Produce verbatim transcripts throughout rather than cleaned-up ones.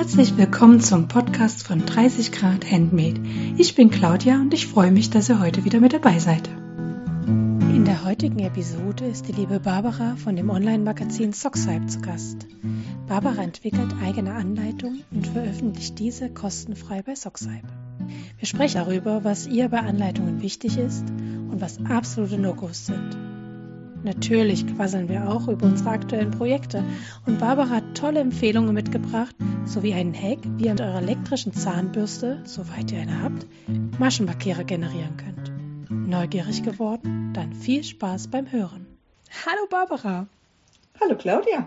Herzlich willkommen zum Podcast von dreißig Grad Handmade. Ich bin Claudia und ich freue mich, dass ihr heute wieder mit dabei seid. In der heutigen Episode ist die liebe Barbara von dem Online-Magazin Sockshype zu Gast. Barbara entwickelt eigene Anleitungen und veröffentlicht diese kostenfrei bei Sockshype. Wir sprechen darüber, was ihr bei Anleitungen wichtig ist und was absolute No-Gos sind. Natürlich quasseln wir auch über unsere aktuellen Projekte und Barbara hat tolle Empfehlungen mitgebracht, sowie einen Hack, wie ihr mit eurer elektrischen Zahnbürste, soweit ihr eine habt, Maschenmarkierer generieren könnt. Neugierig geworden? Dann viel Spaß beim Hören. Hallo Barbara! Hallo Claudia!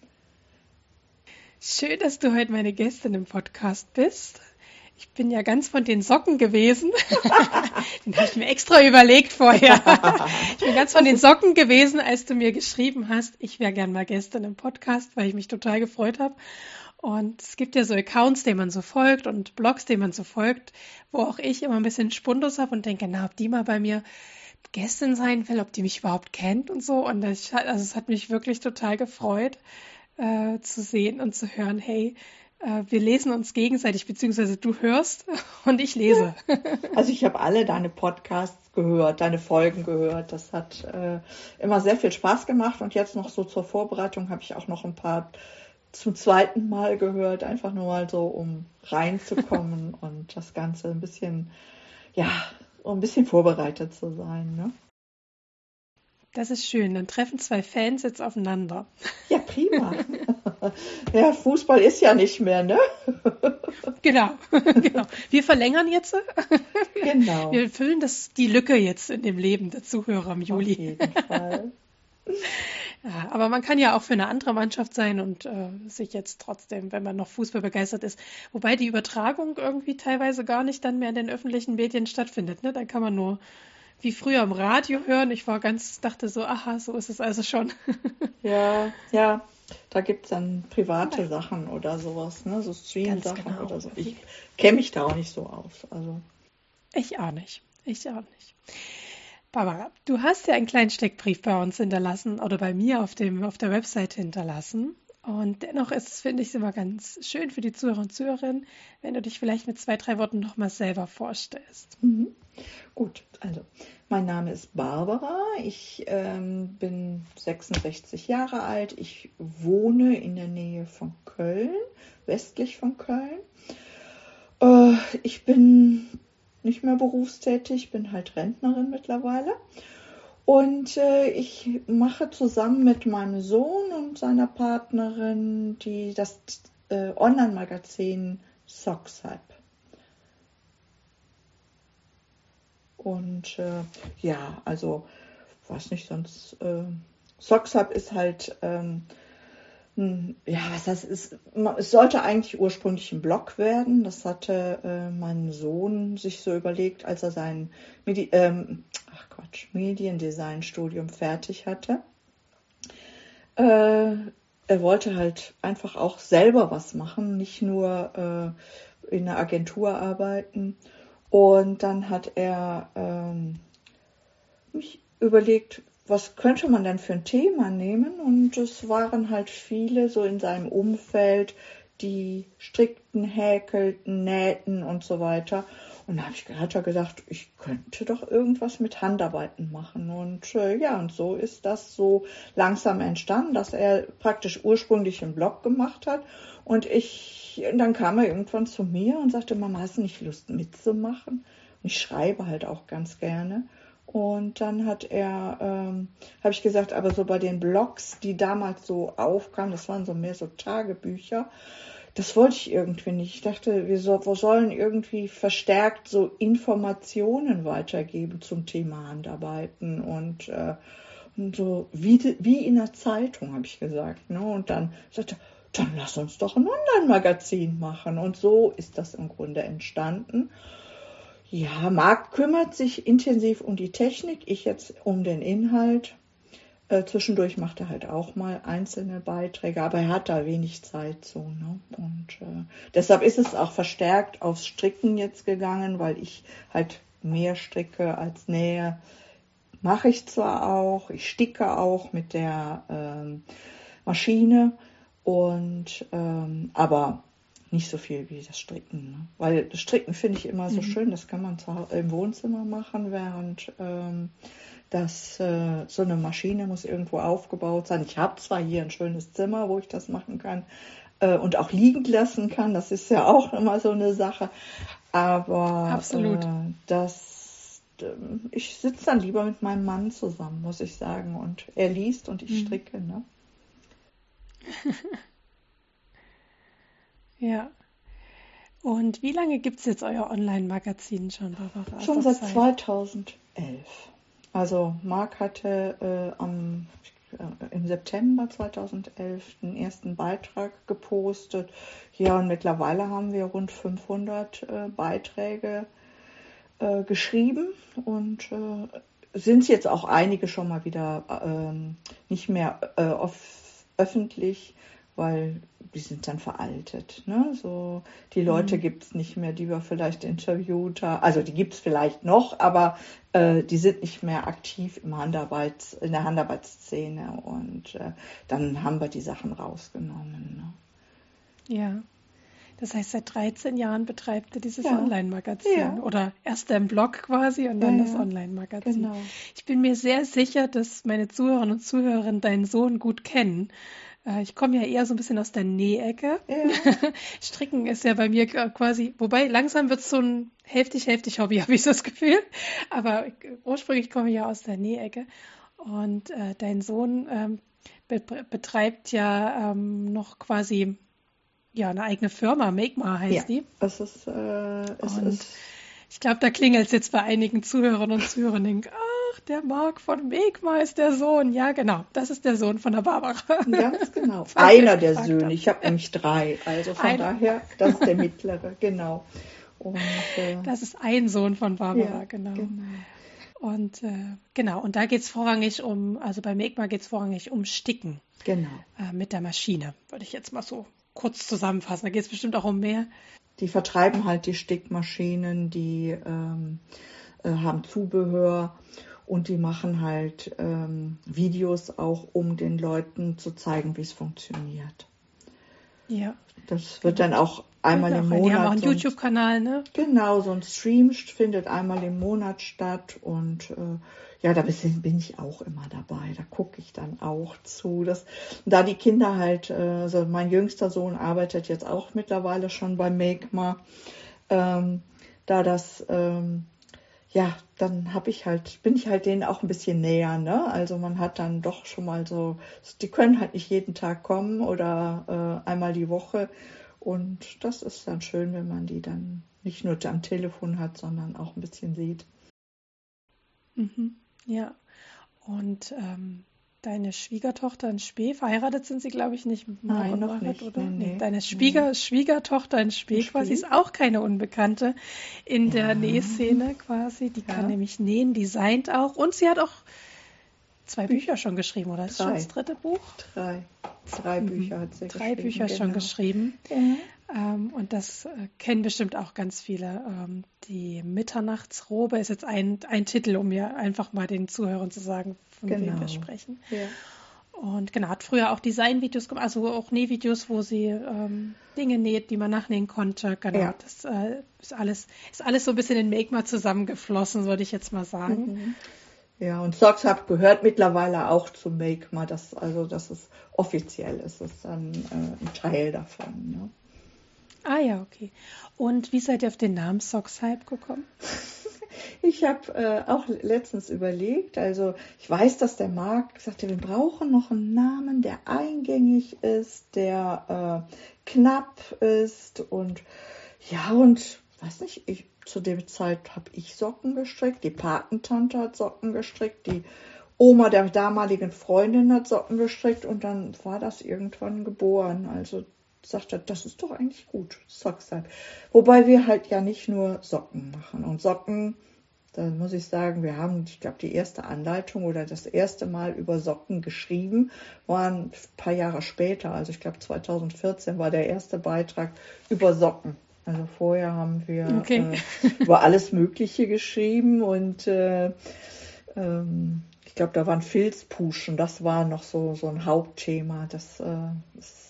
Schön, dass du heute meine Gästin im Podcast bist. Ich bin ja ganz von den Socken gewesen. Den habe ich mir extra überlegt vorher. Ich bin ganz von den Socken gewesen, als du mir geschrieben hast, ich wäre gern mal Gästin im Podcast, weil ich mich total gefreut habe. Und es gibt ja so Accounts, denen man so folgt und Blogs, denen man so folgt, wo auch ich immer ein bisschen Spundus habe und denke, na, ob die mal bei mir Gästin sein will, ob die mich überhaupt kennt und so. Und das, also es hat mich wirklich total gefreut, äh, zu sehen und zu hören, hey, wir lesen uns gegenseitig, beziehungsweise du hörst und ich lese. Ja. Also ich habe alle deine Podcasts gehört, deine Folgen gehört. Das hat äh, immer sehr viel Spaß gemacht. Und jetzt noch so zur Vorbereitung habe ich auch noch ein paar zum zweiten Mal gehört. Einfach nur mal so, um reinzukommen und das Ganze ein bisschen, ja, um ein bisschen vorbereitet zu sein, ne? Das ist schön. Dann treffen zwei Fans jetzt aufeinander. Ja, prima. Ja, Fußball ist ja nicht mehr, ne? Genau, genau. Wir verlängern jetzt. Genau. Wir füllen das, die Lücke jetzt in dem Leben der Zuhörer im Juli. Auf jeden Fall. Ja, aber man kann ja auch für eine andere Mannschaft sein und äh, sich jetzt trotzdem, wenn man noch Fußball begeistert ist, wobei die Übertragung irgendwie teilweise gar nicht dann mehr in den öffentlichen Medien stattfindet, ne? Dann kann man nur wie früher im Radio hören. Ich war ganz, dachte so, aha, so ist es also schon. Ja, ja, da gibt es dann private ja. Sachen oder sowas, ne? So Stream-Sachen genau. Oder so. Ich kenne mich da auch nicht so aus. Also. Ich auch nicht. Ich auch nicht. Barbara, du hast ja einen kleinen Steckbrief bei uns hinterlassen oder bei mir auf dem auf der Webseite hinterlassen. Und dennoch ist es, finde ich, immer ganz schön für die Zuhörer und Zuhörerinnen, wenn du dich vielleicht mit zwei, drei Worten nochmal selber vorstellst. Mhm. Gut, also mein Name ist Barbara, ich ähm, bin sechsundsechzig Jahre alt, ich wohne in der Nähe von Köln, westlich von Köln. Äh, ich bin nicht mehr berufstätig, bin halt Rentnerin mittlerweile. Und äh, ich mache zusammen mit meinem Sohn und seiner Partnerin die, das äh, Online-Magazin Sockshype. Und äh, ja, also, weiß nicht, sonst, äh, Sockshype ist halt, ähm, hm, ja, was heißt, es, es sollte eigentlich ursprünglich ein Blog werden. Das hatte äh, mein Sohn sich so überlegt, als er sein Medi- ähm, ach Quatsch, Mediendesign-Studium fertig hatte. Äh, er wollte halt einfach auch selber was machen, nicht nur äh, in einer Agentur arbeiten. Und dann hat er ähm, mich überlegt, was könnte man denn für ein Thema nehmen? Und es waren halt viele so in seinem Umfeld, die strickten, häkelten, nähten und so weiter. Und da hab ich, hat er gedacht, ich könnte doch irgendwas mit Handarbeiten machen. Und äh, ja, und so ist das so langsam entstanden, dass er praktisch ursprünglich einen Blog gemacht hat. Und ich, und dann kam er irgendwann zu mir und sagte, Mama, hast du nicht Lust mitzumachen? Und ich schreibe halt auch ganz gerne. Und dann hat er, ähm, habe ich gesagt, aber so bei den Blogs, die damals so aufkamen, das waren so mehr so Tagebücher, das wollte ich irgendwie nicht. Ich dachte, wir, so, wir sollen irgendwie verstärkt so Informationen weitergeben zum Thema Handarbeiten und, äh, und so wie, wie in der Zeitung, habe ich gesagt. Ne? Und dann sagte er, dann lass uns doch ein Online-Magazin machen. Und so ist das im Grunde entstanden. Ja, Marc kümmert sich intensiv um die Technik, ich jetzt um den Inhalt. Äh, zwischendurch macht er halt auch mal einzelne Beiträge, aber er hat da wenig Zeit so. Ne? Und äh, deshalb ist es auch verstärkt aufs Stricken jetzt gegangen, weil ich halt mehr stricke als nähe. Mache ich zwar auch, ich sticke auch mit der ähm, Maschine, und ähm, aber nicht so viel wie das Stricken. Ne? Weil das Stricken finde ich immer so mhm. schön, das kann man zwar im Wohnzimmer machen, während ähm, das, äh, so eine Maschine muss irgendwo aufgebaut sein. Ich habe zwar hier ein schönes Zimmer, wo ich das machen kann äh, und auch liegen lassen kann, das ist ja auch immer so eine Sache, aber Absolut. Äh, das, äh, ich sitze dann lieber mit meinem Mann zusammen, muss ich sagen, und er liest und ich mhm. stricke. Ne? Ja. Und wie lange gibt es jetzt euer Online-Magazin schon, Barbara? Schon seit zweitausendelf. Also Marc hatte äh, am, äh, im September zweitausendelf den ersten Beitrag gepostet. Ja, und mittlerweile haben wir rund fünfhundert äh, Beiträge äh, geschrieben und äh, sind jetzt auch einige schon mal wieder äh, nicht mehr äh, off- öffentlich, weil die sind dann veraltet. Ne? So, die Leute mhm. gibt es nicht mehr, die wir vielleicht interviewt haben. Also die gibt es vielleicht noch, aber äh, die sind nicht mehr aktiv im Handarbeits, in der Handarbeitsszene. Und äh, dann haben wir die Sachen rausgenommen. Ne? Ja. Das heißt, seit dreizehn Jahren betreibt ihr dieses ja. Online-Magazin. Ja. Oder erst dein Blog quasi und dann ja, das Online-Magazin. Genau. Ich bin mir sehr sicher, dass meine Zuhörerinnen und Zuhörer deinen Sohn gut kennen. Ich komme ja eher so ein bisschen aus der Nähecke. Ja. Stricken ist ja bei mir quasi, wobei langsam wird es so ein hälftig-hälftig Hobby, habe ich so das Gefühl. Aber ursprünglich komme ich ja aus der Nähecke. Und äh, dein Sohn ähm, be- betreibt ja ähm, noch quasi ja eine eigene Firma, Makema heißt ja, die. Es ist, äh, es und ist ich glaube, da klingelt es jetzt bei einigen Zuhörerinnen und Zuhörern, denken, ach, der Marc von Makema ist der Sohn. Ja, genau, das ist der Sohn von der Barbara. Ganz genau. Einer der Söhne. Ich habe nämlich drei. Also von ein. daher, das ist der mittlere, genau. Und, äh, das ist ein Sohn von Barbara, ja, genau. genau. Und äh, genau, und da geht es vorrangig um, also bei Makema geht es vorrangig um Sticken. Genau. Äh, mit der Maschine, würde ich jetzt mal so kurz zusammenfassen. Da geht es bestimmt auch um mehr. Die vertreiben halt die Stickmaschinen, die ähm, äh, haben Zubehör und die machen halt ähm, Videos auch, um den Leuten zu zeigen, wie es funktioniert. Ja. Das wird genau. dann auch einmal ja, im Monat. Die haben auch einen so YouTube-Kanal, ne? Genau, so ein Stream findet einmal im Monat statt und äh, ja, da bin ich auch immer dabei. Da gucke ich dann auch zu. Das, da die Kinder halt, also mein jüngster Sohn arbeitet jetzt auch mittlerweile schon bei Makema, ähm, da das, ähm, ja, dann habe ich halt, bin ich halt denen auch ein bisschen näher, ne? Also man hat dann doch schon mal so, die können halt nicht jeden Tag kommen oder äh, einmal die Woche. Und das ist dann schön, wenn man die dann nicht nur am Telefon hat, sondern auch ein bisschen sieht. Mhm. Ja, und ähm, deine Schwiegertochter in Spee, verheiratet sind sie, glaube ich, nicht. Nein, noch nicht. Oder? Nee, nee, deine Schwieger, nee. Schwiegertochter in Spee, in quasi, ist auch keine Unbekannte in ja. der Nähszene quasi. Die ja. kann nämlich nähen, designt auch. Und sie hat auch zwei Bücher schon geschrieben, oder? Ist Drei. schon das dritte Buch? Drei. Drei Bücher hat sie Drei geschrieben. Drei Bücher genau. schon geschrieben. Ja. Ähm, und das äh, kennen bestimmt auch ganz viele. Ähm, die Mitternachtsrobe ist jetzt ein, ein Titel, um mir einfach mal den Zuhörern zu sagen, von genau. wem wir sprechen. Ja. Und genau, hat früher auch Designvideos gemacht, also auch Nähvideos, wo sie ähm, Dinge näht, die man nachnähen konnte. Genau, ja. das äh, ist alles, ist alles so ein bisschen in Makema zusammengeflossen, würde ich jetzt mal sagen. Mhm. Ja, und Socks Hub gehört mittlerweile auch zu Makema, das, also das ist offiziell, ist es dann äh, ein Teil davon. Ne? Ah ja, okay. Und wie seid ihr auf den Namen Socks Hype gekommen? Ich habe äh, auch letztens überlegt, also ich weiß, dass der Marc sagte, wir brauchen noch einen Namen, der eingängig ist, der äh, knapp ist und ja, und weiß nicht, ich zu der Zeit habe ich Socken gestrickt, die Patentante hat Socken gestrickt, die Oma der damaligen Freundin hat Socken gestrickt und dann war das irgendwann geboren. Also sagte, das ist doch eigentlich gut, Socks Hype. Wobei wir halt ja nicht nur Socken machen. Und Socken, da muss ich sagen, wir haben, ich glaube, die erste Anleitung oder das erste Mal über Socken geschrieben, waren ein paar Jahre später. Also ich glaube, zweitausendvierzehn war der erste Beitrag über Socken. Also vorher haben wir okay. äh, über alles Mögliche geschrieben und äh, ähm, ich glaube, da waren Filzpuschen, das war noch so, so ein Hauptthema. Das, äh, das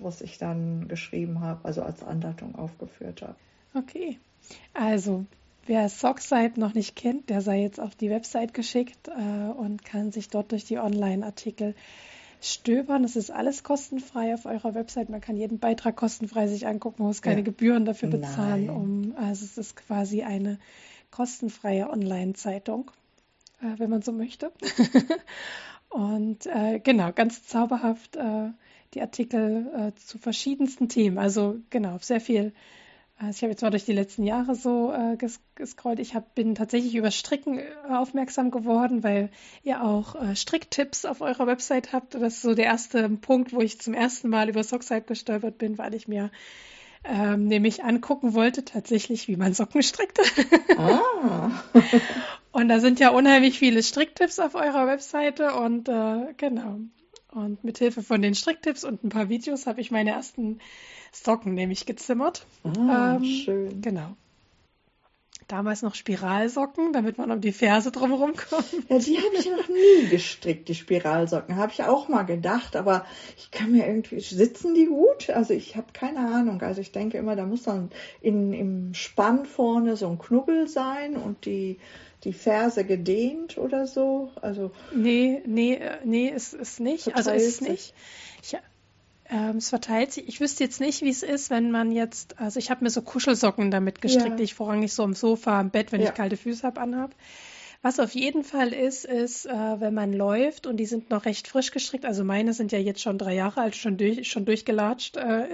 was ich dann geschrieben habe, also als Anleitung aufgeführt habe. Okay, also wer Socksite noch nicht kennt, der sei jetzt auf die Website geschickt äh, und kann sich dort durch die Online-Artikel stöbern. Es ist alles kostenfrei auf eurer Website. Man kann jeden Beitrag kostenfrei sich angucken, man muss keine ja. Gebühren dafür bezahlen. Um, also es ist quasi eine kostenfreie Online-Zeitung, äh, wenn man so möchte. Und äh, genau, ganz zauberhaft äh, die Artikel äh, zu verschiedensten Themen. Also genau, sehr viel. Also ich habe jetzt mal durch die letzten Jahre so äh, ges- gescrollt. Ich hab, bin tatsächlich über Stricken äh, aufmerksam geworden, weil ihr auch äh, Stricktipps auf eurer Website habt. Das ist so der erste Punkt, wo ich zum ersten Mal über Socksite gestolpert bin, weil ich mir ähm, nämlich angucken wollte, tatsächlich, wie man Socken strickt. Ah. Und da sind ja unheimlich viele Stricktipps auf eurer Webseite und äh, genau. Und mit Hilfe von den Stricktipps und ein paar Videos habe ich meine ersten Socken nämlich gezimmert. Ah, ähm, schön. Genau. Damals noch Spiralsocken, damit man um die Ferse drumherum kommt. Ja, die habe ich noch nie gestrickt, die Spiralsocken. Habe ich auch mal gedacht, aber ich kann mir irgendwie, sitzen die gut? Also ich habe keine Ahnung. Also ich denke immer, da muss dann in, im Spann vorne so ein Knubbel sein und die, die Ferse gedehnt oder so. Also Nee, nee, äh, nee, ist es nicht. Also ist es nicht. Ich, ähm, es verteilt sich. Ich wüsste jetzt nicht, wie es ist, wenn man jetzt, also ich habe mir so Kuschelsocken damit gestrickt, Ja. die ich vorrangig so im Sofa, im Bett, wenn Ja. ich kalte Füße habe, anhab. Was auf jeden Fall ist, ist, äh, wenn man läuft und die sind noch recht frisch gestrickt, also meine sind ja jetzt schon drei Jahre alt, schon, durch, schon durchgelatscht, äh,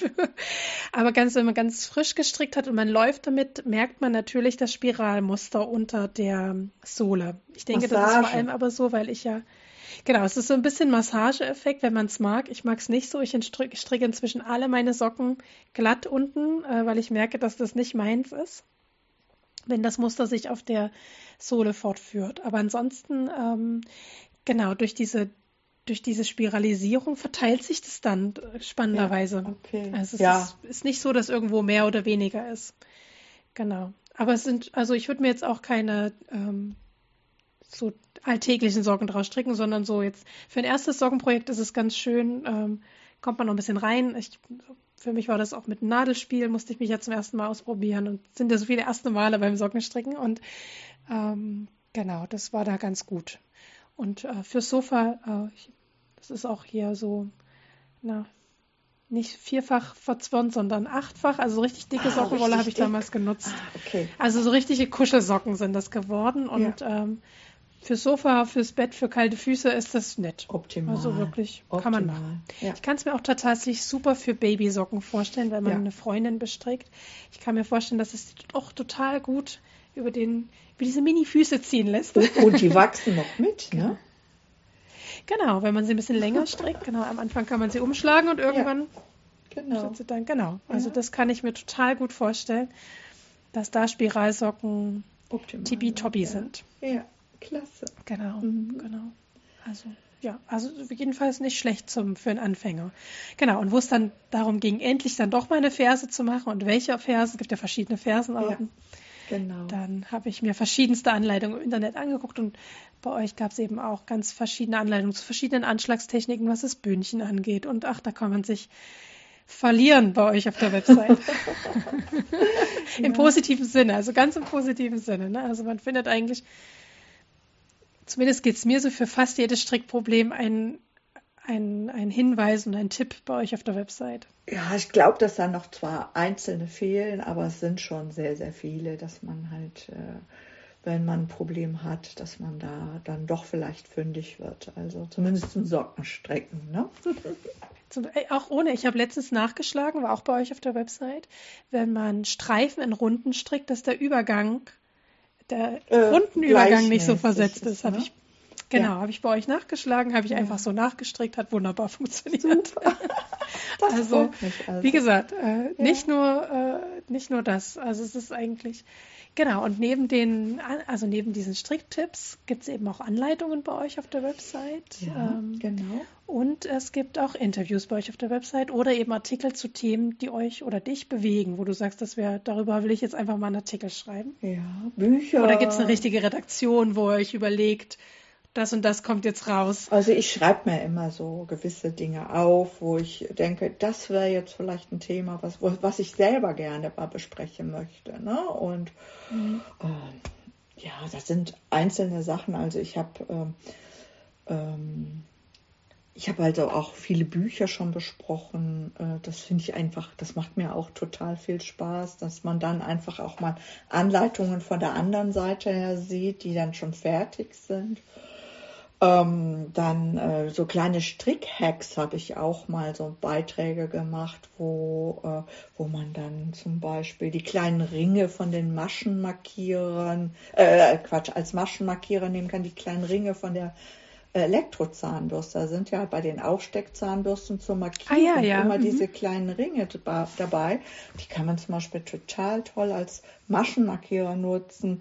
aber ganz, wenn man ganz frisch gestrickt hat und man läuft damit, merkt man natürlich das Spiralmuster unter der Sohle. Ich denke, das ist Massage. vor allem aber so, weil ich ja, genau, es ist so ein bisschen Massageeffekt, wenn man es mag. Ich mag es nicht so, ich stricke, stricke inzwischen alle meine Socken glatt unten, äh, weil ich merke, dass das nicht meins ist, wenn das Muster sich auf der Sohle fortführt. Aber ansonsten, ähm, genau, durch diese, durch diese Spiralisierung verteilt sich das dann äh, spannenderweise. Ja, okay. Also es Ja. ist, ist nicht so, dass irgendwo mehr oder weniger ist. Genau. Aber es sind, also ich würde mir jetzt auch keine ähm, so alltäglichen Socken draus stricken, sondern so jetzt für ein erstes Sockenprojekt ist es ganz schön, ähm, kommt man noch ein bisschen rein. Ich, für mich war das auch mit Nadelspiel, musste ich mich ja zum ersten Mal ausprobieren und sind ja so viele erste Male beim Sockenstricken und ähm, genau, das war da ganz gut. Und äh, fürs Sofa, äh, ich, das ist auch hier so, na, nicht vierfach verzwirnt, sondern achtfach, also so richtig dicke Ah, Sockenwolle richtig habe ich dick. damals genutzt. Ah, okay. Also so richtige Kuschelsocken sind das geworden und ähm, fürs Sofa, fürs Bett, für kalte Füße ist das nett. Optimal. Also wirklich, Optimal. kann man machen. Ja. Ich kann es mir auch tatsächlich super für Babysocken vorstellen, wenn man Ja. eine Freundin bestrickt. Ich kann mir vorstellen, dass es auch total gut über, den, über diese Mini-Füße ziehen lässt. Und, und die wachsen noch mit, ne? Genau, wenn man sie ein bisschen länger strickt. Genau, am Anfang kann man sie umschlagen und irgendwann Genau. sind sie dann, genau. Also Ja. das kann ich mir total gut vorstellen, dass da Spiralsocken Optimal. tippitoppi ja. sind. Ja, klasse. Genau, Mhm. genau. Also ja, also jedenfalls nicht schlecht zum, für einen Anfänger. Genau, und wo es dann darum ging, endlich dann doch mal eine Ferse zu machen und welche Fersen, es gibt ja verschiedene Fersenarten, Genau. dann habe ich mir verschiedenste Anleitungen im Internet angeguckt und bei euch gab es eben auch ganz verschiedene Anleitungen zu verschiedenen Anschlagstechniken, was das Bündchen angeht und ach, da kann man sich verlieren bei euch auf der Website. Im Ja. positiven Sinne, also ganz im positiven Sinne. Ne? Also man findet eigentlich, zumindest geht es mir so, für fast jedes Strickproblem ein, ein, ein Hinweis und ein Tipp bei euch auf der Website. Ja, ich glaube, dass da noch zwar einzelne fehlen, aber es sind schon sehr, sehr viele, dass man halt, äh, wenn man ein Problem hat, dass man da dann doch vielleicht fündig wird. Also zumindest zum Sockenstricken, ne? Zum, ey, auch ohne, ich habe letztens nachgeschlagen, war auch bei euch auf der Website, wenn man Streifen in Runden strickt, dass der Übergang, der Äh, Rundenübergang nicht so gleichmäßig versetzt ist, ist. Habe ne? ich, genau, Ja. habe ich bei euch nachgeschlagen, habe ich Ja. einfach so nachgestrickt, hat wunderbar funktioniert. Super. Das Also, freut mich also. Wie gesagt, äh, Ja. nicht nur äh, nicht nur das. Also es ist eigentlich genau. Und neben den, also neben diesen Stricktipps gibt es eben auch Anleitungen bei euch auf der Website. Ja, Ähm, genau. und es gibt auch Interviews bei euch auf der Website oder eben Artikel zu Themen, die euch oder dich bewegen, wo du sagst, das wäre, darüber will ich jetzt einfach mal einen Artikel schreiben. Ja, Bücher. Oder gibt es eine richtige Redaktion, wo ihr euch überlegt, das und das kommt jetzt raus? Also ich schreibe mir immer so gewisse Dinge auf, wo ich denke, das wäre jetzt vielleicht ein Thema, was, was ich selber gerne mal besprechen möchte. Ne? Und mhm. äh, ja, das sind einzelne Sachen. Also ich habe ähm, ähm, ich habe also auch viele Bücher schon besprochen. Das finde ich einfach, das macht mir auch total viel Spaß, dass man dann einfach auch mal Anleitungen von der anderen Seite her sieht, die dann schon fertig sind. Ähm, dann äh, so kleine Strickhacks habe ich auch mal so Beiträge gemacht, wo, äh, wo man dann zum Beispiel die kleinen Ringe von den Maschenmarkierern, äh, Quatsch, als Maschenmarkierer nehmen kann, die kleinen Ringe von der Elektrozahnbürste. Da sind ja bei den Aufsteckzahnbürsten zur Markierung ah, ja, ja. immer mhm. diese kleinen Ringe dabei. Die kann man zum Beispiel total toll als Maschenmarkierer nutzen.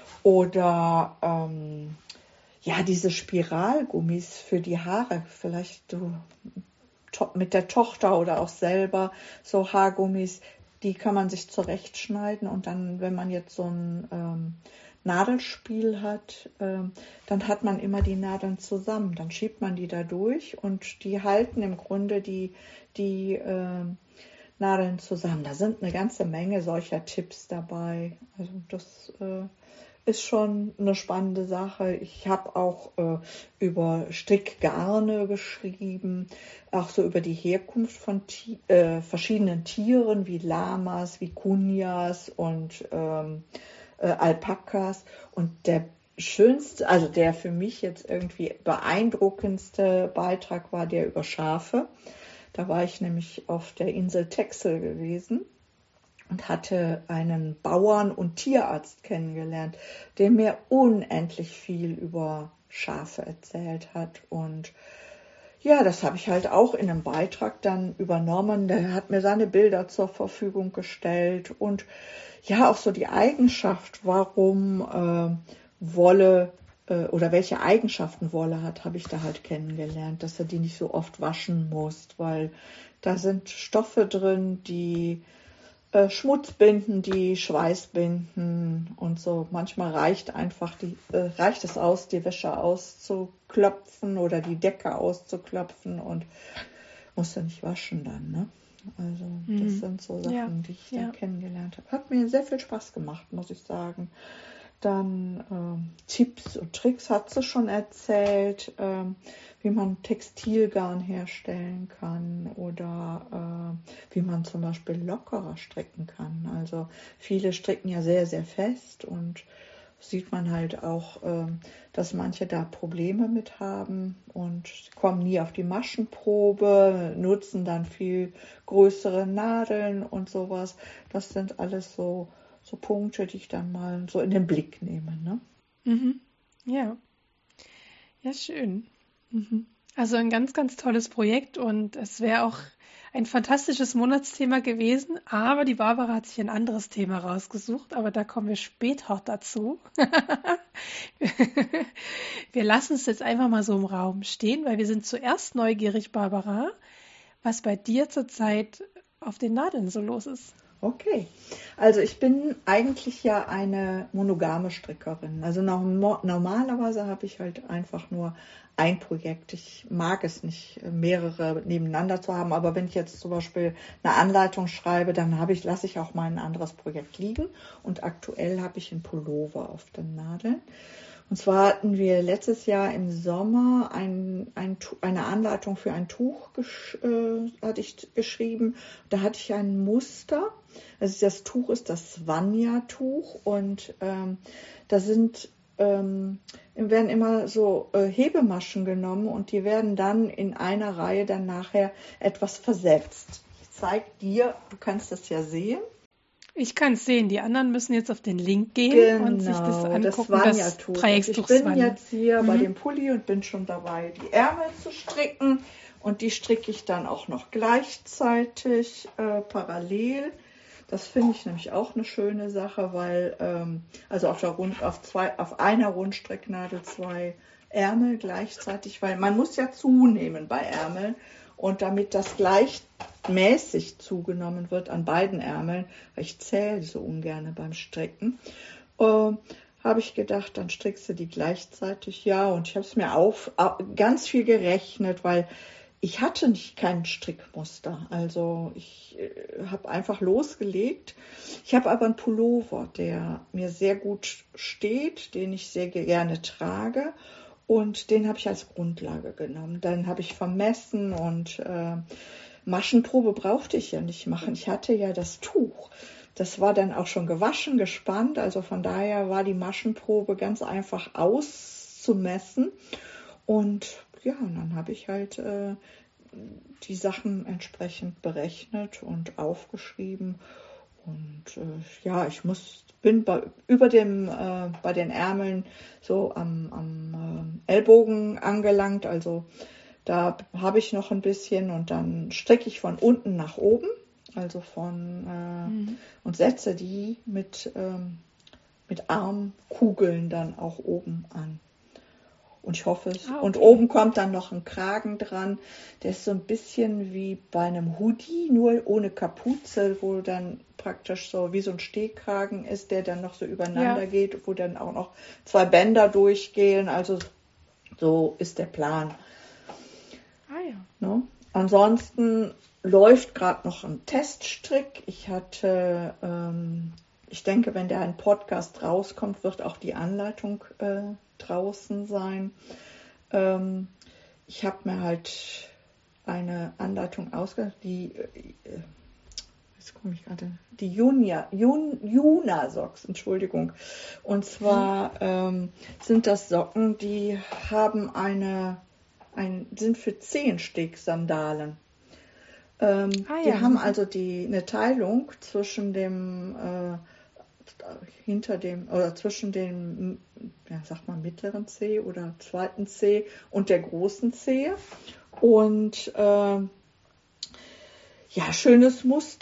Oder ähm, ja, diese Spiralgummis für die Haare. Vielleicht du mit der Tochter oder auch selber so Haargummis, die kann man sich zurechtschneiden und dann, wenn man jetzt so ein ähm, Nadelspiel hat, äh, dann hat man immer die Nadeln zusammen. Dann schiebt man die da durch und die halten im Grunde die, die äh, Nadeln zusammen. Da sind eine ganze Menge solcher Tipps dabei. Also das äh, ist schon eine spannende Sache. Ich habe auch äh, über Strickgarne geschrieben, auch so über die Herkunft von Ti- äh, verschiedenen Tieren wie Lamas, wie Kunjas und ähm, äh, Alpakas. Und der schönste, also der für mich jetzt irgendwie beeindruckendste Beitrag war der über Schafe. Da war ich nämlich auf der Insel Texel gewesen und hatte einen Bauern und Tierarzt kennengelernt, der mir unendlich viel über Schafe erzählt hat. Und ja, das habe ich halt auch in einem Beitrag dann übernommen. Der hat mir seine Bilder zur Verfügung gestellt und ja, auch so die Eigenschaft, warum äh, Wolle äh, oder welche Eigenschaften Wolle hat, habe ich da halt kennengelernt, dass er die nicht so oft waschen muss, weil da sind Stoffe drin, die äh, Schmutz binden, die Schweiß binden und so. Manchmal reicht einfach die, äh, reicht es aus, die Wäsche auszuklopfen oder die Decke auszuklopfen und musst du nicht waschen dann, ne? Also mhm. das sind so Sachen, ja. die ich ja. da kennengelernt habe. Hat mir sehr viel Spaß gemacht, muss ich sagen. Dann ähm, Tipps und Tricks hat sie schon erzählt, ähm, wie man Textilgarn herstellen kann oder äh, wie man zum Beispiel lockerer stricken kann. Also viele stricken ja sehr, sehr fest und sieht man halt auch, äh, dass manche da Probleme mit haben und kommen nie auf die Maschenprobe, nutzen dann viel größere Nadeln und sowas. Das sind alles so So Punkte, die ich dann mal so in den Blick nehme. Ne? Mhm. Ja. Ja, schön. Mhm. Also ein ganz, ganz tolles Projekt und es wäre auch ein fantastisches Monatsthema gewesen, aber die Barbara hat sich ein anderes Thema rausgesucht, aber da kommen wir später dazu. Wir lassen es jetzt einfach mal so im Raum stehen, weil wir sind zuerst neugierig, Barbara, was bei dir zurzeit auf den Nadeln so los ist. Okay, also ich bin eigentlich ja eine monogame Strickerin. Also normalerweise habe ich halt einfach nur ein Projekt. Ich mag es nicht, mehrere nebeneinander zu haben, aber wenn ich jetzt zum Beispiel eine Anleitung schreibe, dann habe ich, lasse ich auch mal ein anderes Projekt liegen. Und aktuell habe ich einen Pullover auf den Nadeln. Und zwar hatten wir letztes Jahr im Sommer ein, ein, eine Anleitung für ein Tuch gesch, äh, hatte ich geschrieben. Da hatte ich ein Muster. Also das Tuch ist das Svanja-Tuch und ähm, da sind ähm, werden immer so äh, Hebemaschen genommen und die werden dann in einer Reihe dann nachher etwas versetzt. Ich zeige dir, du kannst das ja sehen. Ich kann es sehen, die anderen müssen jetzt auf den Link gehen genau, und sich das angucken. Das, das Dreieckstuch. Ich bin Svanja. Jetzt hier mhm. bei dem Pulli und bin schon dabei, die Ärmel zu stricken. Und die stricke ich dann auch noch gleichzeitig äh, parallel. Das finde ich nämlich auch eine schöne Sache, weil ähm, also auf, der Rund, auf, zwei, auf einer Rundstricknadel zwei Ärmel gleichzeitig, weil man muss ja zunehmen bei Ärmeln. Und damit das gleichmäßig zugenommen wird an beiden Ärmeln, weil ich zähle so ungern beim Stricken, äh, habe ich gedacht, dann strickst du die gleichzeitig. Ja, und ich habe es mir auf, au- ganz viel gerechnet, weil ich hatte nicht kein Strickmuster. Also ich äh, habe einfach losgelegt. Ich habe aber einen Pullover, der mir sehr gut steht, den ich sehr gerne trage. Und den habe ich als Grundlage genommen. Dann habe ich vermessen und äh, Maschenprobe brauchte ich ja nicht machen. Ich hatte ja das Tuch. Das war dann auch schon gewaschen, gespannt. Also von daher war die Maschenprobe ganz einfach auszumessen. Und ja, und dann habe ich halt äh, die Sachen entsprechend berechnet und aufgeschrieben. Und äh, ja, ich muss, bin bei, über dem, äh, bei den Ärmeln so am, am äh, Ellbogen angelangt. Also da habe ich noch ein bisschen und dann strecke ich von unten nach oben. Also von äh, mhm. und setze die mit, ähm, mit Armkugeln dann auch oben an. Und ich hoffe es. Ah, okay. Und oben kommt dann noch ein Kragen dran. Der ist so ein bisschen wie bei einem Hoodie, nur ohne Kapuze, wo dann praktisch so wie so ein Stehkragen ist, der dann noch so übereinander ja. geht, wo dann auch noch zwei Bänder durchgehen. Also so ist der Plan. Ah ja. Ne? Ansonsten läuft gerade noch ein Teststrick. Ich hatte, ähm, ich denke, wenn der ein Podcast rauskommt, wird auch die Anleitung äh, draußen sein. Ähm, ich habe mir halt eine Anleitung ausgedacht, die, äh, jetzt komme ich gerade, die Junia, Jun, Juna Socks, Entschuldigung. Und zwar ähm, sind das Socken, die haben eine, ein, sind für Zehensteg-Sandalen. Ähm, ah, die ja. haben also die, eine Teilung zwischen dem, äh, hinter dem, oder zwischen dem, ja, sagt man, mittleren Zeh oder zweiten Zeh und der großen Zehe. Und äh, ja, schönes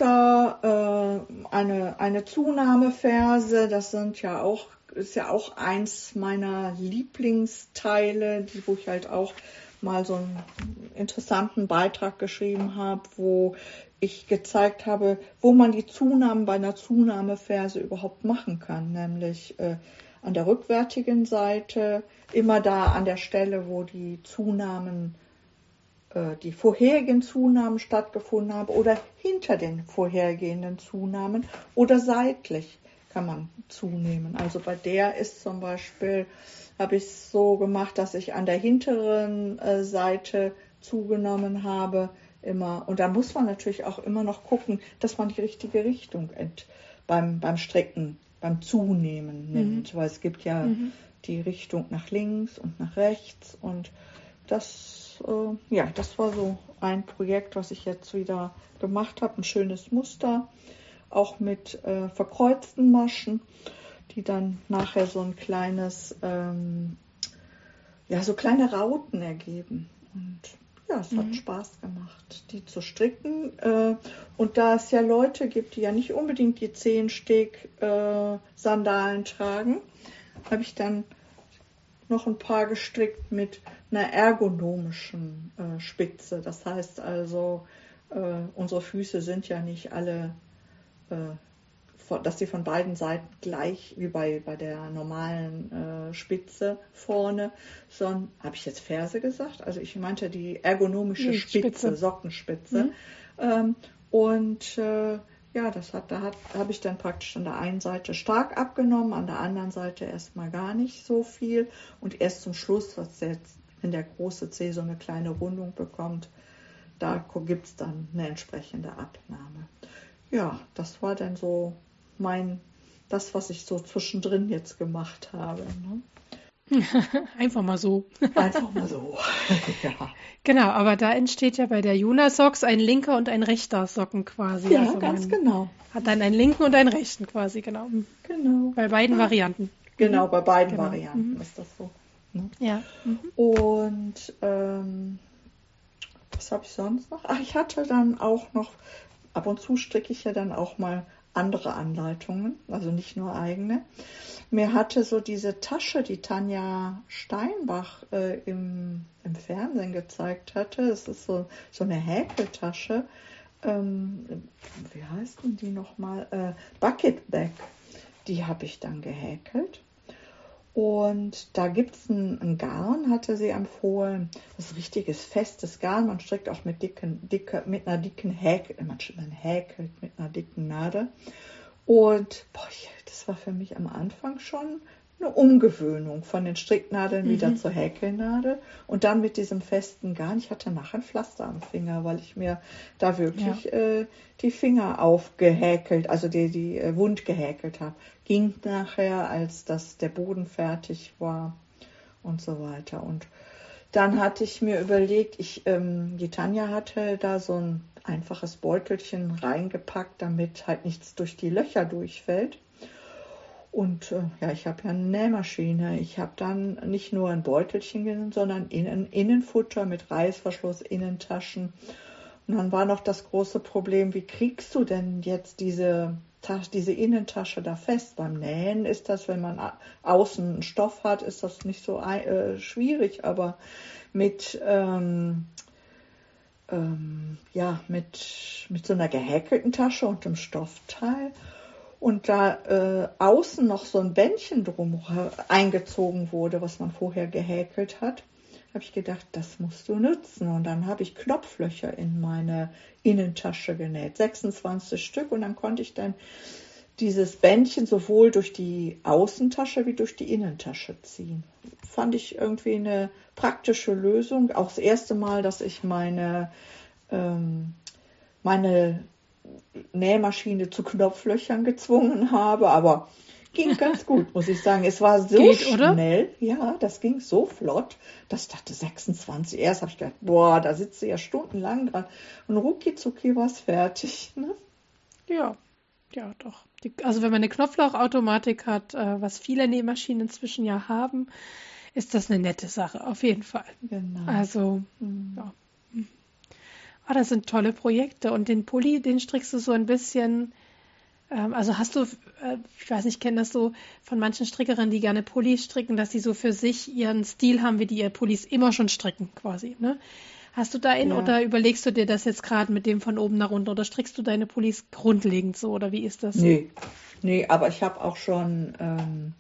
Muster, äh, eine, eine Zunahmeferse, das sind ja auch, ist ja auch eins meiner Lieblingsteile, die, wo ich halt auch mal so einen interessanten Beitrag geschrieben habe, wo ich gezeigt habe, wo man die Zunahmen bei einer Zunahmeferse überhaupt machen kann, nämlich äh, an der rückwärtigen Seite, immer da an der Stelle, wo die Zunahmen, äh, die vorherigen Zunahmen stattgefunden haben oder hinter den vorhergehenden Zunahmen oder seitlich kann man zunehmen. Also bei der ist zum Beispiel, habe ich es so gemacht, dass ich an der hinteren äh, Seite zugenommen habe immer. Und da muss man natürlich auch immer noch gucken, dass man die richtige Richtung ent, beim, beim Stricken, beim Zunehmen nimmt. Mhm. Weil es gibt ja mhm. die Richtung nach links und nach rechts. Und das, äh, ja, das war so ein Projekt, was ich jetzt wieder gemacht habe. Ein schönes Muster, auch mit äh, verkreuzten Maschen, die dann nachher so ein kleines, ähm, ja, so kleine Rauten ergeben. Und ja, es mhm. hat Spaß gemacht, die zu stricken. Äh, und da es ja Leute gibt, die ja nicht unbedingt die Zehensteg-Sandalen äh, tragen, habe ich dann noch ein paar gestrickt mit einer ergonomischen äh, Spitze. Das heißt also, äh, unsere Füße sind ja nicht alle, äh, dass sie von beiden Seiten gleich wie bei, bei der normalen äh, Spitze vorne, sondern, habe ich jetzt Ferse gesagt? Also ich meinte die ergonomische nee, Spitze, Spitze, Sockenspitze. Mhm. Ähm, und äh, ja, das hat, da hat, habe ich dann praktisch an der einen Seite stark abgenommen, an der anderen Seite erstmal gar nicht so viel. Und erst zum Schluss, was jetzt, wenn der große Zeh so eine kleine Rundung bekommt, da gibt es dann eine entsprechende Abnahme. Ja, das war dann so mein, das, was ich so zwischendrin jetzt gemacht habe. Ne? Einfach mal so. Einfach mal so, ja. Genau, aber da entsteht ja bei der Juna Socks ein linker und ein rechter Socken quasi. Ja, also ganz genau. Hat dann einen linken und einen rechten quasi, genau. Genau. Bei beiden ja. Varianten. Genau, bei beiden genau. Varianten mhm. ist das so. Ne? Ja. Mhm. Und ähm, was habe ich sonst noch? Ach, ich hatte dann auch noch, ab und zu stricke ich ja dann auch mal andere Anleitungen, also nicht nur eigene. Mir hatte so diese Tasche, die Tanja Steinbach äh, im, im Fernsehen gezeigt hatte, es ist so, so eine Häkeltasche, ähm, wie heißt denn die nochmal? Äh, Bucket Bag, die habe ich dann gehäkelt. Und da gibt es ein, ein Garn, hatte sie empfohlen. Das ist ein richtiges festes Garn. Man strickt auch mit, dicken, dicke, mit einer dicken Häkel, man, man häkelt mit einer dicken Nadel. Und boah, das war für mich am Anfang schon eine Umgewöhnung von den Stricknadeln mhm. wieder zur Häkelnadel. Und dann mit diesem festen Garn. Ich hatte nachher ein Pflaster am Finger, weil ich mir da wirklich ja. äh, die Finger aufgehäkelt, also die, die äh, wund gehäkelt habe. Ging nachher, als das, der Boden fertig war und so weiter. Und dann hatte ich mir überlegt, ich, ähm, die Tanja hatte da so ein einfaches Beutelchen reingepackt, damit halt nichts durch die Löcher durchfällt. Und äh, ja, ich habe ja eine Nähmaschine. Ich habe dann nicht nur ein Beutelchen genommen, sondern Innen, Innenfutter mit Reißverschluss, Innentaschen. Und dann war noch das große Problem, wie kriegst du denn jetzt diese, diese Innentasche da fest? Beim Nähen ist das, wenn man außen einen Stoff hat, ist das nicht so äh, schwierig, aber mit, ähm, ähm, ja, mit, mit so einer gehäkelten Tasche und einem Stoffteil und da äh, außen noch so ein Bändchen drum eingezogen wurde, was man vorher gehäkelt hat, habe ich gedacht, das musst du nutzen. Und dann habe ich Knopflöcher in meine Innentasche genäht, sechsundzwanzig Stück. Und dann konnte ich dann dieses Bändchen sowohl durch die Außentasche wie durch die Innentasche ziehen. Fand ich irgendwie eine praktische Lösung. Auch das erste Mal, dass ich meine, ähm, meine Nähmaschine zu Knopflöchern gezwungen habe, aber ging ganz gut, muss ich sagen. Es war so Geht, schnell, oder? Ja, das ging so flott, dass ich dachte, sechsundzwanzig, erst habe ich gedacht, boah, da sitzt sie ja stundenlang dran und rucki zucki war es fertig. Ne? Ja, ja, doch. Die, also wenn man eine Knopflauchautomatik hat, äh, was viele Nähmaschinen inzwischen ja haben, ist das eine nette Sache, auf jeden Fall. Genau. Also, mhm. ja. Ah, das sind tolle Projekte. Und den Pulli, den strickst du so ein bisschen, ähm, also hast du, äh, ich weiß nicht, kenne das so von manchen Strickerinnen, die gerne Pullis stricken, dass sie so für sich ihren Stil haben, wie die ihr Pullis immer schon stricken quasi, ne? Hast du da einen ja. oder überlegst du dir das jetzt gerade mit dem von oben nach unten oder strickst du deine Pullis grundlegend so oder wie ist das? Nee, nee, aber ich habe auch schon ähm,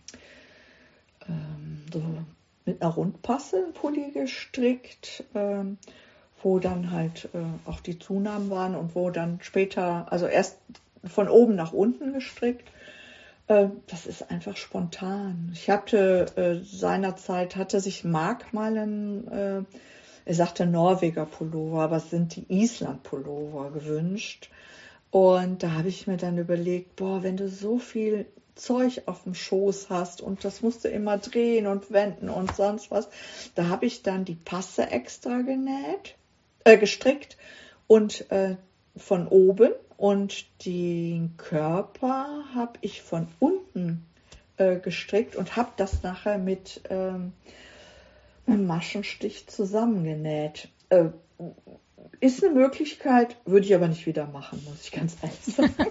ähm, so mit einer Rundpasse einen Pulli gestrickt, ähm, wo dann halt äh, auch die Zunahmen waren und wo dann später, also erst von oben nach unten gestrickt. Äh, das ist einfach spontan. Ich hatte äh, seinerzeit, hatte sich Marc mal ein, äh, er sagte Norweger Pullover, aber es sind die Island Pullover gewünscht. Und da habe ich mir dann überlegt, boah, wenn du so viel Zeug auf dem Schoß hast und das musst du immer drehen und wenden und sonst was, da habe ich dann die Passe extra genäht. Äh, gestrickt und äh, von oben und den Körper habe ich von unten äh, gestrickt und habe das nachher mit ähm, einem Maschenstich zusammengenäht. Äh, ist eine Möglichkeit, würde ich aber nicht wieder machen, muss ich ganz ehrlich sagen.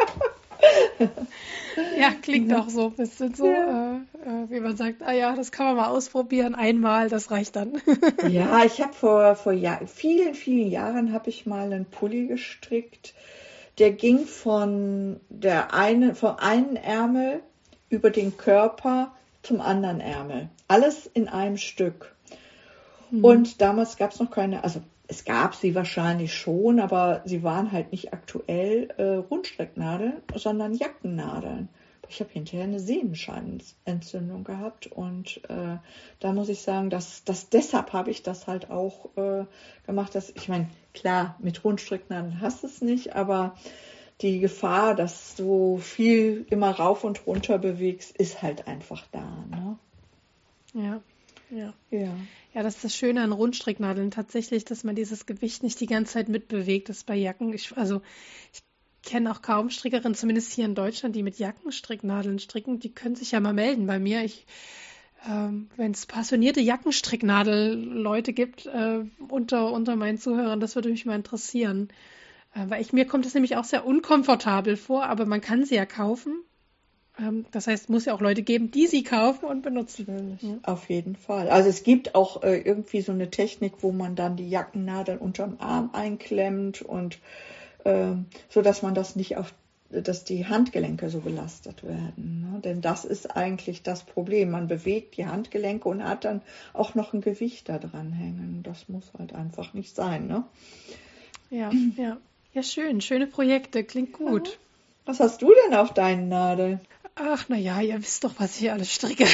Ja, klingt auch so ein bisschen so, ja. äh, wie man sagt, ah ja, das kann man mal ausprobieren, einmal, das reicht dann. Ja, ich habe vor, vor Jahr, vielen, vielen Jahren habe ich mal einen Pulli gestrickt, der ging von der eine, vom einen Ärmel über den Körper zum anderen Ärmel. Alles in einem Stück. Hm. Und damals gab es noch keine, also es gab sie wahrscheinlich schon, aber sie waren halt nicht aktuell äh, Rundstricknadeln, sondern Jackennadeln. Ich habe hinterher eine Sehnenscheinentzündung gehabt und äh, da muss ich sagen, dass, dass deshalb habe ich das halt auch äh, gemacht. Dass, ich meine, klar, mit Rundstricknadeln hast du es nicht, aber die Gefahr, dass du viel immer rauf und runter bewegst, ist halt einfach da. Ne? Ja. Ja. ja. Ja, das ist das Schöne an Rundstricknadeln tatsächlich, dass man dieses Gewicht nicht die ganze Zeit mitbewegt. Das ist bei Jacken. Ich, also ich kenne auch kaum Strickerinnen, zumindest hier in Deutschland, die mit Jackenstricknadeln stricken. Die können sich ja mal melden bei mir. Ich, ähm, wenn es passionierte Jackenstricknadel-Leute gibt äh, unter, unter meinen Zuhörern, das würde mich mal interessieren. Äh, weil ich, mir kommt es nämlich auch sehr unkomfortabel vor, aber man kann sie ja kaufen. Das heißt, es muss ja auch Leute geben, die sie kaufen und benutzen. Ja. Auf jeden Fall. Also es gibt auch äh, irgendwie so eine Technik, wo man dann die Jackennadeln unterm Arm einklemmt und äh, so, dass man das nicht auf dass die Handgelenke so belastet werden. Ne? Denn das ist eigentlich das Problem. Man bewegt die Handgelenke und hat dann auch noch ein Gewicht da dran hängen. Das muss halt einfach nicht sein. Ne? Ja, ja. Ja, schön. Schöne Projekte. Klingt gut. Ja. Was hast du denn auf deinen Nadeln? Ach, naja, ihr wisst doch, was ich alles stricke.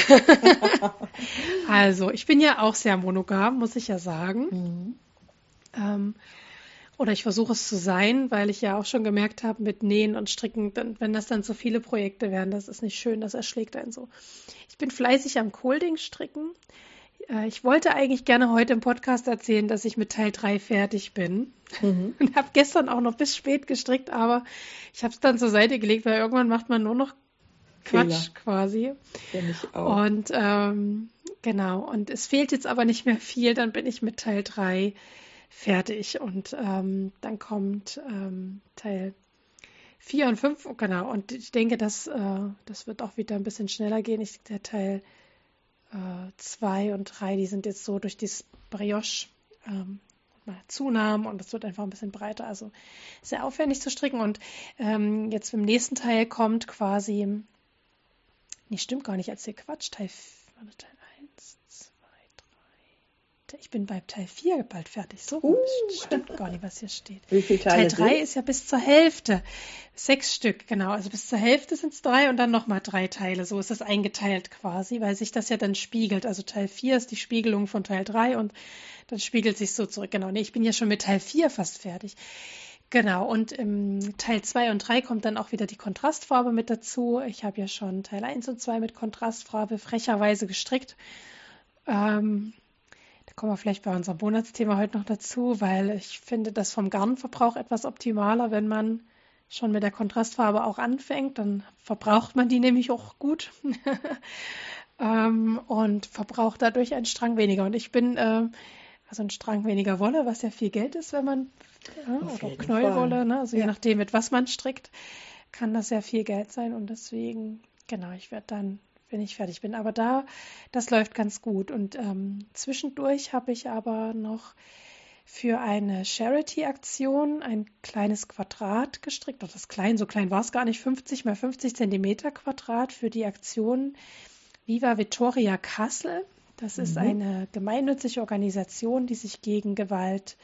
Also, ich bin ja auch sehr monogam, muss ich ja sagen. Mhm. Ähm, oder ich versuche es zu sein, weil ich ja auch schon gemerkt habe, mit Nähen und Stricken, dann, wenn das dann so viele Projekte werden, das ist nicht schön, das erschlägt einen so. Ich bin fleißig am Kolding stricken. Äh, ich wollte eigentlich gerne heute im Podcast erzählen, dass ich mit Teil drei fertig bin. Mhm. Und habe gestern auch noch bis spät gestrickt, aber ich habe es dann zur Seite gelegt, weil irgendwann macht man nur noch Quatsch Fehler. quasi. Kenn ich auch. Und ähm, genau, und es fehlt jetzt aber nicht mehr viel, dann bin ich mit Teil drei fertig und ähm, dann kommt ähm, Teil vier und fünf, oh, genau, und ich denke, dass, äh, das wird auch wieder ein bisschen schneller gehen. Ich, der Teil zwei äh, und drei, die sind jetzt so durch dieses Brioche ähm, Zunahmen und es wird einfach ein bisschen breiter, also sehr aufwendig zu stricken und ähm, jetzt im nächsten Teil kommt quasi, nee, stimmt gar nicht, erzähl Quatsch, Teil, warte, Teil eins, zwei, drei, ich bin bei Teil vier bald fertig, so Uh. stimmt gar nicht, was hier steht. Wie viele Teile Teil drei sind? ist ja bis zur Hälfte, sechs Stück, genau, also bis zur Hälfte sind es drei und dann nochmal drei Teile, so ist das eingeteilt quasi, weil sich das ja dann spiegelt, also Teil vier ist die Spiegelung von Teil drei und dann spiegelt sich so zurück, genau, nee, ich bin ja schon mit Teil vier fast fertig. Genau, und im Teil zwei und drei kommt dann auch wieder die Kontrastfarbe mit dazu. Ich habe ja schon Teil eins und zwei mit Kontrastfarbe frecherweise gestrickt. Ähm, da kommen wir vielleicht bei unserem Monatsthema heute noch dazu, weil ich finde das vom Garnverbrauch etwas optimaler, wenn man schon mit der Kontrastfarbe auch anfängt. Dann verbraucht man die nämlich auch gut ähm, und verbraucht dadurch einen Strang weniger. Und ich bin, äh, also ein Strang weniger Wolle, was ja viel Geld ist, wenn man Ja, oder auch Knäuelwolle, ne? Also ja. Je nachdem, mit was man strickt, kann das sehr viel Geld sein und deswegen, genau, ich werde dann, wenn ich fertig bin. Aber da, das läuft ganz gut und ähm, zwischendurch habe ich aber noch für eine Charity-Aktion ein kleines Quadrat gestrickt, oder das klein, so klein war es gar nicht, fünfzig mal fünfzig Zentimeter Quadrat für die Aktion Viva Vittoria Kassel. Das mhm. ist eine gemeinnützige Organisation, die sich gegen Gewalt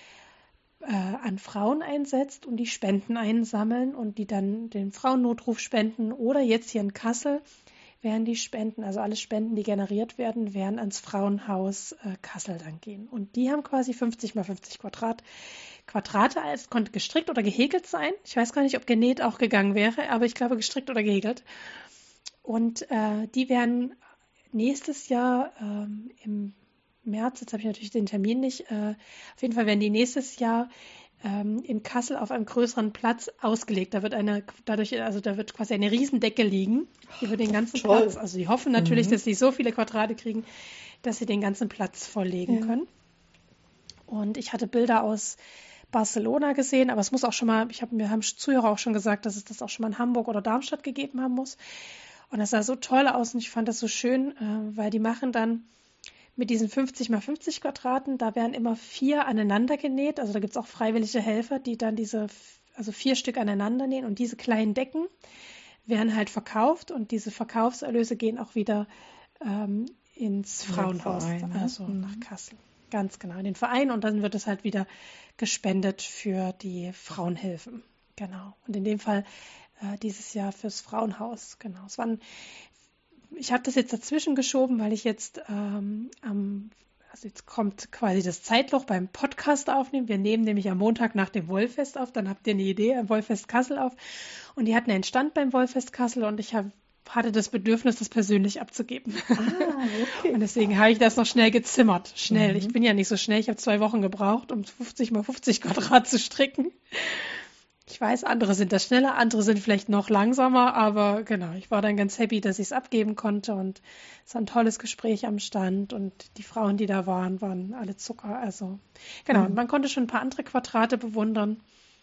an Frauen einsetzt und die Spenden einsammeln und die dann den Frauennotruf spenden oder jetzt hier in Kassel werden die Spenden, also alle Spenden, die generiert werden, werden ans Frauenhaus äh, Kassel dann gehen. Und die haben quasi fünfzig mal fünfzig Quadrat, Quadrate, es konnte gestrickt oder gehäkelt sein. Ich weiß gar nicht, ob genäht auch gegangen wäre, aber ich glaube gestrickt oder gehäkelt. Und äh, die werden nächstes Jahr ähm, im März, jetzt habe ich natürlich den Termin nicht, äh, auf jeden Fall werden die nächstes Jahr ähm, in Kassel auf einem größeren Platz ausgelegt. Da wird eine, dadurch, also da wird quasi eine Riesendecke liegen über den ganzen Toll. Platz. Also die hoffen natürlich, mhm. dass sie so viele Quadrate kriegen, dass sie den ganzen Platz volllegen ja. können. Und ich hatte Bilder aus Barcelona gesehen, aber es muss auch schon mal, ich habe mir haben Zuhörer auch schon gesagt, dass es das auch schon mal in Hamburg oder Darmstadt gegeben haben muss. Und das sah so toll aus und ich fand das so schön, äh, weil die machen dann mit diesen fünfzig mal fünfzig Quadraten, da werden immer vier aneinander genäht. Also da gibt es auch freiwillige Helfer, die dann diese, also vier Stück aneinander nähen. Und diese kleinen Decken werden halt verkauft und diese Verkaufserlöse gehen auch wieder ähm, ins Frauenhaus, Verein, ne? Also mhm. nach Kassel. Ganz genau, in den Verein. Und dann wird es halt wieder gespendet für die Frauenhilfen. Genau. Und in dem Fall äh, dieses Jahr fürs Frauenhaus. Genau. Es waren Ich habe das jetzt dazwischen geschoben, weil ich jetzt ähm, am, also jetzt kommt quasi das Zeitloch beim Podcast aufnehmen. Wir nehmen nämlich am Montag nach dem Wollfest auf, dann habt ihr eine Idee, am Wollfest Kassel auf. Und die hatten einen Stand beim Wollfest Kassel und ich hab, hatte das Bedürfnis, das persönlich abzugeben. Ah, okay. Und deswegen habe ich das noch schnell gezimmert. Schnell. Mhm. Ich bin ja nicht so schnell. Ich habe zwei Wochen gebraucht, um fünfzig mal fünfzig Quadrat zu stricken. Ich weiß, andere sind da schneller, andere sind vielleicht noch langsamer, aber genau, ich war dann ganz happy, dass ich es abgeben konnte und es war ein tolles Gespräch am Stand und die Frauen, die da waren, waren alle Zucker, also genau, mhm. und man konnte schon ein paar andere Quadrate bewundern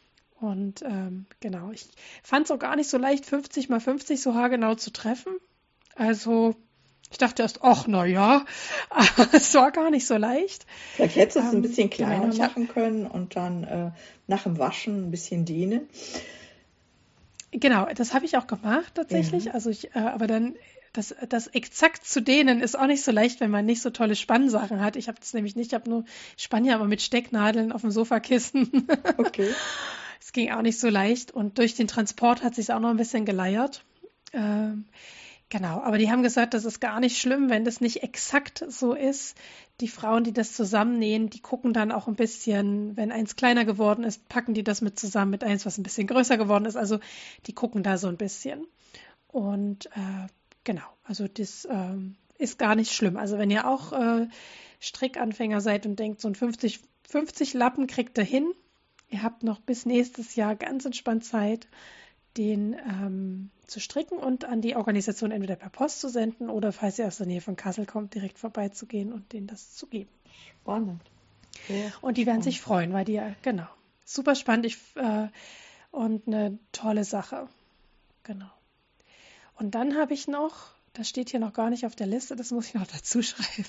und ähm, genau, ich fand es auch gar nicht so leicht, fünfzig mal fünfzig so haargenau zu treffen, also ich dachte erst, ach, na ja, aber es war gar nicht so leicht. Vielleicht hättest du es ähm, ein bisschen kleiner genau, machen können und dann äh, nach dem Waschen ein bisschen dienen. Genau, das habe ich auch gemacht tatsächlich. Ja. Also ich, äh, aber dann das, das exakt zu dehnen ist auch nicht so leicht, wenn man nicht so tolle Spannsachen hat. Ich habe das nämlich nicht, ich habe nur, ich spanne ja aber mit Stecknadeln auf dem Sofakissen. Okay. Es ging auch nicht so leicht und durch den Transport hat sich auch noch ein bisschen geleiert. Ähm, genau, aber die haben gesagt, das ist gar nicht schlimm, wenn das nicht exakt so ist. Die Frauen, die das zusammennähen, die gucken dann auch ein bisschen, wenn eins kleiner geworden ist, packen die das mit zusammen mit eins, was ein bisschen größer geworden ist. Also die gucken da so ein bisschen. Und äh, genau, also das ähm, ist gar nicht schlimm. Also wenn ihr auch äh, Strickanfänger seid und denkt, so ein fünfzig, fünfzig Lappen kriegt ihr hin, ihr habt noch bis nächstes Jahr ganz entspannt Zeit, den ähm, zu stricken und an die Organisation entweder per Post zu senden oder, falls ihr aus der Nähe von Kassel kommt, direkt vorbeizugehen und denen das zu geben. Spannend. Sehr Und die werden spannend. sich freuen, weil die ja, genau, super spannend ich, äh, und eine tolle Sache. Genau. Und dann habe ich noch, das steht hier noch gar nicht auf der Liste, das muss ich noch dazu schreiben.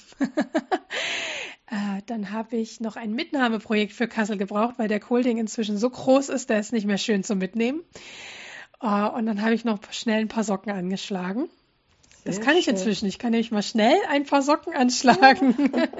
äh, dann habe ich noch ein Mitnahmeprojekt für Kassel gebraucht, weil der Kohlding inzwischen so groß ist, der ist nicht mehr schön zum Mitnehmen. Uh, und dann habe ich noch schnell ein paar Socken angeschlagen. Das Sehr kann ich schön. inzwischen. Ich kann nämlich mal schnell ein paar Socken anschlagen.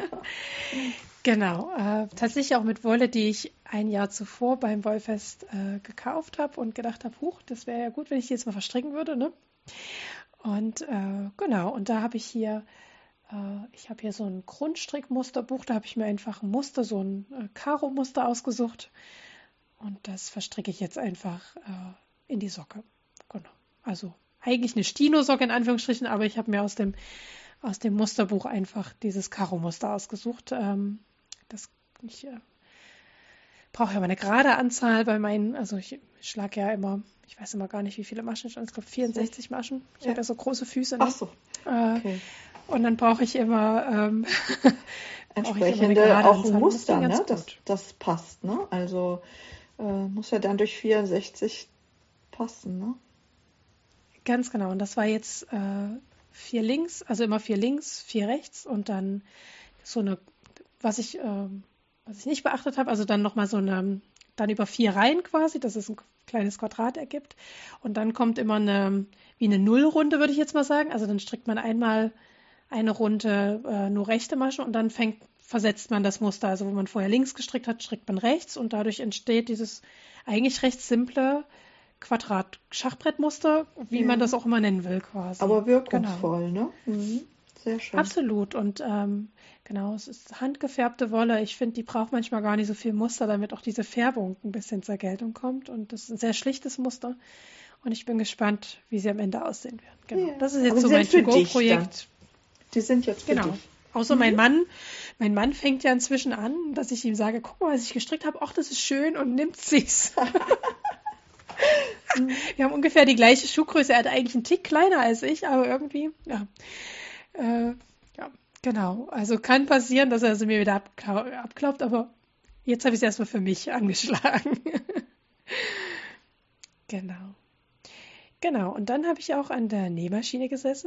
Genau. Uh, tatsächlich auch mit Wolle, die ich ein Jahr zuvor beim Wollfest uh, gekauft habe und gedacht habe, huch, das wäre ja gut, wenn ich die jetzt mal verstricken würde. Ne? Und uh, genau, und da habe ich hier, uh, ich habe hier so ein Grundstrickmusterbuch, da habe ich mir einfach ein Muster, so ein uh, Karo-Muster ausgesucht. Und das verstricke ich jetzt einfach uh, in die Socke. Genau. Also eigentlich eine Stino-Socke in Anführungsstrichen, aber ich habe mir aus dem, aus dem Musterbuch einfach dieses Karo-Muster ausgesucht. Ähm, das, ich äh, brauche ja immer eine gerade Anzahl bei meinen, also ich schlage ja immer, ich weiß immer gar nicht, wie viele Maschen, ich glaube vierundsechzig Maschen. Ich Ja. habe ja so große Füße. Ne? Ach so. Äh, Okay. Und dann brauche ich immer ähm, Entsprechende auch ein Muster, das ne? Das, das passt, ne? Also äh, muss ja dann durch vierundsechzig passen, ne? Ganz genau. Und das war jetzt äh, vier links, also immer vier links, vier rechts und dann so eine, was ich, äh, was ich nicht beachtet habe, also dann nochmal so eine, dann über vier Reihen quasi, dass es ein kleines Quadrat ergibt. Und dann kommt immer eine, wie eine Nullrunde, würde ich jetzt mal sagen. Also dann strickt man einmal eine Runde äh, nur rechte Maschen und dann fängt, versetzt man das Muster. Also wo man vorher links gestrickt hat, strickt man rechts und dadurch entsteht dieses eigentlich recht simple Quadrat-Schachbrettmuster, wie Ja. man das auch immer nennen will quasi. Aber wirkungsvoll, genau. Ne? Mhm. Sehr schön. Absolut. Und ähm, genau, es ist handgefärbte Wolle. Ich finde, die braucht manchmal gar nicht so viel Muster, damit auch diese Färbung ein bisschen zur Geltung kommt. Und das ist ein sehr schlichtes Muster. Und ich bin gespannt, wie sie am Ende aussehen werden. Genau. Ja. Das ist jetzt Aber so sie mein sind für dich To-Go-Projekt. Die sind jetzt für Genau. dich. Außer Mhm. mein Mann. Mein Mann fängt ja inzwischen an, dass ich ihm sage, guck mal, was ich gestrickt habe. Ach, das ist schön und nimmt sich's. Wir haben ungefähr die gleiche Schuhgröße. Er hat eigentlich einen Tick kleiner als ich, aber irgendwie, ja. Äh, ja, genau. Also kann passieren, dass er sie mir wieder abklau- abklaubt, aber jetzt habe ich es erstmal für mich angeschlagen. Genau. Genau. Und dann habe ich auch an der Nähmaschine gesessen.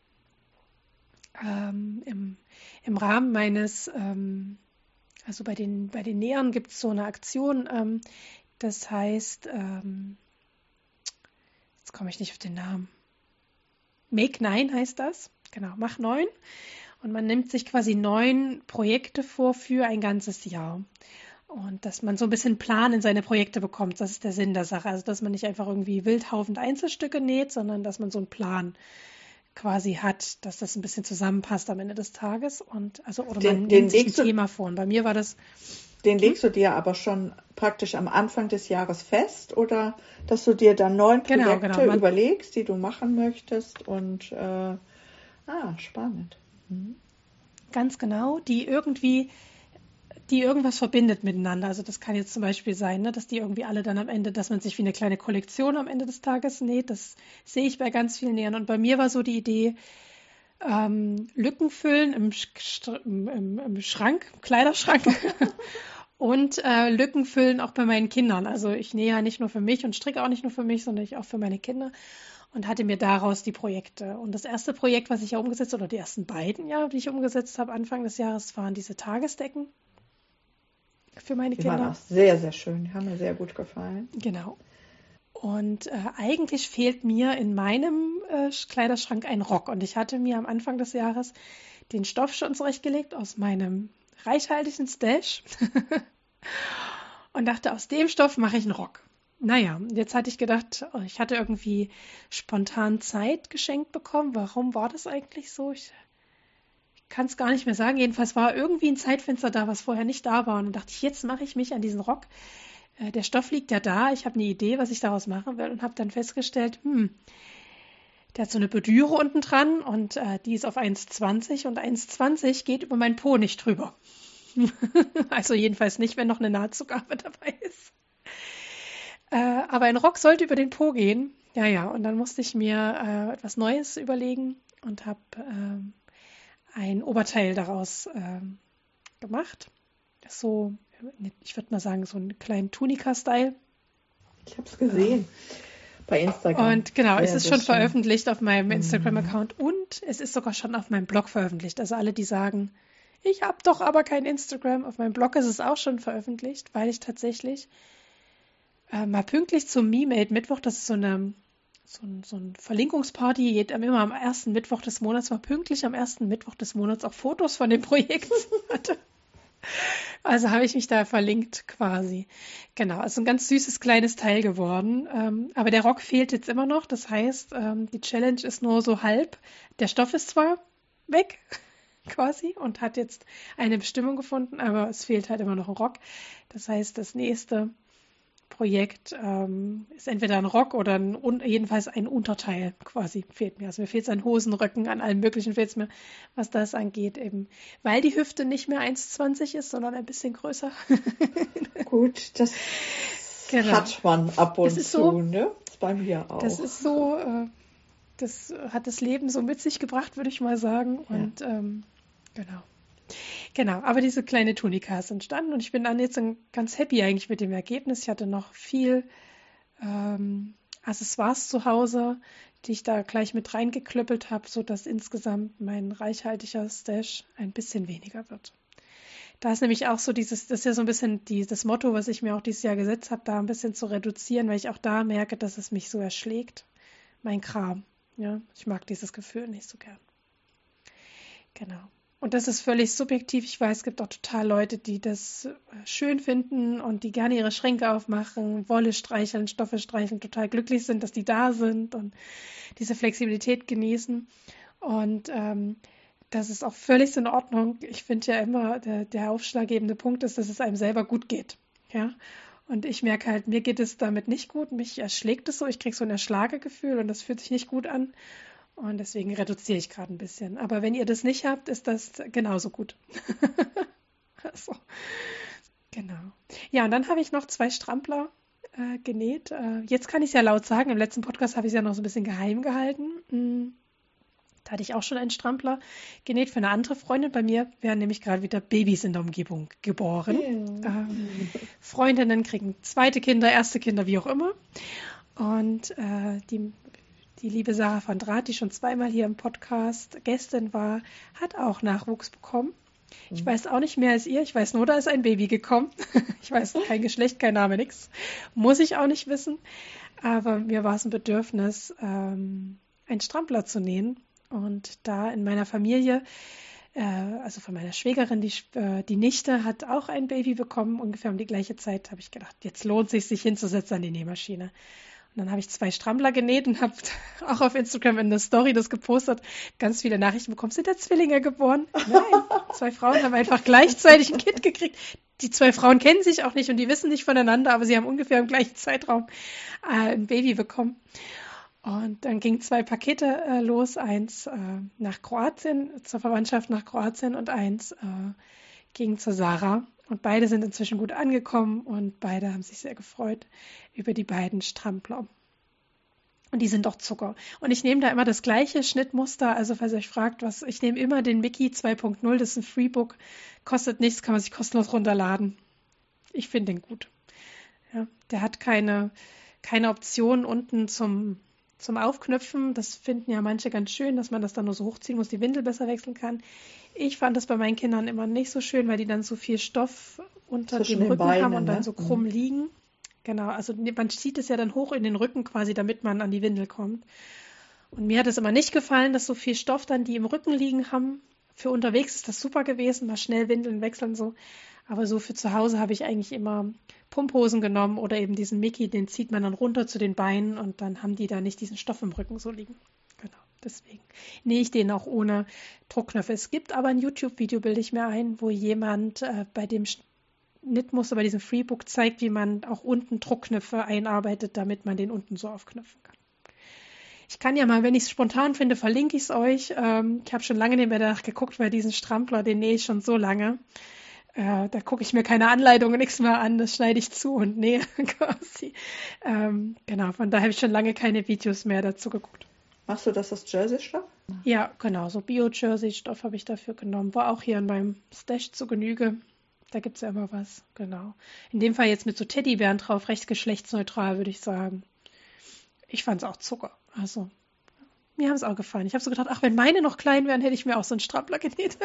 Ähm, im, im Rahmen meines, ähm, also bei den, bei den Nähern gibt es so eine Aktion, ähm, das heißt, ähm, jetzt komme ich nicht auf den Namen. Make neun heißt das. Genau, mach neun. Und man nimmt sich quasi neun Projekte vor für ein ganzes Jahr. Und dass man so ein bisschen Plan in seine Projekte bekommt, das ist der Sinn der Sache. Also, dass man nicht einfach irgendwie wildhaufend Einzelstücke näht, sondern dass man so einen Plan quasi hat, dass das ein bisschen zusammenpasst am Ende des Tages. Und also, oder Den- man den nimmt sich ein legst du- Thema vor. Und bei mir war das, Den legst du dir aber schon praktisch am Anfang des Jahres fest oder dass du dir dann neun Genau, Projekte genau, man- überlegst, die du machen möchtest und äh, ah, spannend. ganz genau, die irgendwie, die irgendwas verbindet miteinander. Also das kann jetzt zum Beispiel sein, ne, dass die irgendwie alle dann am Ende, dass man sich wie eine kleine Kollektion am Ende des Tages näht. Das sehe ich bei ganz vielen Nähern. Und bei mir war so die Idee, ähm, Lücken füllen im, Sch- im, im, im Schrank, im Kleiderschrank und äh, Lücken füllen auch bei meinen Kindern. Also ich nähe ja nicht nur für mich und stricke auch nicht nur für mich, sondern ich auch für meine Kinder. Und hatte mir daraus die Projekte. Und das erste Projekt, was ich ja umgesetzt habe, oder die ersten beiden, ja, die ich umgesetzt habe Anfang des Jahres, waren diese Tagesdecken für meine Die waren Kinder. auch sehr, sehr schön. Die haben mir sehr gut gefallen. Genau. Und äh, eigentlich fehlt mir in meinem äh, Kleiderschrank ein Rock. Und ich hatte mir am Anfang des Jahres den Stoff schon zurechtgelegt aus meinem reichhaltigen Stash und dachte, aus dem Stoff mache ich einen Rock. Naja, jetzt hatte ich gedacht, oh, ich hatte irgendwie spontan Zeit geschenkt bekommen. Warum war das eigentlich so? Ich, ich kann es gar nicht mehr sagen. Jedenfalls war irgendwie ein Zeitfenster da, was vorher nicht da war. Und dann dachte ich, jetzt mache ich mich an diesen Rock. Äh, der Stoff liegt ja da. Ich habe eine Idee, was ich daraus machen will und habe dann festgestellt, hm, der hat so eine Bordüre unten dran und äh, die ist auf eins zwanzig und eins zwanzig geht über mein Po nicht drüber. Also jedenfalls nicht, wenn noch eine Nahtzugabe dabei ist. Äh, aber ein Rock sollte über den Po gehen. Ja, ja, und dann musste ich mir äh, etwas Neues überlegen und habe ähm, ein Oberteil daraus äh, gemacht. So, ich würde mal sagen, so einen kleinen Tunika-Style. Ich habe es gesehen. Bei Instagram. Und genau, ja, es ist schon schön. veröffentlicht auf meinem Instagram-Account und es ist sogar schon auf meinem Blog veröffentlicht. Also alle, die sagen, ich habe doch aber kein Instagram, auf meinem Blog ist es auch schon veröffentlicht, weil ich tatsächlich äh, mal pünktlich zum Me-Made Mittwoch, das ist so eine so ein, so ein Verlinkungsparty, immer am ersten Mittwoch des Monats, war pünktlich am ersten Mittwoch des Monats auch Fotos von dem Projekt hatte. Also habe ich mich da verlinkt quasi. Genau, also ein ganz süßes kleines Teil geworden. Ähm, aber der Rock fehlt jetzt immer noch. Das heißt, ähm, die Challenge ist nur so halb. Der Stoff ist zwar weg quasi und hat jetzt eine Bestimmung gefunden, aber es fehlt halt immer noch ein Rock. Das heißt, das nächste Projekt ähm, ist entweder ein Rock oder ein, un, jedenfalls ein Unterteil quasi fehlt mir. Also mir fehlt es an Hosenröcken, an allem möglichen fehlt es mir, was das angeht eben. Weil die Hüfte nicht mehr eins zwanzig ist, sondern ein bisschen größer. Gut, das genau. Hat man ab und zu, so, ne? Das ist bei mir auch. Das ist so, äh, das hat das Leben so mit sich gebracht, würde ich mal sagen. Ja. Und ähm, genau. Genau, aber diese kleine Tunika ist entstanden und ich bin dann jetzt ganz happy eigentlich mit dem Ergebnis. Ich hatte noch viel ähm, Accessoires zu Hause, die ich da gleich mit reingeklöppelt habe, sodass insgesamt mein reichhaltiger Stash ein bisschen weniger wird. Da ist nämlich auch so dieses, das ist ja so ein bisschen die, das Motto, was ich mir auch dieses Jahr gesetzt habe, da ein bisschen zu reduzieren, weil ich auch da merke, dass es mich so erschlägt, mein Kram. Ja, ich mag dieses Gefühl nicht so gern. Genau. Und das ist völlig subjektiv. Ich weiß, es gibt auch total Leute, die das schön finden und die gerne ihre Schränke aufmachen, Wolle streicheln, Stoffe streicheln, total glücklich sind, dass die da sind und diese Flexibilität genießen. Und ähm, das ist auch völlig in Ordnung. Ich finde ja immer, der, der ausschlaggebende Punkt ist, dass es einem selber gut geht. Ja? Und ich merke halt, mir geht es damit nicht gut. Mich erschlägt es so. Ich kriege so ein Erschlagegefühl und das fühlt sich nicht gut an. Und deswegen reduziere ich gerade ein bisschen. Aber wenn ihr das nicht habt, ist das genauso gut. Also, genau. Ja, und dann habe ich noch zwei Strampler äh, genäht. Äh, jetzt kann ich es ja laut sagen. Im letzten Podcast habe ich es ja noch so ein bisschen geheim gehalten. Hm. Da hatte ich auch schon einen Strampler genäht für eine andere Freundin. Bei mir werden nämlich gerade wieder Babys in der Umgebung geboren. Ja. Ähm, Freundinnen kriegen zweite Kinder, erste Kinder, wie auch immer. Und äh, die Die liebe Sarah van Draat, die schon zweimal hier im Podcast Gästin war, hat auch Nachwuchs bekommen. Ich weiß auch nicht mehr als ihr. Ich weiß nur, da ist ein Baby gekommen. Ich weiß kein Geschlecht, kein Name, nichts. Muss ich auch nicht wissen. Aber mir war es ein Bedürfnis, ähm, einen Strampler zu nähen. Und da in meiner Familie, äh, also von meiner Schwägerin, die, äh, die Nichte hat auch ein Baby bekommen, ungefähr um die gleiche Zeit, habe ich gedacht, jetzt lohnt es sich, sich hinzusetzen an die Nähmaschine. Und dann habe ich zwei Strampler genäht und habe auch auf Instagram in der Story das gepostet. Ganz viele Nachrichten bekommen. Sind da Zwillinge geboren? Nein, zwei Frauen haben einfach gleichzeitig ein Kind gekriegt. Die zwei Frauen kennen sich auch nicht und die wissen nicht voneinander, aber sie haben ungefähr im gleichen Zeitraum äh, ein Baby bekommen. Und dann gingen zwei Pakete äh, los. Eins äh, nach Kroatien, zur Verwandtschaft nach Kroatien und eins äh, ging zur Sarah. Und beide sind inzwischen gut angekommen und beide haben sich sehr gefreut über die beiden Strampler. Und die sind doch Zucker. Und ich nehme da immer das gleiche Schnittmuster. Also falls ihr euch fragt, was, ich nehme immer den Mickey zwei Punkt null. Das ist ein Freebook. Kostet nichts, kann man sich kostenlos runterladen. Ich finde den gut. Ja, der hat keine, keine Option unten zum, zum Aufknöpfen. Das finden ja manche ganz schön, dass man das dann nur so hochziehen muss, die Windel besser wechseln kann. Ich fand das bei meinen Kindern immer nicht so schön, weil die dann so viel Stoff unter Zwischen dem Rücken Beinen, haben und dann ne? so krumm liegen. genau. Also man zieht es ja dann hoch in den Rücken quasi, damit man an die Windel kommt. Und mir hat es immer nicht gefallen, dass so viel Stoff dann die im Rücken liegen haben. Für unterwegs ist das super gewesen, mal schnell Windeln wechseln so. Aber so für zu Hause habe ich eigentlich immer Pumphosen genommen oder eben diesen Mickey, den zieht man dann runter zu den Beinen und dann haben die da nicht diesen Stoff im Rücken so liegen. Genau, deswegen nähe ich den auch ohne Druckknöpfe. Es gibt aber ein YouTube-Video, bilde ich mir ein, wo jemand äh, bei dem Schnittmuster, bei diesem Freebook zeigt, wie man auch unten Druckknöpfe einarbeitet, damit man den unten so aufknöpfen kann. Ich kann ja mal, wenn ich es spontan finde, verlinke ich es euch. Ähm, ich habe schon lange nicht mehr danach geguckt, weil diesen Strampler, den nähe ich schon so lange. Äh, da gucke ich mir keine Anleitungen, nichts mehr an, das schneide ich zu und nähe quasi. Ähm, genau, von daher habe ich schon lange keine Videos mehr dazu geguckt. Machst du das aus Jersey-Stoff? Ja, genau, so Bio-Jersey-Stoff habe ich dafür genommen. War auch hier in meinem Stash zu Genüge. Da gibt es ja immer was, genau. In dem Fall jetzt mit so Teddybären drauf, recht geschlechtsneutral, würde ich sagen. Ich fand es auch Zucker. Also, mir haben es auch gefallen. Ich habe so gedacht, ach, wenn meine noch klein wären, hätte ich mir auch so einen Strampler genäht.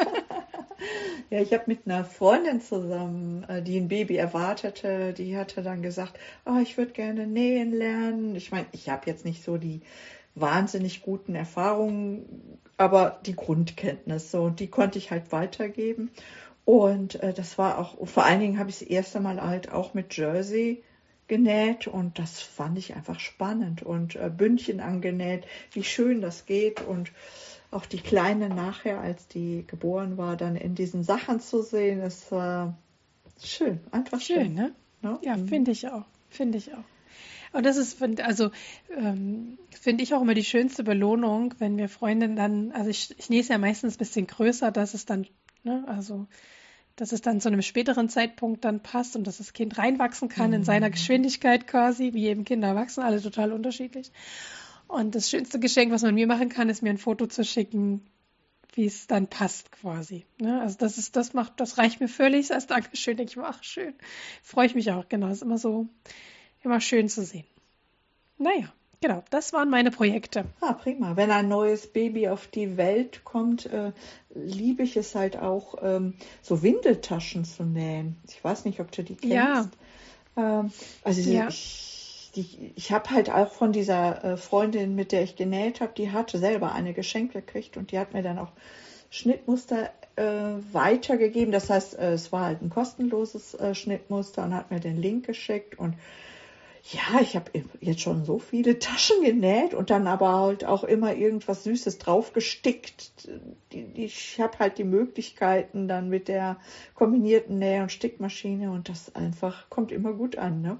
Ja, ich habe mit einer Freundin zusammen, die ein Baby erwartete, die hatte dann gesagt, oh, ich würde gerne nähen lernen. Ich meine, ich habe jetzt nicht so die wahnsinnig guten Erfahrungen, aber die Grundkenntnisse und die konnte ich halt weitergeben. Und äh, das war auch, vor allen Dingen habe ich das erste Mal halt auch mit Jersey genäht und das fand ich einfach spannend und äh, Bündchen angenäht, wie schön das geht und auch die Kleine nachher, als die geboren war, dann in diesen Sachen zu sehen, das war schön, einfach schön. Schön, ne? Ja, Ja, mhm. finde ich auch, finde ich auch. Und das ist, also ähm, finde ich auch immer die schönste Belohnung, wenn wir Freundinnen dann, also ich, ich nähe es ja meistens ein bisschen größer, dass es dann, ne, also dass es dann zu einem späteren Zeitpunkt dann passt und dass das Kind reinwachsen kann mhm. in seiner Geschwindigkeit quasi, wie eben Kinder wachsen, alle total unterschiedlich. Und das schönste Geschenk, was man mir machen kann, ist mir ein Foto zu schicken, wie es dann passt quasi. Ne? Also das ist, das macht, das reicht mir völlig als Dankeschön. Denke ich mir, ach schön, freue ich mich auch. Genau, ist immer so, immer schön zu sehen. Naja, genau, das waren meine Projekte. Ah, prima. Wenn ein neues Baby auf die Welt kommt, äh, liebe ich es halt auch, ähm, so Windeltaschen zu nähen. Ich weiß nicht, ob du die kennst. Ja. Ähm, also ja. ich, die, ich habe halt auch von dieser äh, Freundin, mit der ich genäht habe, die hatte selber eine geschenkt gekriegt und die hat mir dann auch Schnittmuster äh, weitergegeben. Das heißt, äh, es war halt ein kostenloses äh, Schnittmuster und hat mir den Link geschickt und ja, ich habe jetzt schon so viele Taschen genäht und dann aber halt auch immer irgendwas Süßes draufgestickt. Ich habe halt die Möglichkeiten dann mit der kombinierten Näh- und Stickmaschine und das einfach kommt immer gut an, ne?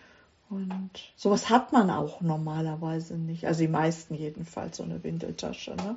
Und sowas hat man auch normalerweise nicht. Also die meisten jedenfalls, so eine Windeltasche, ne?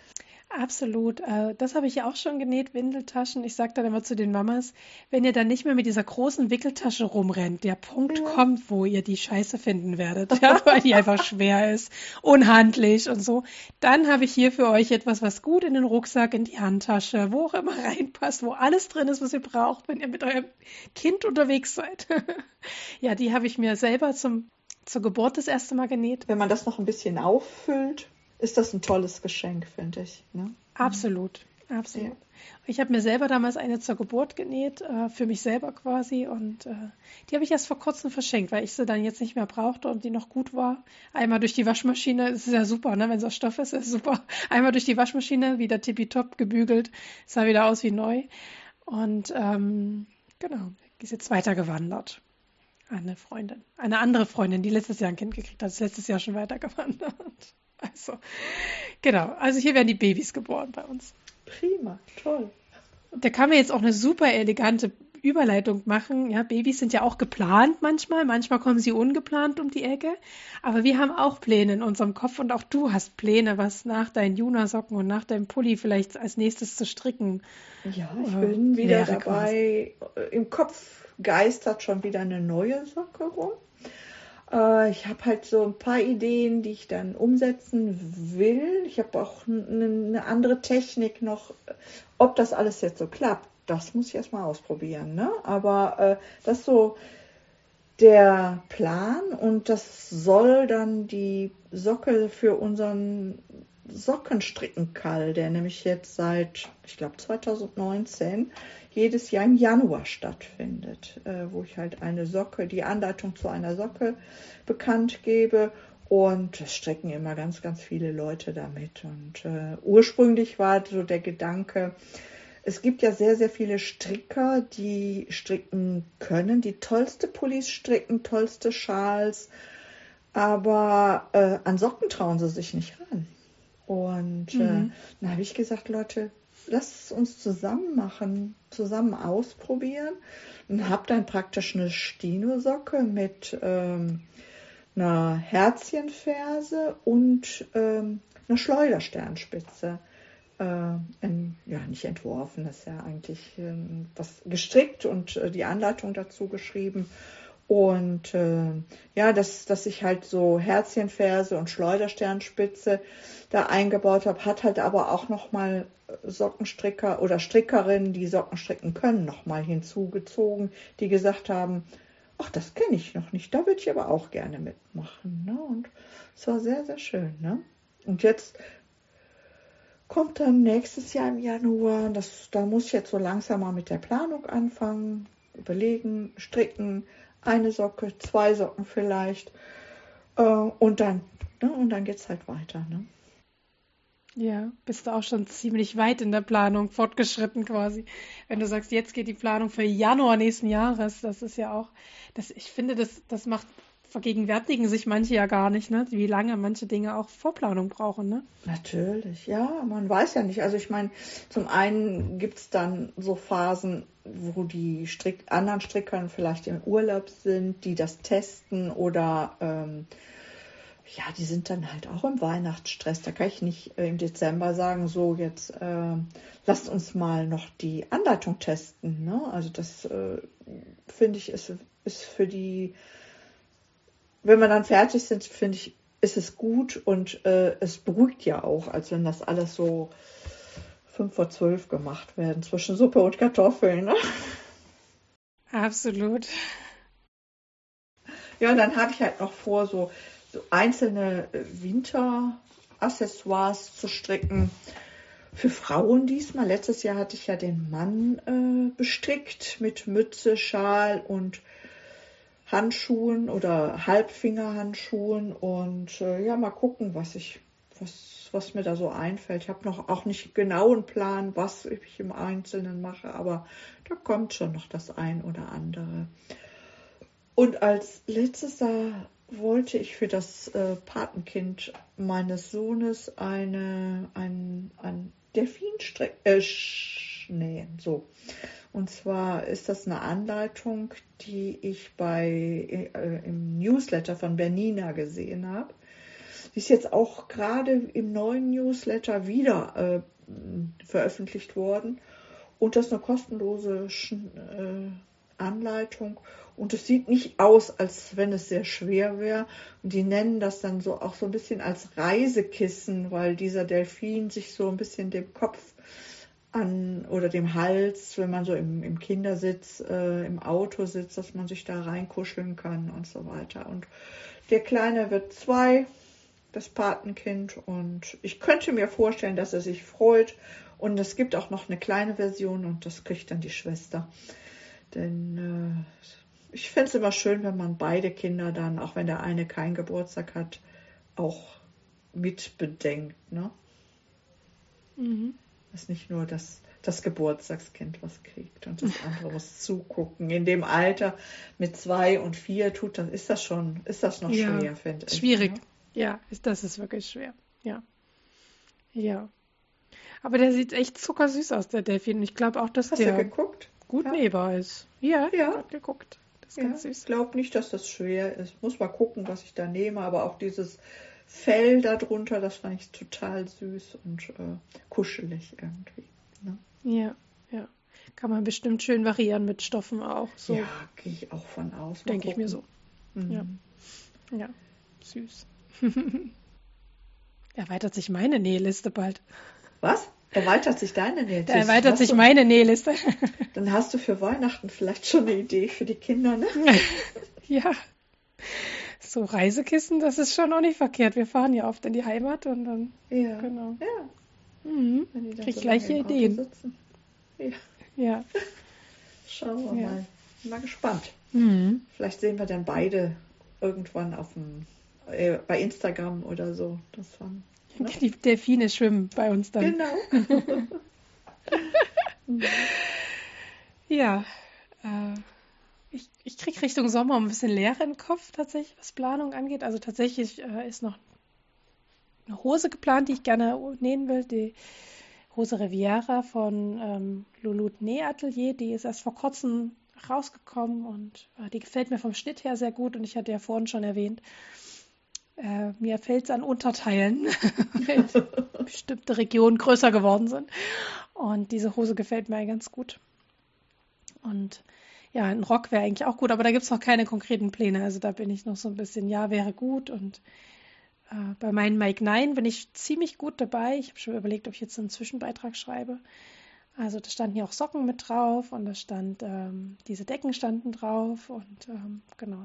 Absolut. Das habe ich ja auch schon genäht, Windeltaschen. Ich sage dann immer zu den Mamas, wenn ihr dann nicht mehr mit dieser großen Wickeltasche rumrennt, der Punkt ja. kommt, wo ihr die Scheiße finden werdet, ja, weil die einfach schwer ist, unhandlich und so, dann habe ich hier für euch etwas, was gut in den Rucksack, in die Handtasche, wo auch immer reinpasst, wo alles drin ist, was ihr braucht, wenn ihr mit eurem Kind unterwegs seid. Ja, die habe ich mir selber zum, zur Geburt das erste Mal genäht. Wenn man das noch ein bisschen auffüllt, ist das ein tolles Geschenk, finde ich. Ne? Absolut, absolut. Ja. Ich habe mir selber damals eine zur Geburt genäht, äh, für mich selber quasi. Und äh, die habe ich erst vor kurzem verschenkt, weil ich sie dann jetzt nicht mehr brauchte und die noch gut war. Einmal durch die Waschmaschine, das ist ja super, ne? Wenn es aus Stoff ist, ist super. Einmal durch die Waschmaschine, wieder tippitopp gebügelt, sah wieder aus wie neu. Und ähm, genau, ist jetzt weitergewandert. Eine Freundin, eine andere Freundin, die letztes Jahr ein Kind gekriegt hat, ist letztes Jahr schon weitergewandert. Also, genau. Also hier werden die Babys geboren bei uns. Prima, toll. Da kann man jetzt auch eine super elegante Überleitung machen. Ja, Babys sind ja auch geplant manchmal. Manchmal kommen sie ungeplant um die Ecke. Aber wir haben auch Pläne in unserem Kopf und auch du hast Pläne, was nach deinen Juna-Socken und nach deinem Pulli vielleicht als nächstes zu stricken. Ja, ich bin äh, wieder dabei. Quasi. Im Kopf geistert schon wieder eine neue Socke rum. Ich habe halt so ein paar Ideen, die ich dann umsetzen will. Ich habe auch eine andere Technik noch. Ob das alles jetzt so klappt, das muss ich erstmal ausprobieren. Ne? Aber äh, das ist so der Plan und das soll dann die Socke für unseren Sockenstrickenkall, der nämlich jetzt seit, ich glaube, zwanzig neunzehn jedes Jahr im Januar stattfindet, äh, wo ich halt eine Socke, die Anleitung zu einer Socke bekannt gebe. Und es stricken immer ganz, ganz viele Leute damit. Und äh, ursprünglich war so der Gedanke, es gibt ja sehr, sehr viele Stricker, die stricken können, die tollste Pullis stricken, tollste Schals, aber äh, an Socken trauen sie sich nicht ran. Und mhm. äh, dann habe ich gesagt, Leute, lasst es uns zusammen machen, zusammen ausprobieren. Und habe dann praktisch eine Stino-Socke mit ähm, einer Herzchenferse und ähm, einer Schleudersternspitze. Äh, in, ja, nicht entworfen, das ist ja eigentlich äh, was gestrickt und äh, die Anleitung dazu geschrieben. Und äh, ja, dass, dass ich halt so Herzchenferse und Schleudersternspitze da eingebaut habe, hat halt aber auch nochmal Sockenstricker oder Strickerinnen, die Socken stricken können, nochmal hinzugezogen, die gesagt haben, ach, das kenne ich noch nicht, da würde ich aber auch gerne mitmachen. Ne? Und es war sehr, sehr schön. Ne? Und jetzt kommt dann nächstes Jahr im Januar, das, da muss ich jetzt so langsam mal mit der Planung anfangen, überlegen, stricken, eine Socke, zwei Socken vielleicht äh, und dann, ne, und dann geht es halt weiter. Ne? Ja, bist du auch schon ziemlich weit in der Planung fortgeschritten quasi. Wenn du sagst, jetzt geht die Planung für Januar nächsten Jahres, das ist ja auch, das, ich finde, das, das macht, vergegenwärtigen sich manche ja gar nicht, ne? Wie lange manche Dinge auch Vorplanung brauchen. Ne? Natürlich, ja, man weiß ja nicht. Also ich meine, zum einen gibt es dann so Phasen, wo die Strick, anderen Strickern vielleicht im Urlaub sind, die das testen oder ähm, ja, die sind dann halt auch im Weihnachtsstress. Da kann ich nicht äh, im Dezember sagen, so jetzt äh, lasst uns mal noch die Anleitung testen. Ne? Also das äh, finde ich ist, ist für die, wenn wir dann fertig sind, finde ich, ist es gut und äh, es beruhigt ja auch, als wenn das alles so fünf vor zwölf gemacht werden zwischen Suppe und Kartoffeln. Ne? Absolut. Ja, und dann habe ich halt noch vor, so, so einzelne Winteraccessoires zu stricken. Für Frauen diesmal. Letztes Jahr hatte ich ja den Mann äh, bestrickt mit Mütze, Schal und Handschuhen oder Halbfingerhandschuhen. Und äh, ja, mal gucken, was ich, was, was mir da so einfällt. Ich habe noch auch nicht genau einen Plan, was ich im Einzelnen mache, aber da kommt schon noch das ein oder andere. Und als letztes da wollte ich für das äh, Patenkind meines Sohnes eine, ein, ein Delfinstrick äh, nähen. So. Und zwar ist das eine Anleitung, die ich bei äh, im Newsletter von Bernina gesehen habe. Die ist jetzt auch gerade im neuen Newsletter wieder äh, veröffentlicht worden. Und das ist eine kostenlose äh, Anleitung. Und es sieht nicht aus, als wenn es sehr schwer wäre. Und die nennen das dann so auch so ein bisschen als Reisekissen, weil dieser Delfin sich so ein bisschen dem Kopf an oder dem Hals, wenn man so im, im Kindersitz, äh, im Auto sitzt, dass man sich da reinkuscheln kann und so weiter. Und der Kleine wird zwei, das Patenkind. Und ich könnte mir vorstellen, dass er sich freut. Und es gibt auch noch eine kleine Version und das kriegt dann die Schwester. Denn äh, ich finde es immer schön, wenn man beide Kinder dann, auch wenn der eine keinen Geburtstag hat, auch mitbedenkt. Ne? Mhm. Dass nicht nur das, das Geburtstagskind was kriegt und das andere muss zugucken. In dem Alter mit zwei und vier tut das, ist das schon, ist das noch Ja, schwer, finde ich. schwierig. Ne? Ja, ist, das ist wirklich schwer. Ja. Ja. Aber der sieht echt zuckersüß aus, der Delfin. Ich glaube auch, dass Hast du der geguckt? gut Ja. nähbar ist. Ja, ich Ja. habe geguckt. Das ist Ja, ganz süß. ich glaube nicht, dass das schwer ist. Muss mal gucken, was ich da nehme. Aber auch dieses Fell darunter, das fand ich total süß und äh, kuschelig irgendwie. Ne? Ja, ja. Kann man bestimmt schön variieren mit Stoffen auch. So Ja, gehe ich auch von aus. Mal denke ich mir gucken. so. Mhm. Ja. Ja, süß. Erweitert sich meine Nähliste bald. Was? Erweitert sich deine Nähte? Da erweitert Hast sich du, meine Nähliste. Dann hast du für Weihnachten vielleicht schon eine Idee für die Kinder, ne? Ja. So Reisekissen, das ist schon auch nicht verkehrt. Wir fahren ja oft in die Heimat und dann. Ja. Genau. Ja. Mhm. Wenn die dann Krieg so gleiche lange im Auto Ideen. sitzen. Ja. Ja. Schauen wir Ja. mal. Bin mal gespannt. Mhm. Vielleicht sehen wir dann beide irgendwann auf dem, äh, bei Instagram oder so. Das war, ne? Die Delfine schwimmen bei uns dann. Genau. Ja, äh, ich, ich kriege Richtung Sommer ein bisschen Leere im Kopf tatsächlich, was Planung angeht. Also tatsächlich äh, ist noch eine Hose geplant, die ich gerne nähen will. Die Hose Riviera von ähm, Lulut Nähatelier. Die ist erst vor kurzem rausgekommen und äh, die gefällt mir vom Schnitt her sehr gut. Und ich hatte ja vorhin schon erwähnt, äh, mir fällt es an Unterteilen, weil bestimmte Regionen größer geworden sind. Und diese Hose gefällt mir ganz gut. Und ja, ein Rock wäre eigentlich auch gut, aber da gibt es noch keine konkreten Pläne. Also da bin ich noch so ein bisschen, ja, wäre gut. Und äh, bei meinen Mike Nine bin ich ziemlich gut dabei. Ich habe schon überlegt, ob ich jetzt einen Zwischenbeitrag schreibe. Also da standen hier auch Socken mit drauf und da stand, ähm, diese Decken standen drauf und ähm, genau.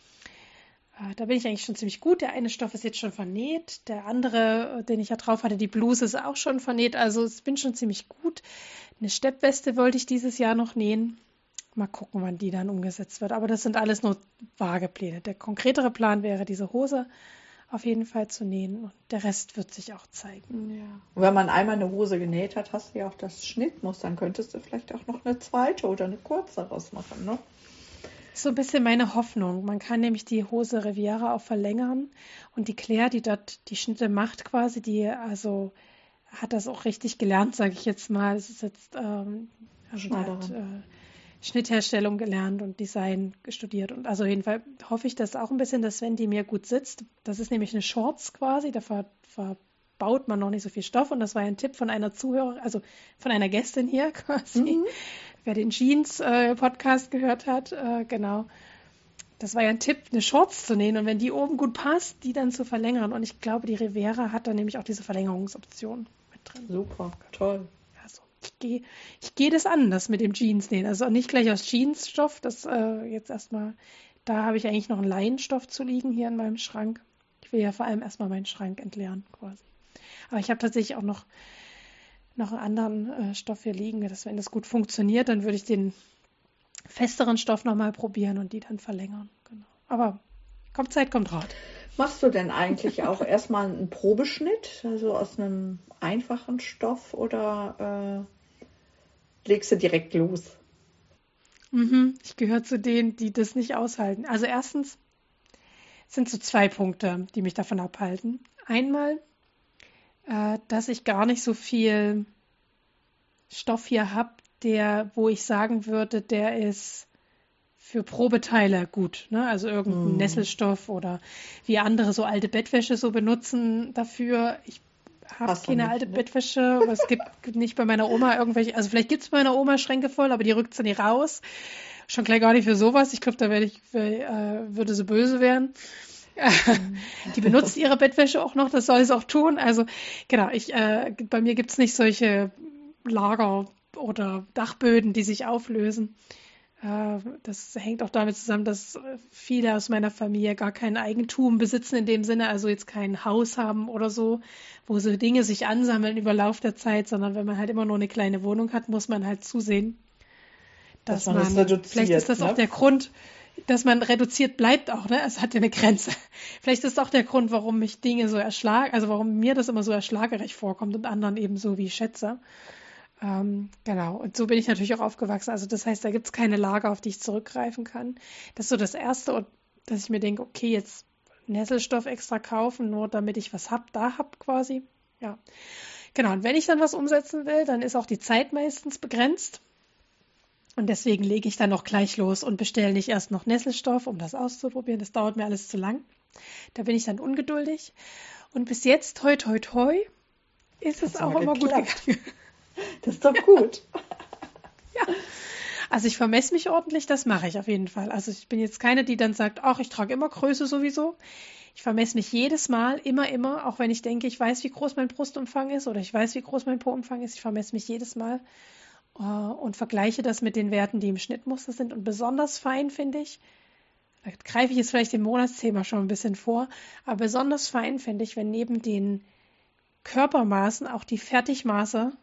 Äh, da bin ich eigentlich schon ziemlich gut. Der eine Stoff ist jetzt schon vernäht, der andere, den ich ja drauf hatte, die Bluse ist auch schon vernäht. Also ich bin schon ziemlich gut. Eine Steppweste wollte ich dieses Jahr noch nähen. Mal gucken, wann die dann umgesetzt wird. Aber das sind alles nur vage Pläne. Der konkretere Plan wäre, diese Hose auf jeden Fall zu nähen. Und der Rest wird sich auch zeigen. Ja. Und wenn man einmal eine Hose genäht hat, hast du ja auch das Schnittmuster. Dann könntest du vielleicht auch noch eine zweite oder eine kurze daraus machen, ne? So ein bisschen meine Hoffnung. Man kann nämlich die Hose Riviera auch verlängern. Und die Claire, die dort die Schnitte macht quasi, die also hat das auch richtig gelernt, sage ich jetzt mal. Es ist jetzt ähm, also die hat äh, Schnittherstellung gelernt und Design studiert. Und also auf jeden Fall hoffe ich das auch ein bisschen, dass wenn die mir gut sitzt, das ist nämlich eine Shorts quasi, da ver, verbaut man noch nicht so viel Stoff. Und das war ein Tipp von einer Zuhörerin, also von einer Gästin hier quasi, mhm. wer den Jeans-Podcast äh, gehört hat, äh, genau. Das war ja ein Tipp, eine Shorts zu nähen und wenn die oben gut passt, die dann zu verlängern. Und ich glaube, die Riviera hat da nämlich auch diese Verlängerungsoption mit drin. Super, toll. Also ich gehe ich geh das an, das mit dem Jeans nähen. Also nicht gleich aus Jeansstoff, das äh, jetzt erstmal, da habe ich eigentlich noch einen Leinenstoff zu liegen hier in meinem Schrank. Ich will ja vor allem erstmal meinen Schrank entleeren quasi. Aber ich habe tatsächlich auch noch, noch einen anderen äh, Stoff hier liegen, dass wenn das gut funktioniert, dann würde ich den festeren Stoff nochmal probieren und die dann verlängern. Genau. Aber kommt Zeit, kommt Rat. Machst du denn eigentlich auch erstmal einen Probeschnitt, also aus einem einfachen Stoff oder äh, legst du direkt los? Mhm, ich gehöre zu denen, die das nicht aushalten. Also erstens sind so zwei Punkte, die mich davon abhalten. Einmal, äh, dass ich gar nicht so viel Stoff hier habe, der, wo ich sagen würde, der ist für Probeteile gut, ne? Also irgendein mm. Nesselstoff oder wie andere so alte Bettwäsche so benutzen dafür. Ich habe keine nicht, alte ne? Bettwäsche, aber es gibt nicht bei meiner Oma irgendwelche, also vielleicht gibt es bei meiner Oma Schränke voll, aber die rückt sie nicht raus. Schon gleich gar nicht für sowas. Ich glaube, da werde ich, äh, würde sie böse werden. Mm. Die benutzt ihre Bettwäsche auch noch, das soll es auch tun. Also genau, ich, äh, bei mir gibt es nicht solche Lager oder Dachböden, die sich auflösen. Das hängt auch damit zusammen, dass viele aus meiner Familie gar kein Eigentum besitzen in dem Sinne, also jetzt kein Haus haben oder so, wo so Dinge sich ansammeln über Lauf der Zeit, sondern wenn man halt immer nur eine kleine Wohnung hat, muss man halt zusehen, dass, dass man, man das reduziert, vielleicht ist das ne? auch der Grund, dass man reduziert bleibt auch, ne? Es hat ja eine Grenze. Vielleicht ist das auch der Grund, warum mich Dinge so erschlagen, also warum mir das immer so erschlagerecht vorkommt und anderen eben so, wie ich schätze. Ähm, genau, und so bin ich natürlich auch aufgewachsen. Also das heißt, da gibt es keine Lager, auf die ich zurückgreifen kann. Das ist so das Erste, und dass ich mir denke, okay, jetzt Nesselstoff extra kaufen, nur damit ich was hab, da hab quasi. Ja, genau. Und wenn ich dann was umsetzen will, dann ist auch die Zeit meistens begrenzt. Und deswegen lege ich dann auch gleich los und bestelle nicht erst noch Nesselstoff, um das auszuprobieren. Das dauert mir alles zu lang. Da bin ich dann ungeduldig. Und bis jetzt, toi, toi, toi, ist es auch immer gut gegangen. Das ist doch gut. Ja, also ich vermesse mich ordentlich, das mache ich auf jeden Fall. Also ich bin jetzt keine, die dann sagt, ach, ich trage immer Größe sowieso. Ich vermesse mich jedes Mal, immer, immer, auch wenn ich denke, ich weiß, wie groß mein Brustumfang ist oder ich weiß, wie groß mein Po-Umfang ist. Ich vermesse mich jedes Mal uh, und vergleiche das mit den Werten, die im Schnittmuster sind. Und besonders fein finde ich, da greife ich jetzt vielleicht dem Monatsthema schon ein bisschen vor, aber besonders fein finde ich, wenn neben den Körpermaßen auch die Fertigmaße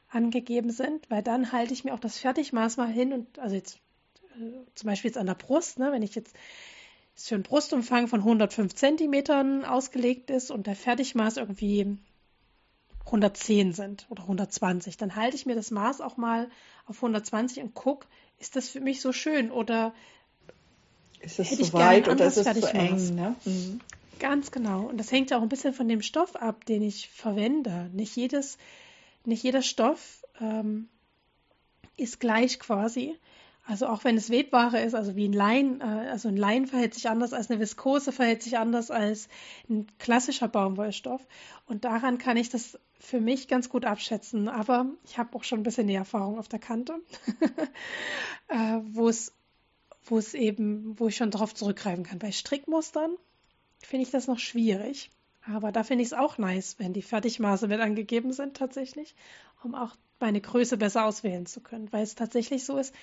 angegeben sind, weil dann halte ich mir auch das Fertigmaß mal hin und also jetzt äh, zum Beispiel jetzt an der Brust, ne, wenn ich jetzt für einen Brustumfang von hundertfünf Zentimetern ausgelegt ist und der Fertigmaß irgendwie hundertzehn sind oder hundertzwanzig, dann halte ich mir das Maß auch mal auf hundertzwanzig und gucke, ist das für mich so schön oder ist es hätte ich zu gerne ein weit oder anderes ist es zu Fertigmaß? eng? Ne? Mhm. Ganz genau. Und das hängt ja auch ein bisschen von dem Stoff ab, den ich verwende. Nicht jedes, nicht jeder Stoff ähm, ist gleich quasi. Also auch wenn es Webware ist, also wie ein Lein, äh, also ein Lein verhält sich anders als eine Viskose, verhält sich anders als ein klassischer Baumwollstoff. Und daran kann ich das für mich ganz gut abschätzen. Aber ich habe auch schon ein bisschen die Erfahrung auf der Kante, äh, wo es, wo es eben, wo ich schon darauf zurückgreifen kann. Bei Strickmustern finde ich das noch schwierig. Aber da finde ich es auch nice, wenn die Fertigmaße mit angegeben sind tatsächlich, um auch meine Größe besser auswählen zu können. Weil es tatsächlich so ist,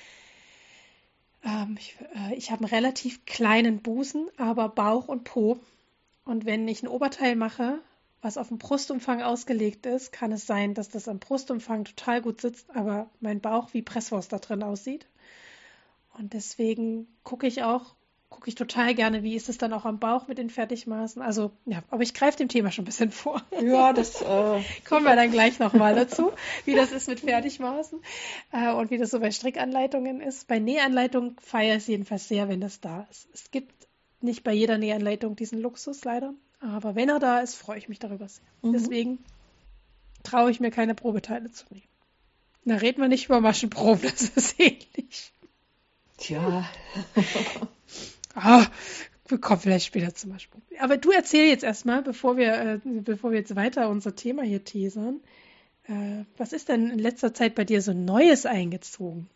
ähm, ich, äh, ich habe einen relativ kleinen Busen, aber Bauch und Po. Und wenn ich ein Oberteil mache, was auf den Brustumfang ausgelegt ist, kann es sein, dass das am Brustumfang total gut sitzt, aber mein Bauch wie Presswurst da drin aussieht. Und deswegen gucke ich auch, gucke ich total gerne, wie ist es dann auch am Bauch mit den Fertigmaßen. Also, ja, aber ich greife dem Thema schon ein bisschen vor. Ja, das äh, Kommen wir dann gleich nochmal dazu, wie das ist mit Fertigmaßen äh, und wie das so bei Strickanleitungen ist. Bei Nähanleitungen feiere ich es jedenfalls sehr, wenn das da ist. Es gibt nicht bei jeder Nähanleitung diesen Luxus leider, aber wenn er da ist, freue ich mich darüber sehr. mhm. Deswegen traue ich mir keine Probeteile zu nehmen. Da reden wir nicht über Maschenproben, das ist ähnlich. Tja. Ah, wir kommen vielleicht später zum Beispiel. Aber du erzähl jetzt erstmal, bevor wir, äh, bevor wir jetzt weiter unser Thema hier teasern. Äh, was ist denn in letzter Zeit bei dir so Neues eingezogen?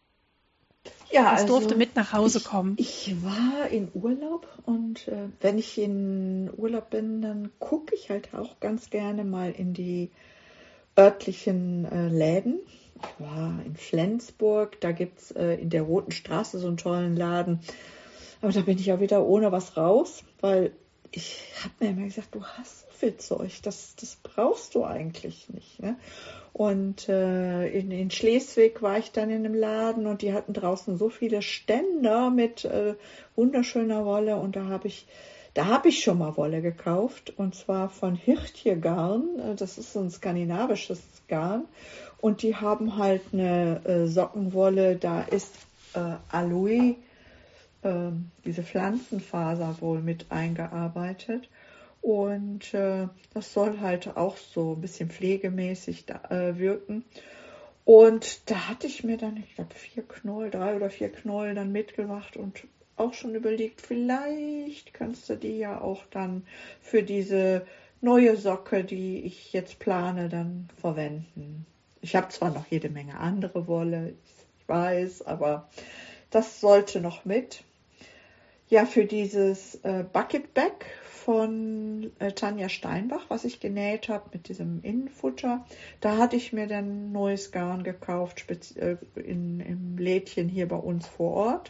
Ja, Was also durfte mit nach Hause ich, kommen? ich war in Urlaub und äh, wenn ich in Urlaub bin, dann gucke ich halt auch ganz gerne mal in die örtlichen äh, Läden. Ich war in Flensburg, da gibt es äh, in der Roten Straße so einen tollen Laden. Aber da bin ich auch wieder ohne was raus, weil ich habe mir immer gesagt, du hast so viel Zeug, das, das brauchst du eigentlich nicht. Ne? Und äh, in, in Schleswig war ich dann in einem Laden und die hatten draußen so viele Ständer mit äh, wunderschöner Wolle und da habe ich Da habe ich schon mal Wolle gekauft und zwar von Hirtje Garn. Das ist so ein skandinavisches Garn und die haben halt eine äh, Sockenwolle, da ist äh, Aloe, äh, diese Pflanzenfaser wohl mit eingearbeitet und äh, das soll halt auch so ein bisschen pflegemäßig da, äh, wirken. Und da hatte ich mir dann, ich glaube, vier Knoll, drei oder vier Knoll dann mitgemacht und auch schon überlegt, vielleicht kannst du die ja auch dann für diese neue Socke, die ich jetzt plane, dann verwenden. Ich habe zwar noch jede Menge andere Wolle, ich weiß, aber das sollte noch mit. Ja, für dieses äh, Bucket Bag von äh, Tanja Steinbach, was ich genäht habe mit diesem Innenfutter, da hatte ich mir dann neues Garn gekauft, spezi- äh, in, im Lädchen hier bei uns vor Ort.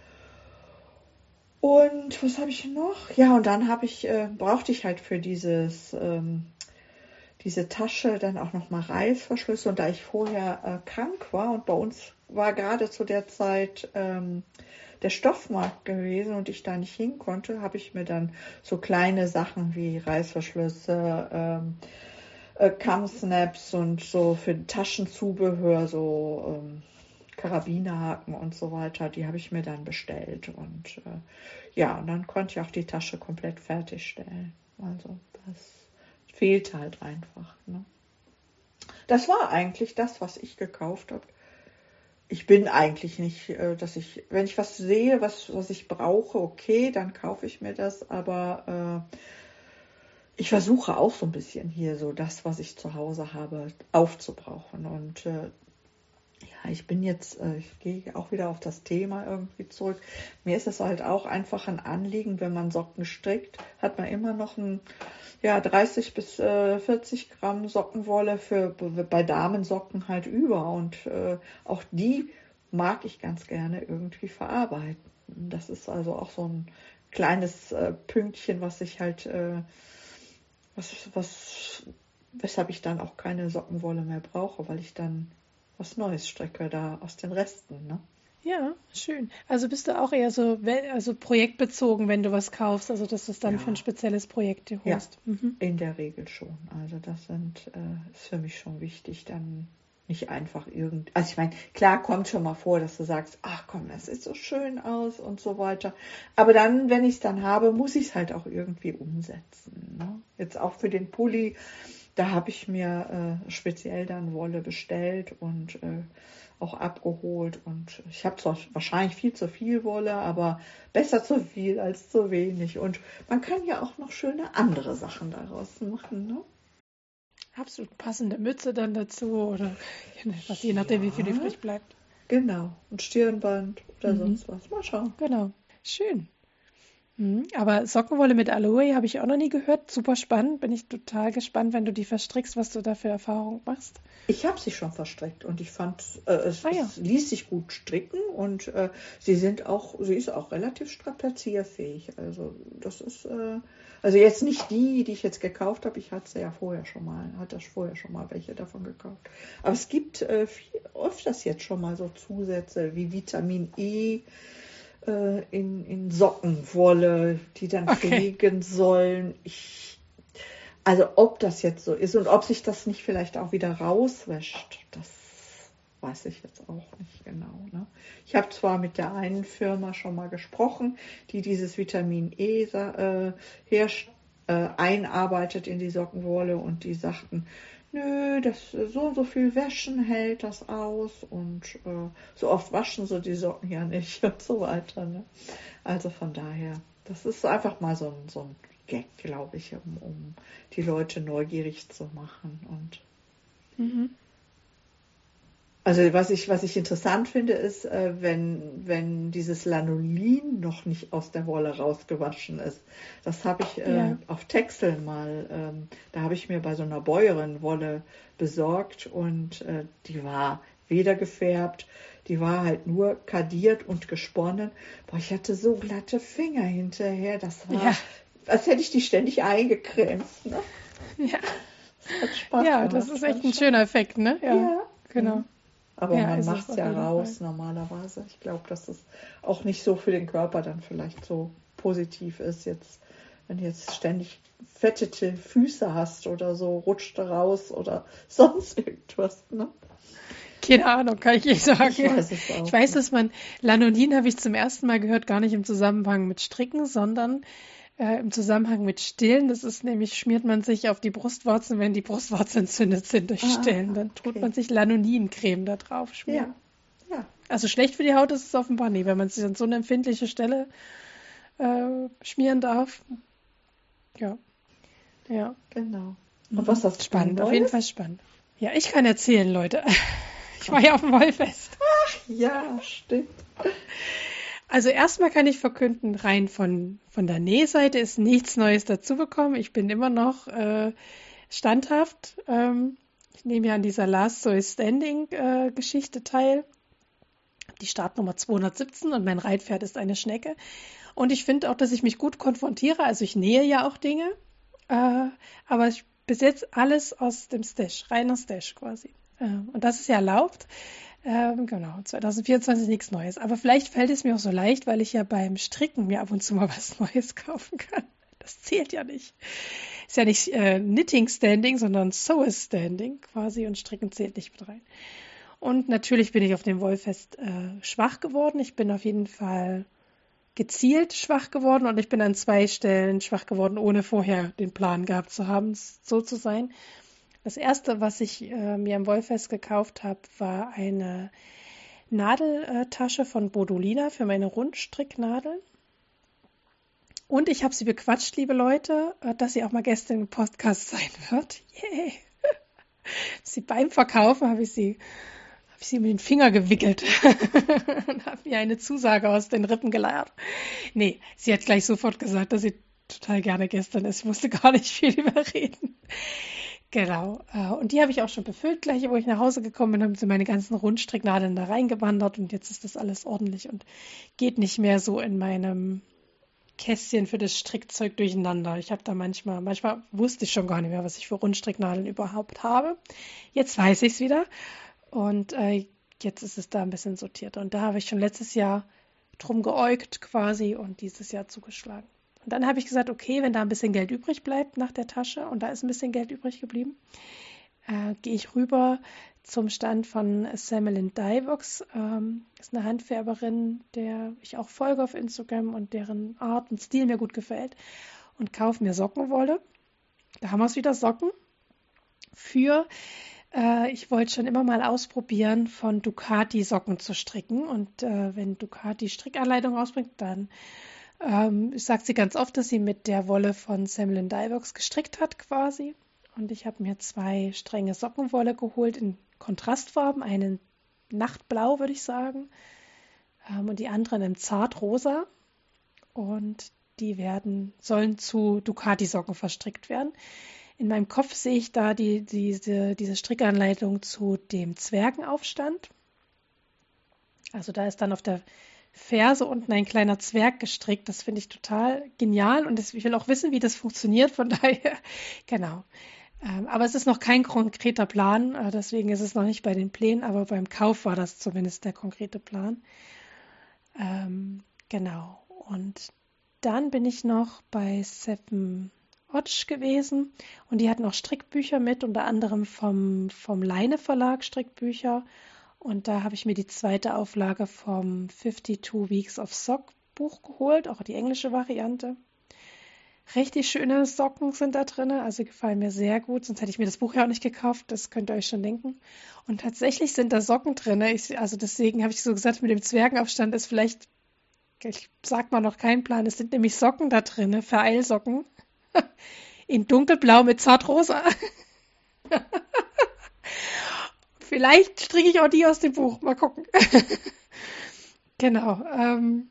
Und was habe ich noch? Ja, und dann habe ich, äh, brauchte ich halt für dieses, ähm, diese Tasche dann auch nochmal Reißverschlüsse. Und da ich vorher äh, krank war und bei uns war gerade zu der Zeit ähm, der Stoffmarkt gewesen und ich da nicht hin konnte, habe ich mir dann so kleine Sachen wie Reißverschlüsse, ähm, äh, Kammsnaps und so für Taschenzubehör, so ähm, Karabinerhaken und so weiter, die habe ich mir dann bestellt. Und äh, ja, und dann konnte ich auch die Tasche komplett fertigstellen. Also das fehlt halt einfach. Ne? Das war eigentlich das, was ich gekauft habe. Ich bin eigentlich nicht, äh, dass ich, wenn ich was sehe, was, was ich brauche, okay, dann kaufe ich mir das, aber äh, ich versuche auch so ein bisschen hier so das, was ich zu Hause habe, aufzubrauchen. Und äh, ja, ich bin jetzt, äh, ich gehe auch wieder auf das Thema irgendwie zurück. Mir ist es halt auch einfach ein Anliegen, wenn man Socken strickt, hat man immer noch ein, ja, dreißig bis äh, vierzig Gramm Sockenwolle für bei Damensocken halt über. Und äh, auch die mag ich ganz gerne irgendwie verarbeiten. Das ist also auch so ein kleines äh, Pünktchen, was ich halt, äh, was, was weshalb ich dann auch keine Sockenwolle mehr brauche, weil ich dann was Neues stricke da aus den Resten, ne? Ja, schön. Also bist du auch eher so wel- also projektbezogen, wenn du was kaufst, also dass du es dann für ein Ja, spezielles Projekt dir ja, holst. Mhm. in der Regel schon. Also das sind, äh, ist für mich schon wichtig, dann nicht einfach irgend. Also ich meine, klar kommt schon mal vor, dass du sagst, ach komm, das sieht so schön aus und so weiter. Aber dann, wenn ich es dann habe, muss ich es halt auch irgendwie umsetzen. Ne? Jetzt auch für den Pulli, da habe ich mir äh, speziell dann Wolle bestellt und äh, auch abgeholt. Und ich habe zwar wahrscheinlich viel zu viel Wolle, aber besser zu viel als zu wenig. Und man kann ja auch noch schöne andere Sachen daraus machen, ne? Absolut passende Mütze dann dazu oder was, je nachdem, wie viel Ja, übrig bleibt. genau. Ein Stirnband oder Mhm. sonst was. Mal schauen. Genau. Schön. Mhm. Aber Sockenwolle mit Aloe habe ich auch noch nie gehört. Super spannend. Bin ich total gespannt, wenn du die verstrickst, was du da für Erfahrungen machst. Ich habe sie schon verstrickt und ich fand, äh, es, Ah ja. es ließ sich gut stricken und äh, sie sind auch, sie ist auch relativ strapazierfähig. Also das ist, äh, also jetzt nicht die, die ich jetzt gekauft habe. Ich hatte sie ja vorher schon mal, hatte vorher schon mal welche davon gekauft. Aber es gibt äh, viel, öfters jetzt schon mal so Zusätze wie Vitamin E äh, in, in Sockenwolle, die dann Okay. pflegen sollen. Ich Also ob das jetzt so ist und ob sich das nicht vielleicht auch wieder rauswäscht, das weiß ich jetzt auch nicht genau. Ne? Ich habe zwar mit der einen Firma schon mal gesprochen, die dieses Vitamin E äh, herst, äh, einarbeitet in die Sockenwolle und die sagten, nö, das so und so viel Wäschen hält das aus und äh, so oft waschen sie die Socken ja nicht und so weiter. Ne? Also von daher, das ist einfach mal so ein, so ein Gag, glaube ich, um, um die Leute neugierig zu machen. Und Mhm. also was ich, was ich interessant finde, ist, äh, wenn, wenn dieses Lanolin noch nicht aus der Wolle rausgewaschen ist. Das habe ich äh, Ja. auf Texel mal, ähm, da habe ich mir bei so einer Bäuerin Wolle besorgt und äh, die war weder gefärbt, die war halt nur kadiert und gesponnen. Boah, ich hatte so glatte Finger hinterher, das Ja. war, als hätte ich die ständig eingecremt. Ne? Ja. Das hat Spaß Ja, das gemacht, ist fand echt ich ein schon. schöner Effekt, ne? Ja. Ja. Genau. Aber Ja, man ist macht es es auf ja jeden Fall. raus normalerweise. Ich glaube, dass es auch nicht so für den Körper dann vielleicht so positiv ist. Jetzt, wenn du jetzt ständig fettete Füße hast oder so, rutscht du raus oder sonst irgendwas. Ne? Keine Ahnung, kann ich nicht Ich sagen. weiß es Ich auch weiß, nicht. dass man Lanolin habe ich zum ersten Mal gehört, gar nicht im Zusammenhang mit Stricken, sondern äh, im Zusammenhang mit Stillen. Das ist nämlich, schmiert man sich auf die Brustwarzen, wenn die Brustwarzen entzündet sind durch Stillen. Ah, Dann tut okay. man sich Lanolincreme da drauf Ja, schmieren. ja, Also schlecht für die Haut ist es offenbar nie, wenn man sich an so eine empfindliche Stelle äh, schmieren darf. Ja, ja. genau. Und was Mhm. hast du Spannend, auf jeden Fall Neues? spannend. Ja, ich kann erzählen, Leute. Ich war ja auf dem Wollfest. Ja, stimmt. Also erstmal kann ich verkünden, rein von, von der Nähseite ist nichts Neues dazugekommen. Ich bin immer noch äh, standhaft. Ähm, ich nehme ja an dieser Last Soy Standing äh, Geschichte teil. Die Startnummer zweihundertsiebzehn und mein Reitpferd ist eine Schnecke. Und ich finde auch, dass ich mich gut konfrontiere. Also ich nähe ja auch Dinge, äh, aber ich bis jetzt alles aus dem Stash, reiner Stash quasi. Äh, und das ist ja erlaubt. Ähm, genau, zwanzig vierundzwanzig nichts Neues. Aber vielleicht fällt es mir auch so leicht, weil ich ja beim Stricken mir ab und zu mal was Neues kaufen kann. Das zählt ja nicht. Ist ja nicht äh, Knitting Standing, sondern Sew Standing quasi und Stricken zählt nicht mit rein. Und natürlich bin ich auf dem Wollfest äh, schwach geworden. Ich bin auf jeden Fall gezielt schwach geworden und ich bin an zwei Stellen schwach geworden, ohne vorher den Plan gehabt zu haben, so zu sein. Das erste, was ich äh, mir am Wollfest gekauft habe, war eine Nadeltasche von Bodolina für meine Rundstricknadeln. Und ich habe sie bequatscht, liebe Leute, äh, dass sie auch mal gestern im Podcast sein wird. Yay! Sie beim Verkaufen habe ich sie habe ich sie mit den Finger gewickelt und habe mir eine Zusage aus den Rippen geleiert. Nee, sie hat gleich sofort gesagt, dass sie total gerne gestern ist. Ich musste gar nicht viel überreden. Genau. Und die habe ich auch schon befüllt, gleich wo ich nach Hause gekommen bin, haben sie meine ganzen Rundstricknadeln da reingewandert und jetzt ist das alles ordentlich und geht nicht mehr so in meinem Kästchen für das Strickzeug durcheinander. Ich habe da manchmal, manchmal wusste ich schon gar nicht mehr, was ich für Rundstricknadeln überhaupt habe. Jetzt weiß ich es wieder und äh, jetzt ist es da ein bisschen sortierter. Und da habe ich schon letztes Jahr drum geäugt quasi und dieses Jahr zugeschlagen. Und dann habe ich gesagt, okay, wenn da ein bisschen Geld übrig bleibt nach der Tasche und da ist ein bisschen Geld übrig geblieben, äh, gehe ich rüber zum Stand von Semmelin Dyeworks. Ähm, ist eine Handfärberin, der ich auch folge auf Instagram und deren Art und Stil mir gut gefällt. Und kaufe mir Sockenwolle. Da haben wir es wieder, Socken. Für, äh, ich wollte schon immer mal ausprobieren, von Ducati Socken zu stricken. Und äh, wenn Ducati Strickanleitung rausbringt, dann ähm, sagt sie ganz oft, dass sie mit der Wolle von Semmelin Dyeworks gestrickt hat quasi. Und ich habe mir zwei Stränge Sockenwolle geholt in Kontrastfarben, einen Nachtblau, würde ich sagen, ähm, und die anderen im Zartrosa. Und die werden, sollen zu Ducati-Socken verstrickt werden. In meinem Kopf sehe ich da die, diese, diese Strickanleitung zu dem Zwergenaufstand. Also da ist dann auf der Ferse unten ein kleiner Zwerg gestrickt. Das finde ich total genial und das, ich will auch wissen, wie das funktioniert. Von daher, genau. Ähm, aber es ist noch kein konkreter Plan, äh, deswegen ist es noch nicht bei den Plänen, aber beim Kauf war das zumindest der konkrete Plan. Ähm, genau. Und dann bin ich noch bei Seven Otsch gewesen und die hatten auch Strickbücher mit, unter anderem vom, vom Leine Verlag Strickbücher. Und da habe ich mir die zweite Auflage vom fifty-two Weeks of Sock Buch geholt, auch die englische Variante. Richtig schöne Socken sind da drin, also gefallen mir sehr gut, sonst hätte ich mir das Buch ja auch nicht gekauft, das könnt ihr euch schon denken. Und tatsächlich sind da Socken drin, ich, also deswegen habe ich so gesagt, mit dem Zwergenaufstand ist vielleicht, ich sag mal noch kein Plan, es sind nämlich Socken da drin, Vereilsocken, in dunkelblau mit zartrosa. Vielleicht stricke ich auch die aus dem Buch, mal gucken. Genau, ähm,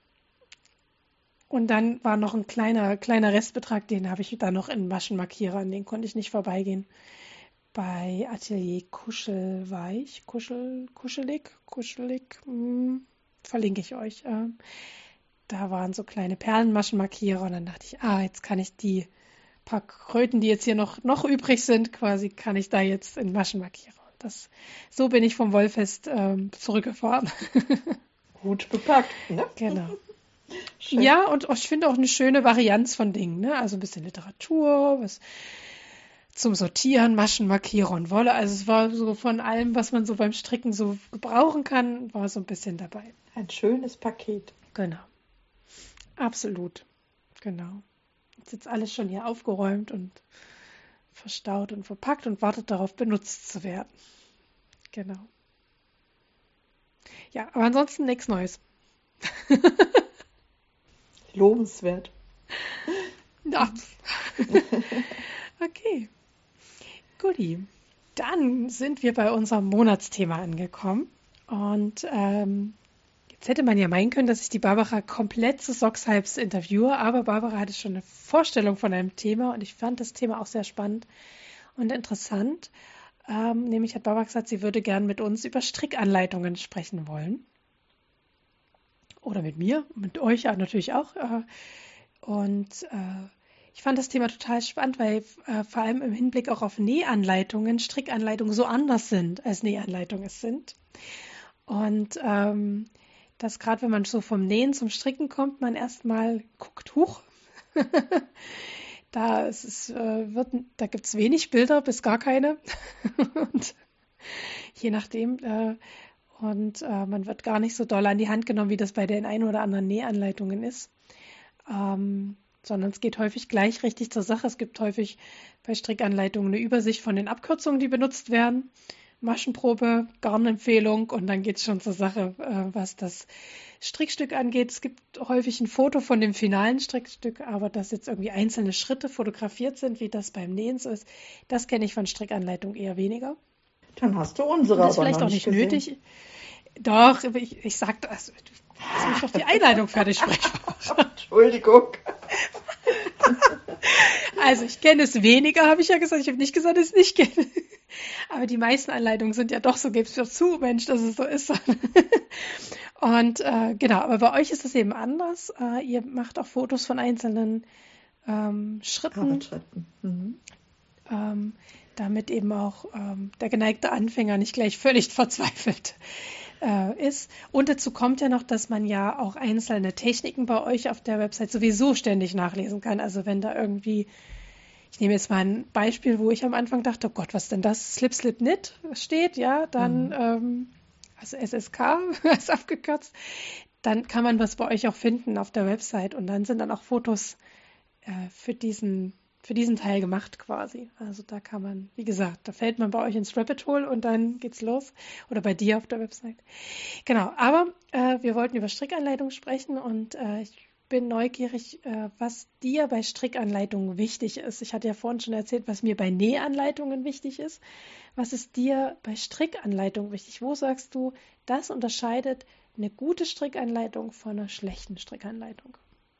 und dann war noch ein kleiner, kleiner Restbetrag, den habe ich da noch in Maschenmarkierer, an den konnte ich nicht vorbeigehen. Bei Atelier Kuschelweich, Kuschel, Kuschelig, Kuschelig, mh, verlinke ich euch. Äh, da waren so kleine Perlenmaschenmarkierer und dann dachte ich, ah, jetzt kann ich die paar Kröten, die jetzt hier noch, noch übrig sind, quasi kann ich da jetzt in Maschenmarkierer. Das, so bin ich vom Wollfest ähm, zurückgefahren. Gut bepackt, ne? Genau. Schön. Ja, und ich finde auch eine schöne Varianz von Dingen, ne? Also ein bisschen Literatur, was zum Sortieren, Maschenmarkierer und Wolle. Also es war so von allem, was man so beim Stricken so gebrauchen kann, war so ein bisschen dabei. Ein schönes Paket. Genau. Absolut. Genau. Jetzt ist jetzt alles schon hier aufgeräumt und verstaut und verpackt und wartet darauf, benutzt zu werden. Genau. Ja, aber ansonsten nichts Neues. Lobenswert. Ja. Okay. Guti. Dann sind wir bei unserem Monatsthema angekommen. Und ähm, jetzt hätte man ja meinen können, dass ich die Barbara komplett zu Sockshypes interviewe, aber Barbara hatte schon eine Vorstellung von einem Thema und ich fand das Thema auch sehr spannend und interessant. Ähm, nämlich hat Barbara gesagt, sie würde gern mit uns über Strickanleitungen sprechen wollen. Oder mit mir, mit euch ja natürlich auch. Äh, und äh, ich fand das Thema total spannend, weil äh, vor allem im Hinblick auch auf Nähanleitungen, Strickanleitungen so anders sind, als Nähanleitungen es sind. Und ähm, dass gerade wenn man so vom Nähen zum Stricken kommt, man erstmal guckt, huch, da, ist es, äh, wird, da gibt es wenig Bilder bis gar keine. Und je nachdem, äh, und äh, man wird gar nicht so doll an die Hand genommen, wie das bei den ein oder anderen Nähanleitungen ist. Ähm, sondern es geht häufig gleich richtig zur Sache. Es gibt häufig bei Strickanleitungen eine Übersicht von den Abkürzungen, die benutzt werden. Maschenprobe, Garnempfehlung und dann geht es schon zur Sache, äh, was das Strickstück angeht. Es gibt häufig ein Foto von dem finalen Strickstück, aber dass jetzt irgendwie einzelne Schritte fotografiert sind, wie das beim Nähen so ist, das kenne ich von Strickanleitung eher weniger. Dann hast du unsere Das ist aber vielleicht noch auch nicht gesehen. nötig. Doch, ich, ich sag das. Lass mich doch die Einleitung fertig sprechen. Entschuldigung. Also ich kenne es weniger, habe ich ja gesagt. Ich habe nicht gesagt, dass ich es nicht kenne. Aber die meisten Anleitungen sind ja doch so, gebst du zu, Mensch, dass es so ist. Und äh, genau, aber bei euch ist es eben anders. Äh, ihr macht auch Fotos von einzelnen ähm, Schritten, Arbeitsschritten. Mhm. ähm, damit eben auch ähm, der geneigte Anfänger nicht gleich völlig verzweifelt äh, ist. Und dazu kommt ja noch, dass man ja auch einzelne Techniken bei euch auf der Website sowieso ständig nachlesen kann. Also wenn da irgendwie, ich nehme jetzt mal ein Beispiel, wo ich am Anfang dachte, oh Gott, was denn das? Slip, Slip, Knit steht, ja, dann, Mhm. ähm, also S S K ist abgekürzt, dann kann man was bei euch auch finden auf der Website und dann sind dann auch Fotos äh, für diesen für diesen Teil gemacht quasi. Also da kann man, wie gesagt, da fällt man bei euch ins Rabbit Hole und dann geht's los. Oder bei dir auf der Website. Genau, aber äh, wir wollten über Strickanleitungen sprechen und äh, ich bin neugierig, äh, was dir bei Strickanleitungen wichtig ist. Ich hatte ja vorhin schon erzählt, was mir bei Nähanleitungen wichtig ist. Was ist dir bei Strickanleitungen wichtig? Wo sagst du, das unterscheidet eine gute Strickanleitung von einer schlechten Strickanleitung?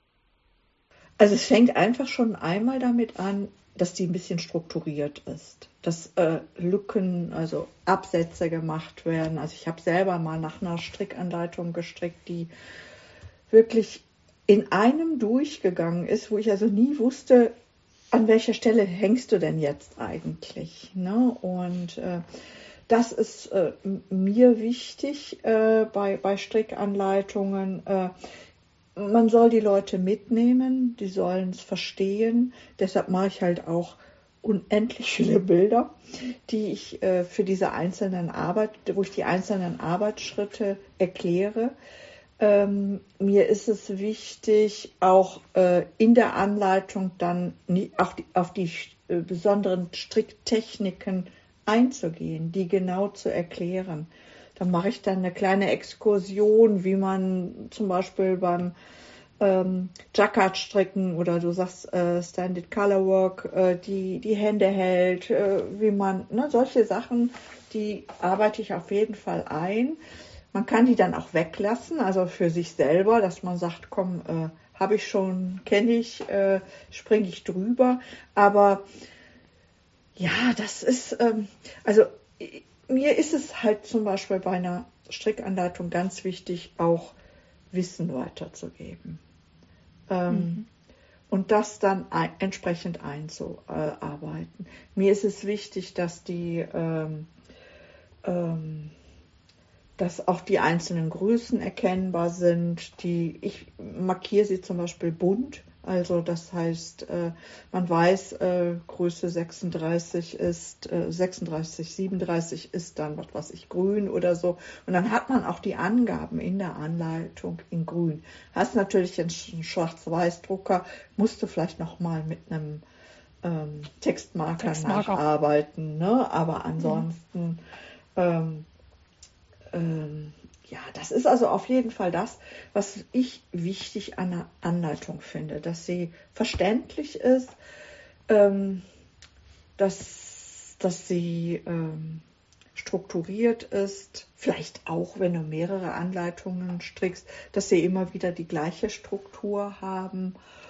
Also es fängt einfach schon einmal damit an, dass die ein bisschen strukturiert ist, dass äh, Lücken, also Absätze gemacht werden. Also ich habe selber mal nach einer Strickanleitung gestrickt, die wirklich in einem durchgegangen ist, wo ich also nie wusste, an welcher Stelle hängst du denn jetzt eigentlich? Ne? Und äh, das ist äh, mir wichtig äh, bei, bei Strickanleitungen. Äh, Man soll die Leute mitnehmen, die sollen es verstehen. Deshalb mache ich halt auch unendlich viele Bilder, die ich äh, für diese einzelnen Arbeit, wo ich die einzelnen Arbeitsschritte erkläre. Ähm, mir ist es wichtig, auch äh, in der Anleitung dann nie, auch die, auf die äh, besonderen Stricktechniken einzugehen, die genau zu erklären. Da mache ich dann eine kleine Exkursion, wie man zum Beispiel beim ähm, Jacquard-Stricken oder du sagst äh, Standard Colorwork, äh, die, die Hände hält, äh, wie man, ne, solche Sachen, die arbeite ich auf jeden Fall ein. Man kann die dann auch weglassen, also für sich selber, dass man sagt, komm, äh, habe ich schon, kenne ich, äh, springe ich drüber. Aber ja, das ist, ähm, also mir ist es halt zum Beispiel bei einer Strickanleitung ganz wichtig, auch Wissen weiterzugeben. Ähm, Mhm. und das dann ein, entsprechend einzuarbeiten. Mir ist es wichtig, dass die, ähm, ähm, dass auch die einzelnen Größen erkennbar sind. Die, ich markiere sie zum Beispiel bunt. Also das heißt, äh, man weiß, äh, Größe sechsunddreißig ist, äh, sechsunddreißig, siebenunddreißig ist dann, was weiß ich, grün oder so. Und dann hat man auch die Angaben in der Anleitung in grün. Hast natürlich einen Schwarz-Weiß-Drucker, musst du vielleicht nochmal mit einem ähm, Textmarker, Textmarker. nacharbeiten, ne? Aber ansonsten, Mhm. ähm, ähm, ja, das ist also auf jeden Fall das, was ich wichtig an der Anleitung finde, dass sie verständlich ist, ähm, dass, dass sie ähm, strukturiert ist, vielleicht auch, wenn du mehrere Anleitungen strickst, dass sie immer wieder die gleiche Struktur haben.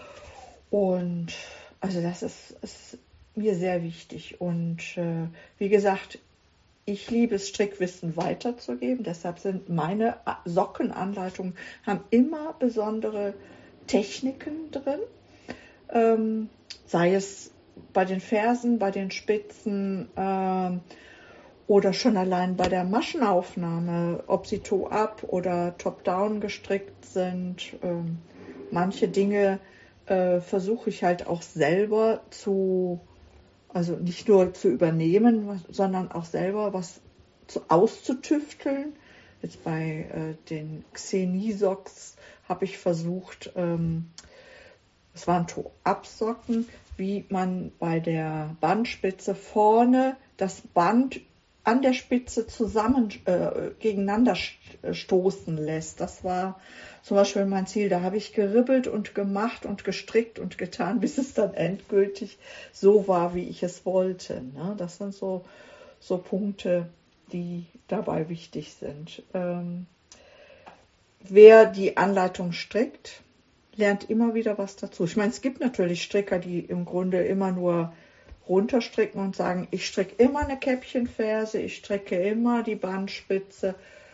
Und also das ist, ist mir sehr wichtig. Und äh, wie gesagt, ich liebe es, Strickwissen weiterzugeben. Deshalb sind meine Sockenanleitungen haben immer besondere Techniken drin. Ähm, sei es bei den Fersen, bei den Spitzen ähm, oder schon allein bei der Maschenaufnahme, ob sie Toe-up oder Top-down gestrickt sind. Ähm, manche Dinge äh, versuche ich halt auch selber zu, also nicht nur zu übernehmen, sondern auch selber was zu, auszutüfteln. Jetzt bei äh, den Xenie-Socks habe ich versucht, ähm, es waren Toe-up-Socken, wie man bei der Bandspitze vorne das Band an der Spitze zusammen äh, gegeneinander stoßen lässt. Das war zum Beispiel mein Ziel. Da habe ich geribbelt und gemacht und gestrickt und getan, bis es dann endgültig so war, wie ich es wollte. Ne? Das sind so, so Punkte, die dabei wichtig sind. Ähm, wer die Anleitung strickt, lernt immer wieder was dazu. Ich meine, es gibt natürlich Stricker, die im Grunde immer nur runterstricken und sagen, ich stricke immer eine Käppchenferse, ich stricke immer die Bandspitze.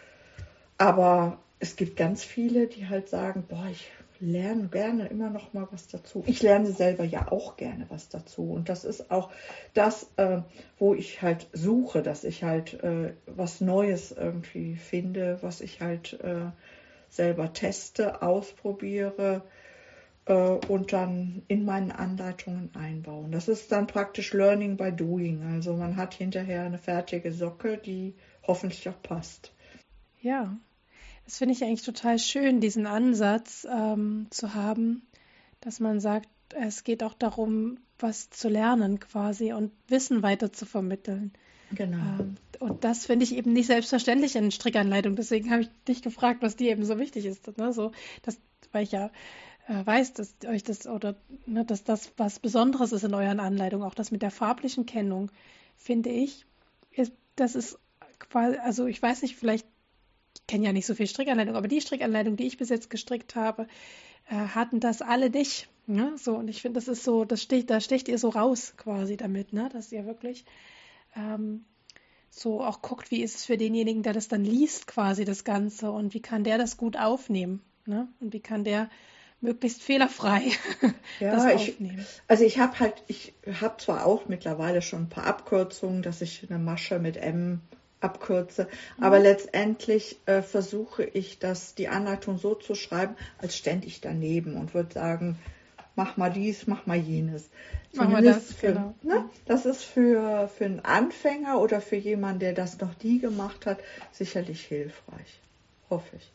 Aber es gibt ganz viele, die halt sagen, boah, ich lerne gerne immer noch mal was dazu. Ich lerne selber ja auch gerne was dazu. Und das ist auch das, äh, wo ich halt suche, dass ich halt äh, was Neues irgendwie finde, was ich halt äh, selber teste, ausprobiere äh, und dann in meinen Anleitungen einbauen. Das ist dann praktisch Learning by Doing. Also man hat hinterher eine fertige Socke, die hoffentlich auch passt. Ja, das finde ich eigentlich total schön, diesen Ansatz ähm, zu haben, dass man sagt, es geht auch darum, was zu lernen quasi und Wissen weiter zu vermitteln. Genau. Ähm, und das finde ich eben nicht selbstverständlich in Strickanleitung. Deswegen habe ich dich gefragt, was dir eben so wichtig ist. Ne? So, dass, weil ich ja äh, weiß, dass euch das oder ne, dass das was Besonderes ist in euren Anleitungen. Auch das mit der farblichen Kennung, finde ich, ist, das ist quasi, also ich weiß nicht, vielleicht ich kenne ja nicht so viel Strickanleitung, aber die Strickanleitung, die ich bis jetzt gestrickt habe, äh, hatten das alle nicht. Ne? So, und ich finde, das ist so, das stecht, da stecht ihr so raus quasi damit, ne? Dass ihr wirklich ähm, so auch guckt, wie ist es für denjenigen, der das dann liest, quasi das Ganze und wie kann der das gut aufnehmen, ne? Und wie kann der möglichst fehlerfrei Ja, das ich, aufnehmen. also ich habe halt, ich habe zwar auch mittlerweile schon ein paar Abkürzungen, dass ich eine Masche mit M abkürze, Mhm. aber letztendlich äh, versuche ich, das, die Anleitung so zu schreiben, als stände ich daneben und würde sagen, mach mal dies, mach mal jenes. Machen wir Zumindest das, für, genau. ne, das ist für, für einen Anfänger oder für jemanden, der das noch nie gemacht hat, sicherlich hilfreich. Hoffe ich.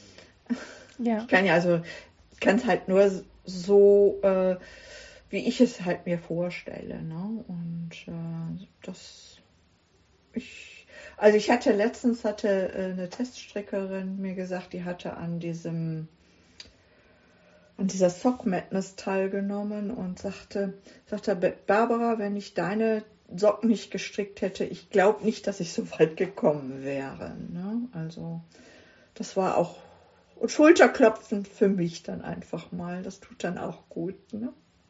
Ja. Ich kann ja also, ich kann es halt nur so, äh, wie ich es halt mir vorstelle. Ne? Und äh, das, ich, also ich hatte letztens, hatte äh, eine Teststrickerin mir gesagt, die hatte an diesem, an dieser Sock Madness teilgenommen und sagte, sagte Barbara, wenn ich deine Socken nicht gestrickt hätte, ich glaube nicht, dass ich so weit gekommen wäre. Ne? Also das war auch und Schulterklopfen für mich dann einfach mal. Das tut dann auch gut. Ne?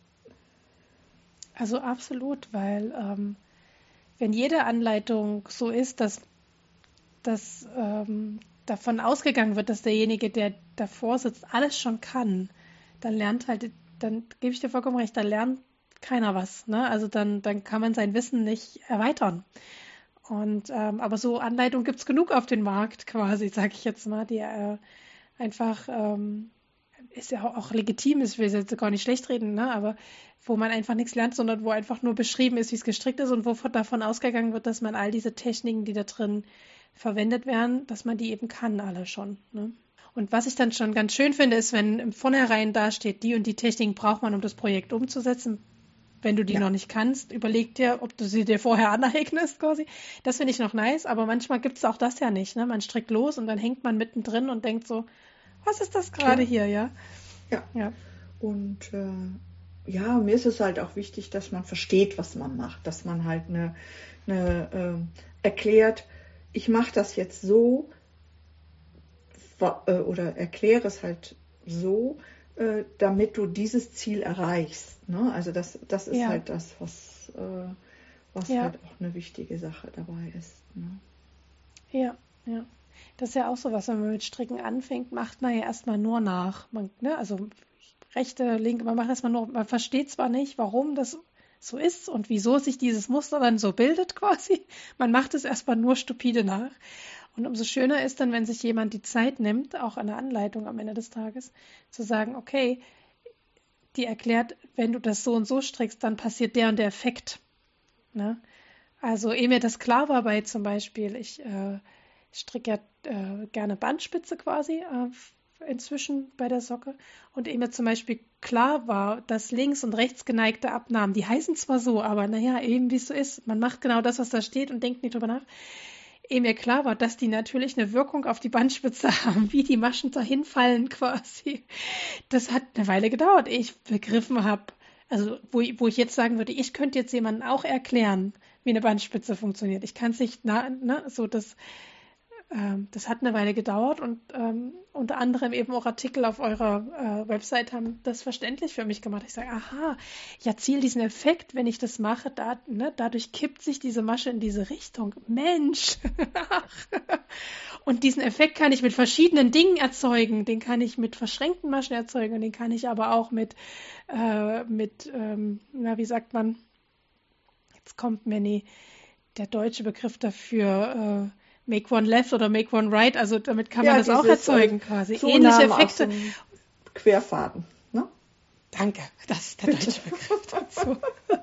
Also absolut, weil ähm, wenn jede Anleitung so ist, dass, dass ähm, davon ausgegangen wird, dass derjenige, der davor sitzt, alles schon kann, dann lernt halt, dann gebe ich dir vollkommen recht, dann lernt keiner was. Ne? Also dann, dann kann man sein Wissen nicht erweitern. Und ähm, aber so Anleitungen gibt es genug auf dem Markt quasi, sage ich jetzt mal, die äh, einfach ähm, ist ja auch legitim, ist, ich will jetzt gar nicht schlecht reden, ne? Aber wo man einfach nichts lernt, sondern wo einfach nur beschrieben ist, wie es gestrickt ist und wo davon ausgegangen wird, dass man all diese Techniken, die da drin verwendet werden, dass man die eben kann, alle schon. Ne? Und was ich dann schon ganz schön finde, ist, wenn im Vornherein da steht, die und die Techniken braucht man, um das Projekt umzusetzen. Wenn du die Ja. noch nicht kannst, überleg dir, ob du sie dir vorher aneignest quasi. Das finde ich noch nice, aber manchmal gibt es auch das ja nicht. Ne? Man strickt los und dann hängt man mittendrin und denkt so, was ist das gerade Ja. hier, ja? Ja. Ja. Und äh, ja, mir ist es halt auch wichtig, dass man versteht, was man macht. Dass man halt eine, eine äh, erklärt, ich mache das jetzt so wa- äh, oder erkläre es halt so, äh, damit du dieses Ziel erreichst. Ne? Also das, das ist Ja. halt das, was, äh, was Ja. halt auch eine wichtige Sache dabei ist. Ne? Ja, ja. Das ist ja auch so was, wenn man mit Stricken anfängt, macht man ja erstmal nur nach. Man, ne, also rechte, linke, man macht erstmal nur, man versteht zwar nicht, warum das so ist und wieso sich dieses Muster dann so bildet quasi. Man macht es erstmal nur stupide nach. Und umso schöner ist dann, wenn sich jemand die Zeit nimmt, auch eine Anleitung am Ende des Tages, zu sagen, okay, die erklärt, wenn du das so und so strickst, dann passiert der und der Effekt. Ne? Also ehe mir das klar war bei zum Beispiel, ich äh, stricke ja äh, gerne Bandspitze quasi äh, inzwischen bei der Socke und ehe mir zum Beispiel klar war, dass links und rechts geneigte Abnahmen, die heißen zwar so, aber naja, eben wie es so ist, man macht genau das, was da steht und denkt nicht drüber nach. Ehe mir klar war, dass die natürlich eine Wirkung auf die Bandspitze haben, wie die Maschen dahin fallen quasi. Das hat eine Weile gedauert, ehe ich begriffen habe, also wo, wo ich jetzt sagen würde, ich könnte jetzt jemandem auch erklären, wie eine Bandspitze funktioniert. Ich kann es nicht, na, ne, so das, ähm, das hat eine Weile gedauert und ähm, unter anderem eben auch Artikel auf eurer äh, Website haben das verständlich für mich gemacht. Ich sage, aha, ich erziele diesen Effekt, wenn ich das mache, da, ne, dadurch kippt sich diese Masche in diese Richtung. Mensch! Und diesen Effekt kann ich mit verschiedenen Dingen erzeugen. Den kann ich mit verschränkten Maschen erzeugen und den kann ich aber auch mit, äh, mit ähm, na, wie sagt man, jetzt kommt mir nie der deutsche Begriff dafür, äh, make one left oder make one right, also damit kann Ja, man das auch dieses, erzeugen äh, quasi. Zunahmen Ähnliche aus Effekte. dem Querfaden. Ne? Danke, das ist der deutsche Begriff dazu.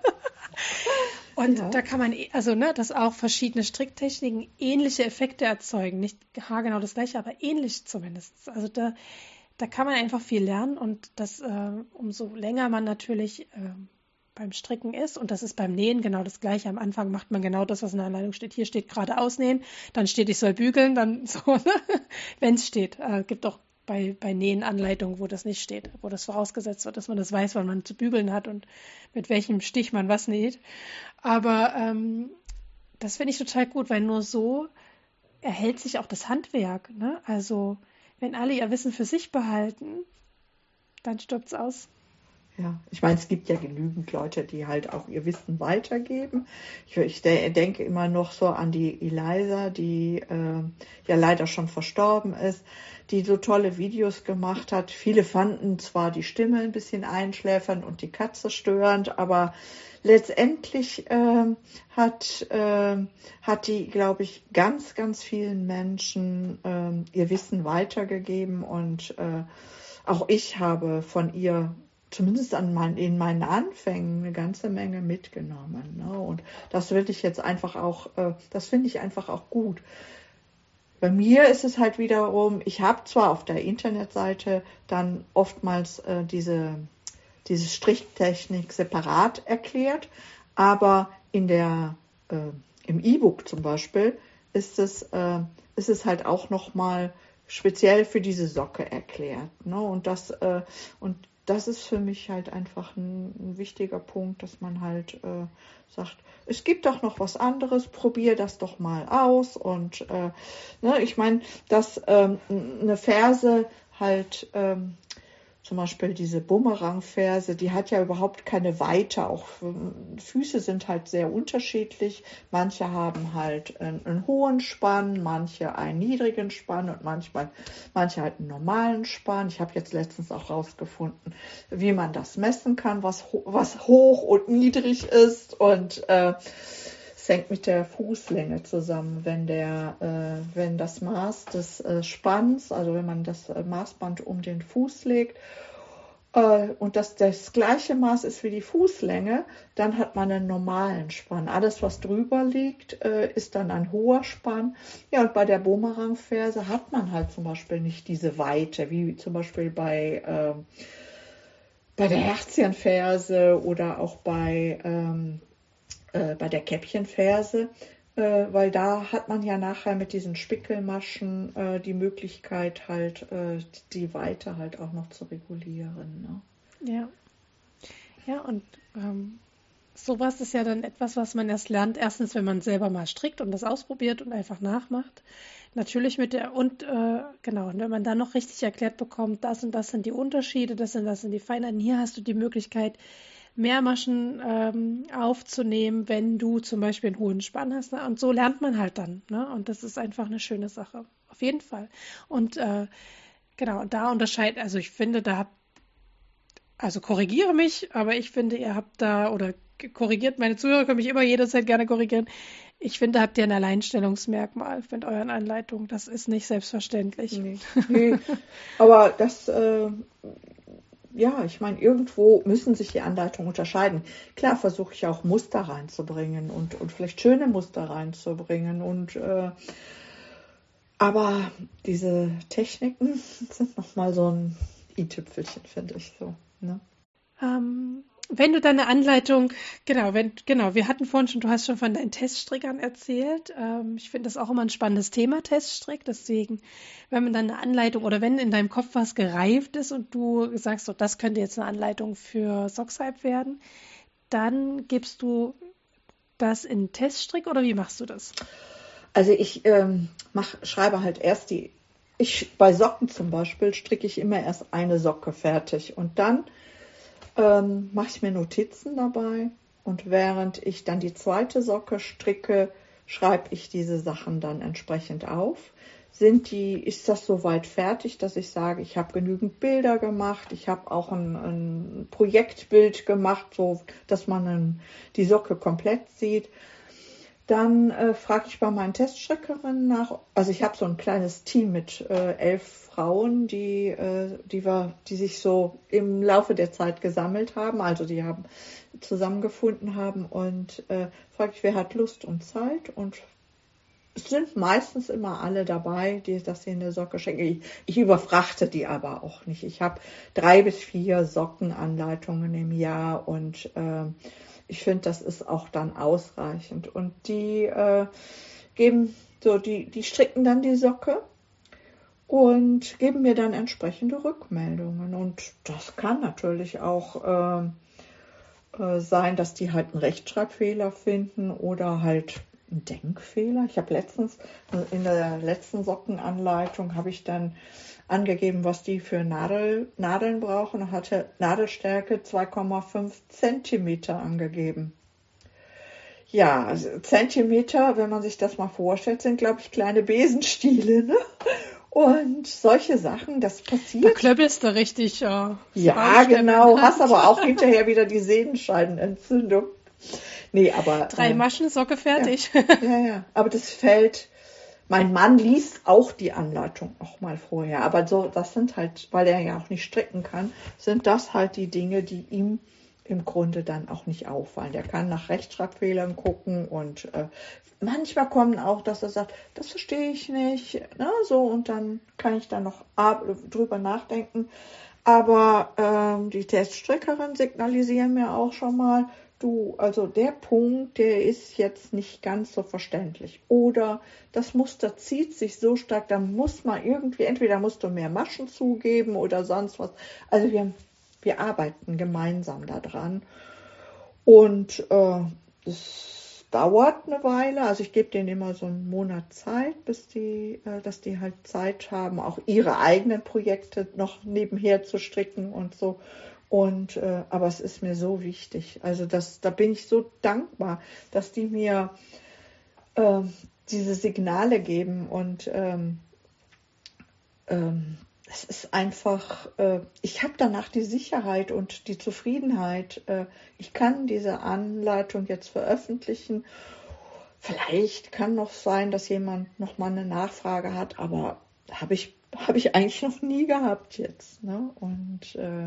Und Ja. da kann man, eh- also ne, dass auch verschiedene Stricktechniken ähnliche Effekte erzeugen. Nicht haargenau das gleiche, aber ähnlich zumindest. Also da, da kann man einfach viel lernen und das, äh, umso länger man natürlich äh, beim Stricken ist, und das ist beim Nähen genau das Gleiche. Am Anfang macht man genau das, was in der Anleitung steht. Hier steht gerade ausnähen, dann steht, ich soll bügeln, dann so, ne? Wenn es steht. Äh, gibt auch bei, bei Nähen Anleitungen, wo das nicht steht, wo das vorausgesetzt wird, dass man das weiß, wann man zu bügeln hat und mit welchem Stich man was näht. Aber ähm, das finde ich total gut, weil nur so erhält sich auch das Handwerk. Ne? Also wenn alle ihr Wissen für sich behalten, dann stirbt es aus. Ja, ich meine, es gibt ja genügend Leute, die halt auch ihr Wissen weitergeben. Ich, ich de- denke immer noch so an die Eliza, die äh, ja leider schon verstorben ist, die so tolle Videos gemacht hat. Viele fanden zwar die Stimme ein bisschen einschläfernd und die Katze störend, aber letztendlich äh, hat, äh, hat die, glaube ich, ganz, ganz vielen Menschen äh, ihr Wissen weitergegeben und äh, auch ich habe von ihr zumindest an mein, in meinen Anfängen eine ganze Menge mitgenommen. Ne? Und das will ich jetzt einfach auch, äh, das finde ich einfach auch gut. Bei mir ist es halt wiederum, ich habe zwar auf der Internetseite dann oftmals äh, diese, diese Stricktechnik separat erklärt, aber in der, äh, im E-Book zum Beispiel ist es, äh, ist es halt auch nochmal speziell für diese Socke erklärt. Ne? Und das, äh, und das ist für mich halt einfach ein, ein wichtiger Punkt, dass man halt äh, sagt, es gibt doch noch was anderes, probier das doch mal aus. Und äh, ne, ich meine, dass ähm, eine Ferse halt, ähm, zum Beispiel diese Bumerang-Ferse, die hat ja überhaupt keine Weite. Auch Füße sind halt sehr unterschiedlich. Manche haben halt einen, einen hohen Spann, manche einen niedrigen Spann und manchmal, manche halt einen normalen Spann. Ich habe jetzt letztens auch rausgefunden, wie man das messen kann, was, was hoch und niedrig ist. Und äh, es hängt mit der Fußlänge zusammen, wenn der, äh, wenn das Maß des äh, Spanns, also wenn man das äh, Maßband um den Fuß legt äh, und das das gleiche Maß ist wie die Fußlänge, dann hat man einen normalen Spann. Alles, was drüber liegt, äh, ist dann ein hoher Spann. Ja, und bei der Bumerangferse hat man halt zum Beispiel nicht diese Weite, wie zum Beispiel bei äh, bei der Herzchenferse oder auch bei ähm, bei der Käppchenferse, äh, weil da hat man ja nachher mit diesen Spickelmaschen äh, die Möglichkeit halt äh, die Weite halt auch noch zu regulieren. Ne? Ja, ja, und ähm, sowas ist ja dann etwas, was man erst lernt, erstens, wenn man selber mal strickt und das ausprobiert und einfach nachmacht. Natürlich mit der, und äh, genau, und wenn man dann noch richtig erklärt bekommt, das und das sind die Unterschiede, das und das sind die Feinheiten, hier hast du die Möglichkeit, mehr Maschen ähm, aufzunehmen, wenn du zum Beispiel einen hohen Spann hast. Ne? Und so lernt man halt dann. Ne? Und das ist einfach eine schöne Sache. Auf jeden Fall. Und äh, genau, und da unterscheidet, also ich finde, da habt, also korrigiere mich, aber ich finde, ihr habt da, oder korrigiert, meine Zuhörer können mich immer jederzeit gerne korrigieren. Ich finde, da habt ihr ein Alleinstellungsmerkmal mit euren Anleitungen. Das ist nicht selbstverständlich. Nee, nee. Aber das, äh, ja, ich meine, irgendwo müssen sich die Anleitungen unterscheiden. Klar versuche ich auch Muster reinzubringen und, und vielleicht schöne Muster reinzubringen. Und, äh, aber diese Techniken sind nochmal so ein i-Tüpfelchen, finde ich so. Ne? Ähm, wenn du deine Anleitung, genau, wenn, genau, wir hatten vorhin schon, du hast schon von deinen Teststrickern erzählt. Ähm, ich finde das auch immer ein spannendes Thema, Teststrick. Deswegen, wenn man dann eine Anleitung oder wenn in deinem Kopf was gereift ist und du sagst, so, das könnte jetzt eine Anleitung für Sockshype werden, dann gibst du das in Teststrick oder wie machst du das? Also ich ähm, mach, schreibe halt erst die, ich bei Socken zum Beispiel stricke ich immer erst eine Socke fertig und dann ähm, mache ich mir Notizen dabei und während ich dann die zweite Socke stricke, schreibe ich diese Sachen dann entsprechend auf. Sind die, ist das soweit fertig, dass ich sage, ich habe genügend Bilder gemacht, ich habe auch ein, ein Projektbild gemacht, so dass man ein, die Socke komplett sieht. Dann äh, frage ich bei meinen Teststrickerinnen nach. Also ich habe so ein kleines Team mit äh, elf Frauen, die, äh, die, wir, die sich so im Laufe der Zeit gesammelt haben. Also die haben zusammengefunden haben und äh, frage ich, wer hat Lust und Zeit. Und es sind meistens immer alle dabei, die, dass sie eine Socke schenken. Ich, ich überfrachte die aber auch nicht. Ich habe drei bis vier Sockenanleitungen im Jahr und äh, ich finde, das ist auch dann ausreichend. Und die äh, geben so, die, die stricken dann die Socke und geben mir dann entsprechende Rückmeldungen. Und das kann natürlich auch äh, äh, sein, dass die halt einen Rechtschreibfehler finden oder halt einen Denkfehler. Ich habe letztens, in der letzten Sockenanleitung habe ich dann angegeben, was die für Nadel, Nadeln brauchen und hatte Nadelstärke zwei Komma fünf Zentimeter angegeben. Ja, also Zentimeter, wenn man sich das mal vorstellt, sind, glaube ich, kleine Besenstiele, ne? Und solche Sachen, das passiert. Da klöppelst du richtig. Ja, ja genau, hast aber auch hinterher wieder die Sehnenscheidenentzündung. Nee, aber... Drei äh, Maschen, Socke fertig. Ja, ja, ja, aber das fällt... Mein Mann liest auch die Anleitung auch mal vorher, aber so, das sind halt, weil er ja auch nicht stricken kann, sind das halt die Dinge, die ihm im Grunde dann auch nicht auffallen. Der kann nach Rechtschreibfehlern gucken und äh, manchmal kommen auch, dass er sagt, das verstehe ich nicht, ne, so, und dann kann ich da noch drüber nachdenken. Aber ähm, die Teststrickerin signalisieren mir auch schon mal, du, also der Punkt, der ist jetzt nicht ganz so verständlich. Oder das Muster zieht sich so stark, da muss man irgendwie, entweder musst du mehr Maschen zugeben oder sonst was. Also wir, wir arbeiten gemeinsam daran. Und äh, das dauert eine Weile. Also ich gebe denen immer so einen Monat Zeit, bis die, äh, dass die halt Zeit haben, auch ihre eigenen Projekte noch nebenher zu stricken und so. Und äh, aber es ist mir so wichtig. Also das, da bin ich so dankbar, dass die mir äh, diese Signale geben und ähm, ähm, es ist einfach, äh, ich habe danach die Sicherheit und die Zufriedenheit. Äh, ich kann diese Anleitung jetzt veröffentlichen. Vielleicht kann noch sein, dass jemand noch mal eine Nachfrage hat, aber habe ich, habe ich eigentlich noch nie gehabt jetzt. Ne? Und äh,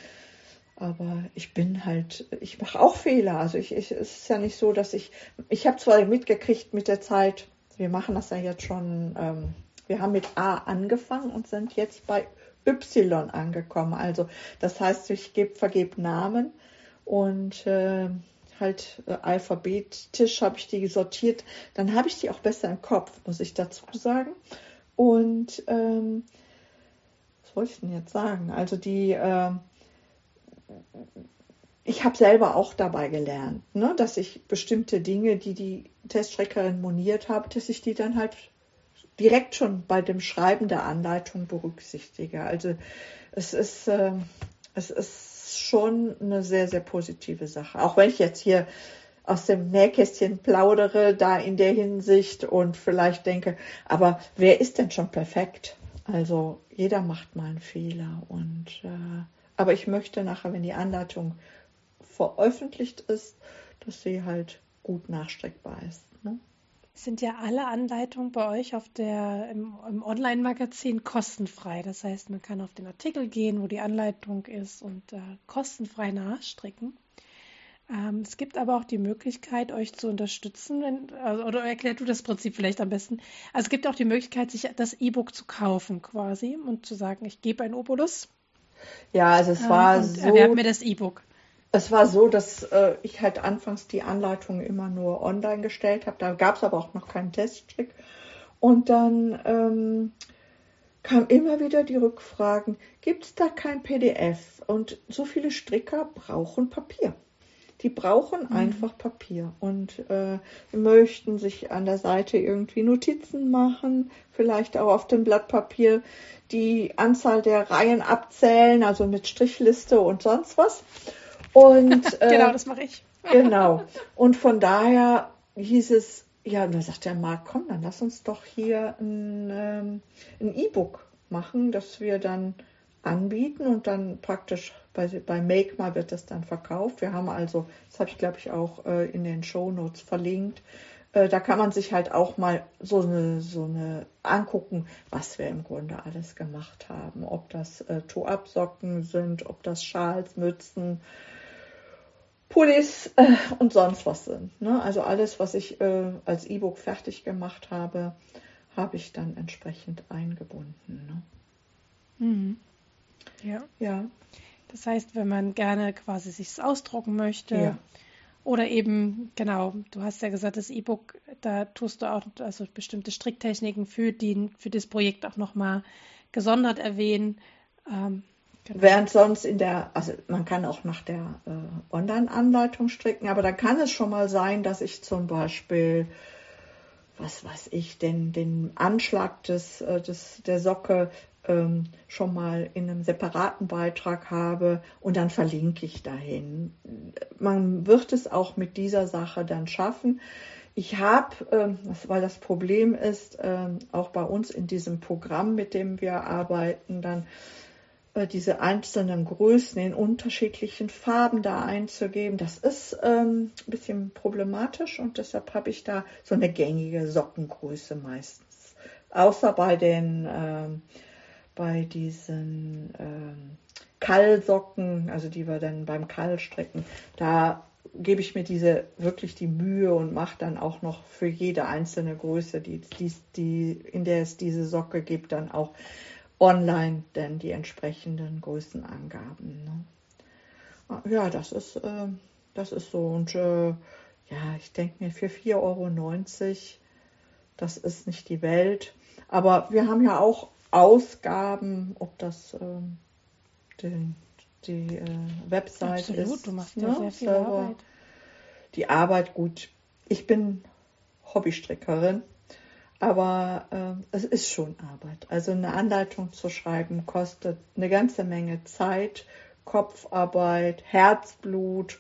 aber ich bin halt, ich mache auch Fehler. Also ich, ich, es ist ja nicht so, dass ich, ich habe zwar mitgekriegt mit der Zeit, wir machen das ja jetzt schon, ähm, wir haben mit A angefangen und sind jetzt bei Y angekommen. Also das heißt, ich gebe, vergebe Namen und äh, halt äh, alphabetisch habe ich die sortiert. Dann habe ich die auch besser im Kopf, muss ich dazu sagen. Und ähm, was wollte ich denn jetzt sagen? Also die äh, ich habe selber auch dabei gelernt, ne, dass ich bestimmte Dinge, die die Teststreckerin moniert hat, dass ich die dann halt direkt schon bei dem Schreiben der Anleitung berücksichtige. Also es ist, äh, es ist schon eine sehr, sehr positive Sache. Auch wenn ich jetzt hier aus dem Nähkästchen plaudere, da in der Hinsicht und vielleicht denke, aber wer ist denn schon perfekt? Also jeder macht mal einen Fehler und äh, aber ich möchte nachher, wenn die Anleitung veröffentlicht ist, dass sie halt gut nachstrickbar ist. Ne? Sind ja alle Anleitungen bei euch auf der, im, im Online-Magazin kostenfrei. Das heißt, man kann auf den Artikel gehen, wo die Anleitung ist und äh, kostenfrei nachstricken. Ähm, es gibt aber auch die Möglichkeit, euch zu unterstützen. Wenn, also, oder erklär du das Prinzip vielleicht am besten. Also es gibt auch die Möglichkeit, sich das E-Book zu kaufen quasi und zu sagen, ich gebe ein Obolus. Ja, also es war und so. Erwerb mir das E-Book. Es war so, dass äh, ich halt anfangs die Anleitung immer nur online gestellt habe. Da gab es aber auch noch keinen Teststrick. Und dann ähm, kam immer wieder die Rückfragen, gibt es da kein P D F? Und so viele Stricker brauchen Papier. Die brauchen mhm. einfach Papier und äh, möchten sich an der Seite irgendwie Notizen machen, vielleicht auch auf dem Blatt Papier die Anzahl der Reihen abzählen, also mit Strichliste und sonst was. Und, äh, genau, das mache ich. Genau. Und von daher hieß es, ja, und da sagt der Marc, komm, dann lass uns doch hier ein, ähm, ein E-Book machen, das wir dann anbieten und dann praktisch bei, bei Make-Ma wird das dann verkauft. Wir haben also, das habe ich glaube ich auch äh, in den Shownotes verlinkt, äh, da kann man sich halt auch mal so eine, so eine angucken, was wir im Grunde alles gemacht haben. Ob das äh, To-Up-Socken sind, ob das Schals, Mützen, Pullis äh, und sonst was sind. Ne? Also alles, was ich äh, als E-Book fertig gemacht habe, habe ich dann entsprechend eingebunden. Ne? Mhm. Ja. Ja. Das heißt, wenn man gerne quasi sich ausdrucken möchte Ja. oder eben, genau, du hast ja gesagt, das E-Book, da tust du auch also bestimmte Stricktechniken für, die, für das Projekt auch nochmal gesondert erwähnen. Ähm, genau. Während sonst in der, also man kann auch nach der äh, Online-Anleitung stricken, aber da kann es schon mal sein, dass ich zum Beispiel, was weiß ich, den, den Anschlag des, des, der Socke ähm, schon mal in einem separaten Beitrag habe und dann verlinke ich dahin. Man wird es auch mit dieser Sache dann schaffen. Ich habe, ähm, weil das Problem ist, ähm, auch bei uns in diesem Programm, mit dem wir arbeiten, dann äh, diese einzelnen Größen in unterschiedlichen Farben da einzugeben. Das ist ähm, ein bisschen problematisch und deshalb habe ich da so eine gängige Sockengröße meistens. Außer bei den ähm, bei diesen ähm, Kallsocken, also die wir dann beim Kall stricken, da gebe ich mir diese wirklich die Mühe und mache dann auch noch für jede einzelne Größe, die, die, die, in der es diese Socke gibt, dann auch online dann die entsprechenden Größenangaben. Ne? Ja, das ist, äh, das ist so. Und äh, ja, ich denke mir, für vier Euro neunzig, das ist nicht die Welt. Aber wir haben ja auch Ausgaben, ob das ähm, die, die äh, Website Absolut, ist. Du machst ne? ja sehr viel Server. Arbeit. Die Arbeit, gut. Ich bin Hobbystrickerin, aber äh, es ist schon Arbeit. Also eine Anleitung zu schreiben kostet eine ganze Menge Zeit, Kopfarbeit, Herzblut.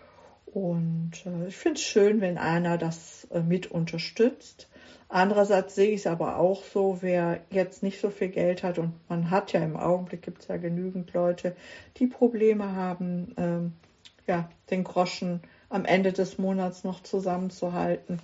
Und äh, ich finde es schön, wenn einer das äh, mit unterstützt. Andererseits sehe ich es aber auch so, wer jetzt nicht so viel Geld hat und man hat ja im Augenblick, gibt es ja genügend Leute, die Probleme haben, ähm, ja, den Groschen am Ende des Monats noch zusammenzuhalten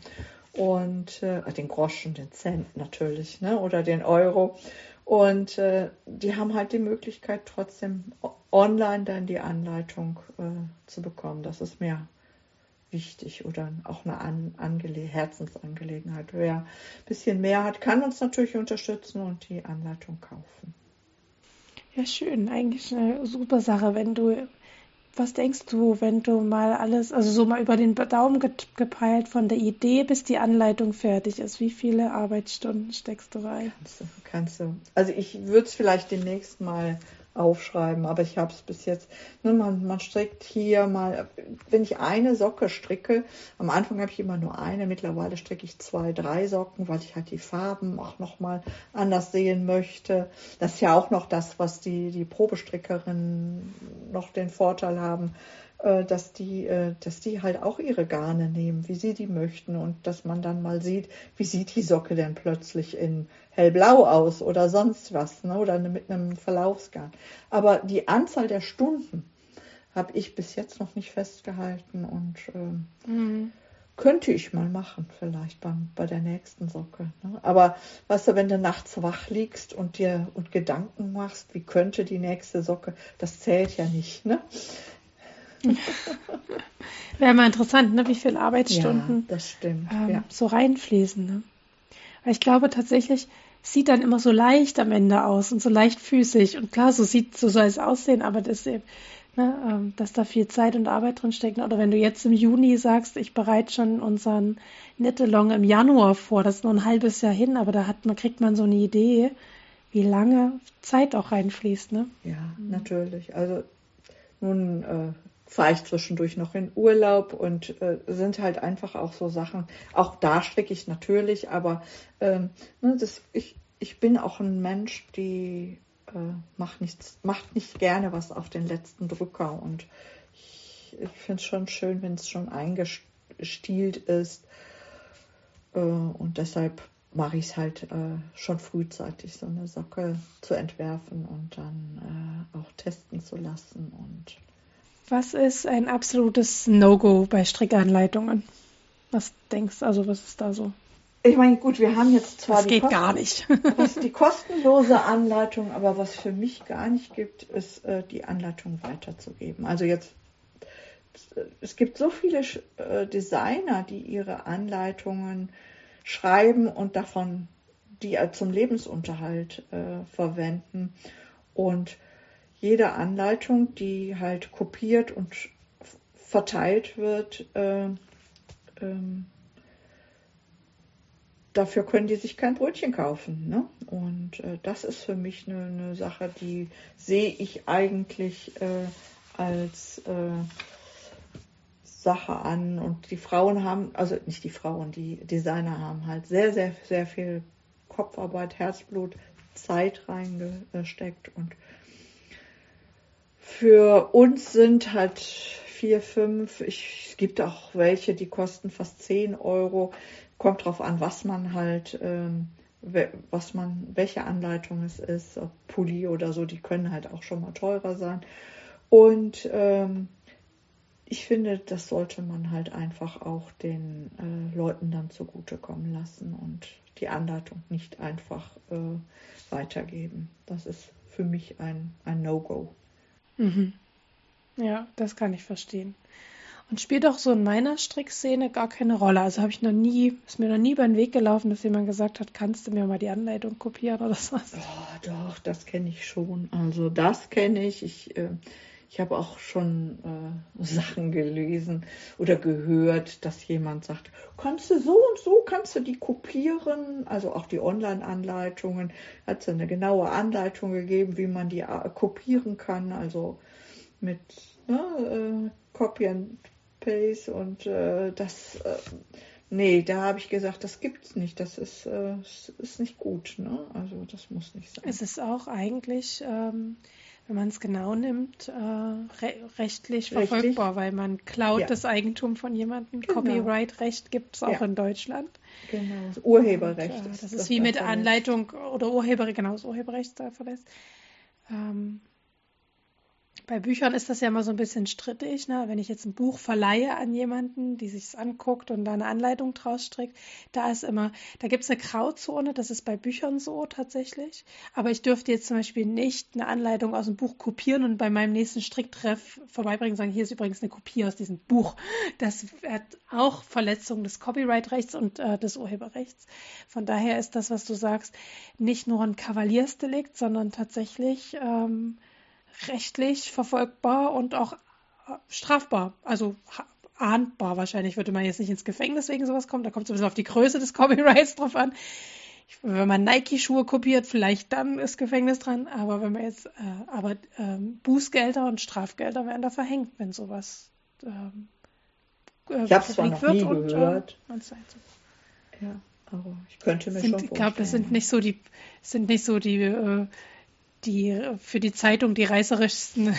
und äh, den Groschen, den Cent natürlich, ne, oder den Euro. Und äh, die haben halt die Möglichkeit, trotzdem online dann die Anleitung äh, zu bekommen. Das ist mir wichtig oder auch eine An- Angele- Herzensangelegenheit. Wer ein bisschen mehr hat, kann uns natürlich unterstützen und die Anleitung kaufen. Ja, schön. Eigentlich eine super Sache, wenn du, was denkst du, wenn du mal alles, also so mal über den Daumen ge- gepeilt von der Idee, bis die Anleitung fertig ist, wie viele Arbeitsstunden steckst du rein? Kannst du, kannst du. Also ich würde es vielleicht demnächst mal aufschreiben, aber ich habe es bis jetzt, ne, man, man strickt hier mal, wenn ich eine Socke stricke, am Anfang habe ich immer nur eine, mittlerweile stricke ich zwei, drei Socken, weil ich halt die Farben auch nochmal anders sehen möchte. Das ist ja auch noch das, was die, die Probestrickerinnen noch den Vorteil haben, äh, dass die, äh, dass die halt auch ihre Garne nehmen, wie sie die möchten und dass man dann mal sieht, wie sieht die Socke denn plötzlich in hellblau aus oder sonst was, ne? Oder mit einem Verlaufsgarn. Aber die Anzahl der Stunden habe ich bis jetzt noch nicht festgehalten und ähm, Mhm. könnte ich mal machen, vielleicht beim, bei der nächsten Socke. Ne? Aber weißt du, wenn du nachts wach liegst und dir und Gedanken machst, wie könnte die nächste Socke, das zählt ja nicht, ne? Wäre mal interessant, ne, wie viele Arbeitsstunden Ja, das stimmt. ähm, Ja. so reinfließen. Ne? Weil ich glaube tatsächlich, sieht dann immer so leicht am Ende aus und so leichtfüßig. Und klar, so sieht, so soll es aussehen, aber das eben, ne, ähm, dass da viel Zeit und Arbeit drin steckt. Oder wenn du jetzt im Juni sagst, ich bereite schon unseren Knit-Along im Januar vor, das ist nur ein halbes Jahr hin, aber da hat man, kriegt man so eine Idee, wie lange Zeit auch reinfließt, ne? Ja, mhm. natürlich. Also nun, äh, fahre ich zwischendurch noch in Urlaub und äh, sind halt einfach auch so Sachen. Auch da stricke ich natürlich, aber ähm, ne, das, ich, ich bin auch ein Mensch, die äh, macht, nichts, macht nicht gerne was auf den letzten Drücker. Und ich, ich finde es schon schön, wenn es schon eingestielt ist. Äh, und deshalb mache ich es halt äh, schon frühzeitig, so eine Socke zu entwerfen und dann äh, auch testen zu lassen. Und Was ist ein absolutes No-Go bei Strickanleitungen? Was denkst du, also was ist da so? ich meine, gut, wir haben jetzt zwar Das die, geht Kosten, gar nicht. was, die kostenlose Anleitung, aber was für mich gar nicht gibt, ist äh, die Anleitung weiterzugeben. Also jetzt, es gibt so viele äh, Designer, die ihre Anleitungen schreiben und davon die zum Lebensunterhalt äh, verwenden. Und jede Anleitung, die halt kopiert und verteilt wird, äh, ähm, dafür können die sich kein Brötchen kaufen. Ne? Und äh, das ist für mich eine, eine Sache, die sehe ich eigentlich äh, als äh, Sache an. Und die Frauen haben, also nicht die Frauen, die Designer haben halt sehr, sehr, sehr viel Kopfarbeit, Herzblut, Zeit reingesteckt. Und für uns sind halt vier, fünf, ich, es gibt auch welche, die kosten fast zehn Euro. Kommt drauf an, was man halt, ähm, was man, welche Anleitung es ist, ob Pulli oder so, die können halt auch schon mal teurer sein. Und ähm, ich finde, das sollte man halt einfach auch den äh, Leuten dann zugutekommen lassen und die Anleitung nicht einfach äh, weitergeben. Das ist für mich ein, ein No-Go. Mhm. Ja, das kann ich verstehen. Und spielt auch so in meiner Strickszene gar keine Rolle. Also habe ich noch nie, ist mir noch nie über den Weg gelaufen, dass jemand gesagt hat, kannst du mir mal die Anleitung kopieren oder so. Oh, doch, das kenne ich schon. Also das kenne ich. Ich, äh, ich habe auch schon äh, Sachen gelesen oder gehört, dass jemand sagt, kannst du so und so, kannst du die kopieren? Also auch die Online-Anleitungen. Hat es eine genaue Anleitung gegeben, wie man die äh, kopieren kann. Also mit ne, äh, Copy and Paste und äh, das, äh, nee, da habe ich gesagt, das gibt's nicht, das ist, äh, ist nicht gut, ne? Also das muss nicht sein. Es ist auch eigentlich, ähm, wenn man es genau nimmt, äh, re rechtlich verfolgbar, Richtig? weil man klaut Ja, das Eigentum von jemandem. genau. Copyright-Recht gibt es auch Ja, in Deutschland. genau. Das Und Urheberrecht äh, ist das ist das wie dann mit verletzt. Anleitung oder Urheber, genau, das Urheberrecht da verletzt. Ähm, Bei Büchern ist das ja immer so ein bisschen strittig, ne? Wenn ich jetzt ein Buch verleihe an jemanden, die sich's anguckt und da eine Anleitung draus strickt, da ist immer, da gibt es eine Grauzone, das ist bei Büchern so tatsächlich. Aber ich dürfte jetzt zum Beispiel nicht eine Anleitung aus dem Buch kopieren und bei meinem nächsten Stricktreff vorbeibringen und sagen, hier ist übrigens eine Kopie aus diesem Buch. Das hat auch Verletzung des Copyright-Rechts und äh, des Urheberrechts. Von daher ist das, was du sagst, nicht nur ein Kavaliersdelikt, sondern tatsächlich ähm, rechtlich verfolgbar und auch äh, strafbar, also ha- ahndbar wahrscheinlich, würde man jetzt nicht ins Gefängnis wegen sowas kommen, da kommt es ein bisschen auf die Größe des Copyrights drauf an. Ich, wenn man Nike-Schuhe kopiert, vielleicht dann ist Gefängnis dran, aber wenn man jetzt, äh, aber ähm, Bußgelder und Strafgelder werden da verhängt, wenn sowas ähm, äh, Ich habe es zwar publik noch wird nie und äh, gehört, man sagt so. ja, aber ich könnte mir Sind, schon ich glaube, das sind vorstellen. nicht so die, sind nicht so die äh, die für die Zeitung die reißerischsten.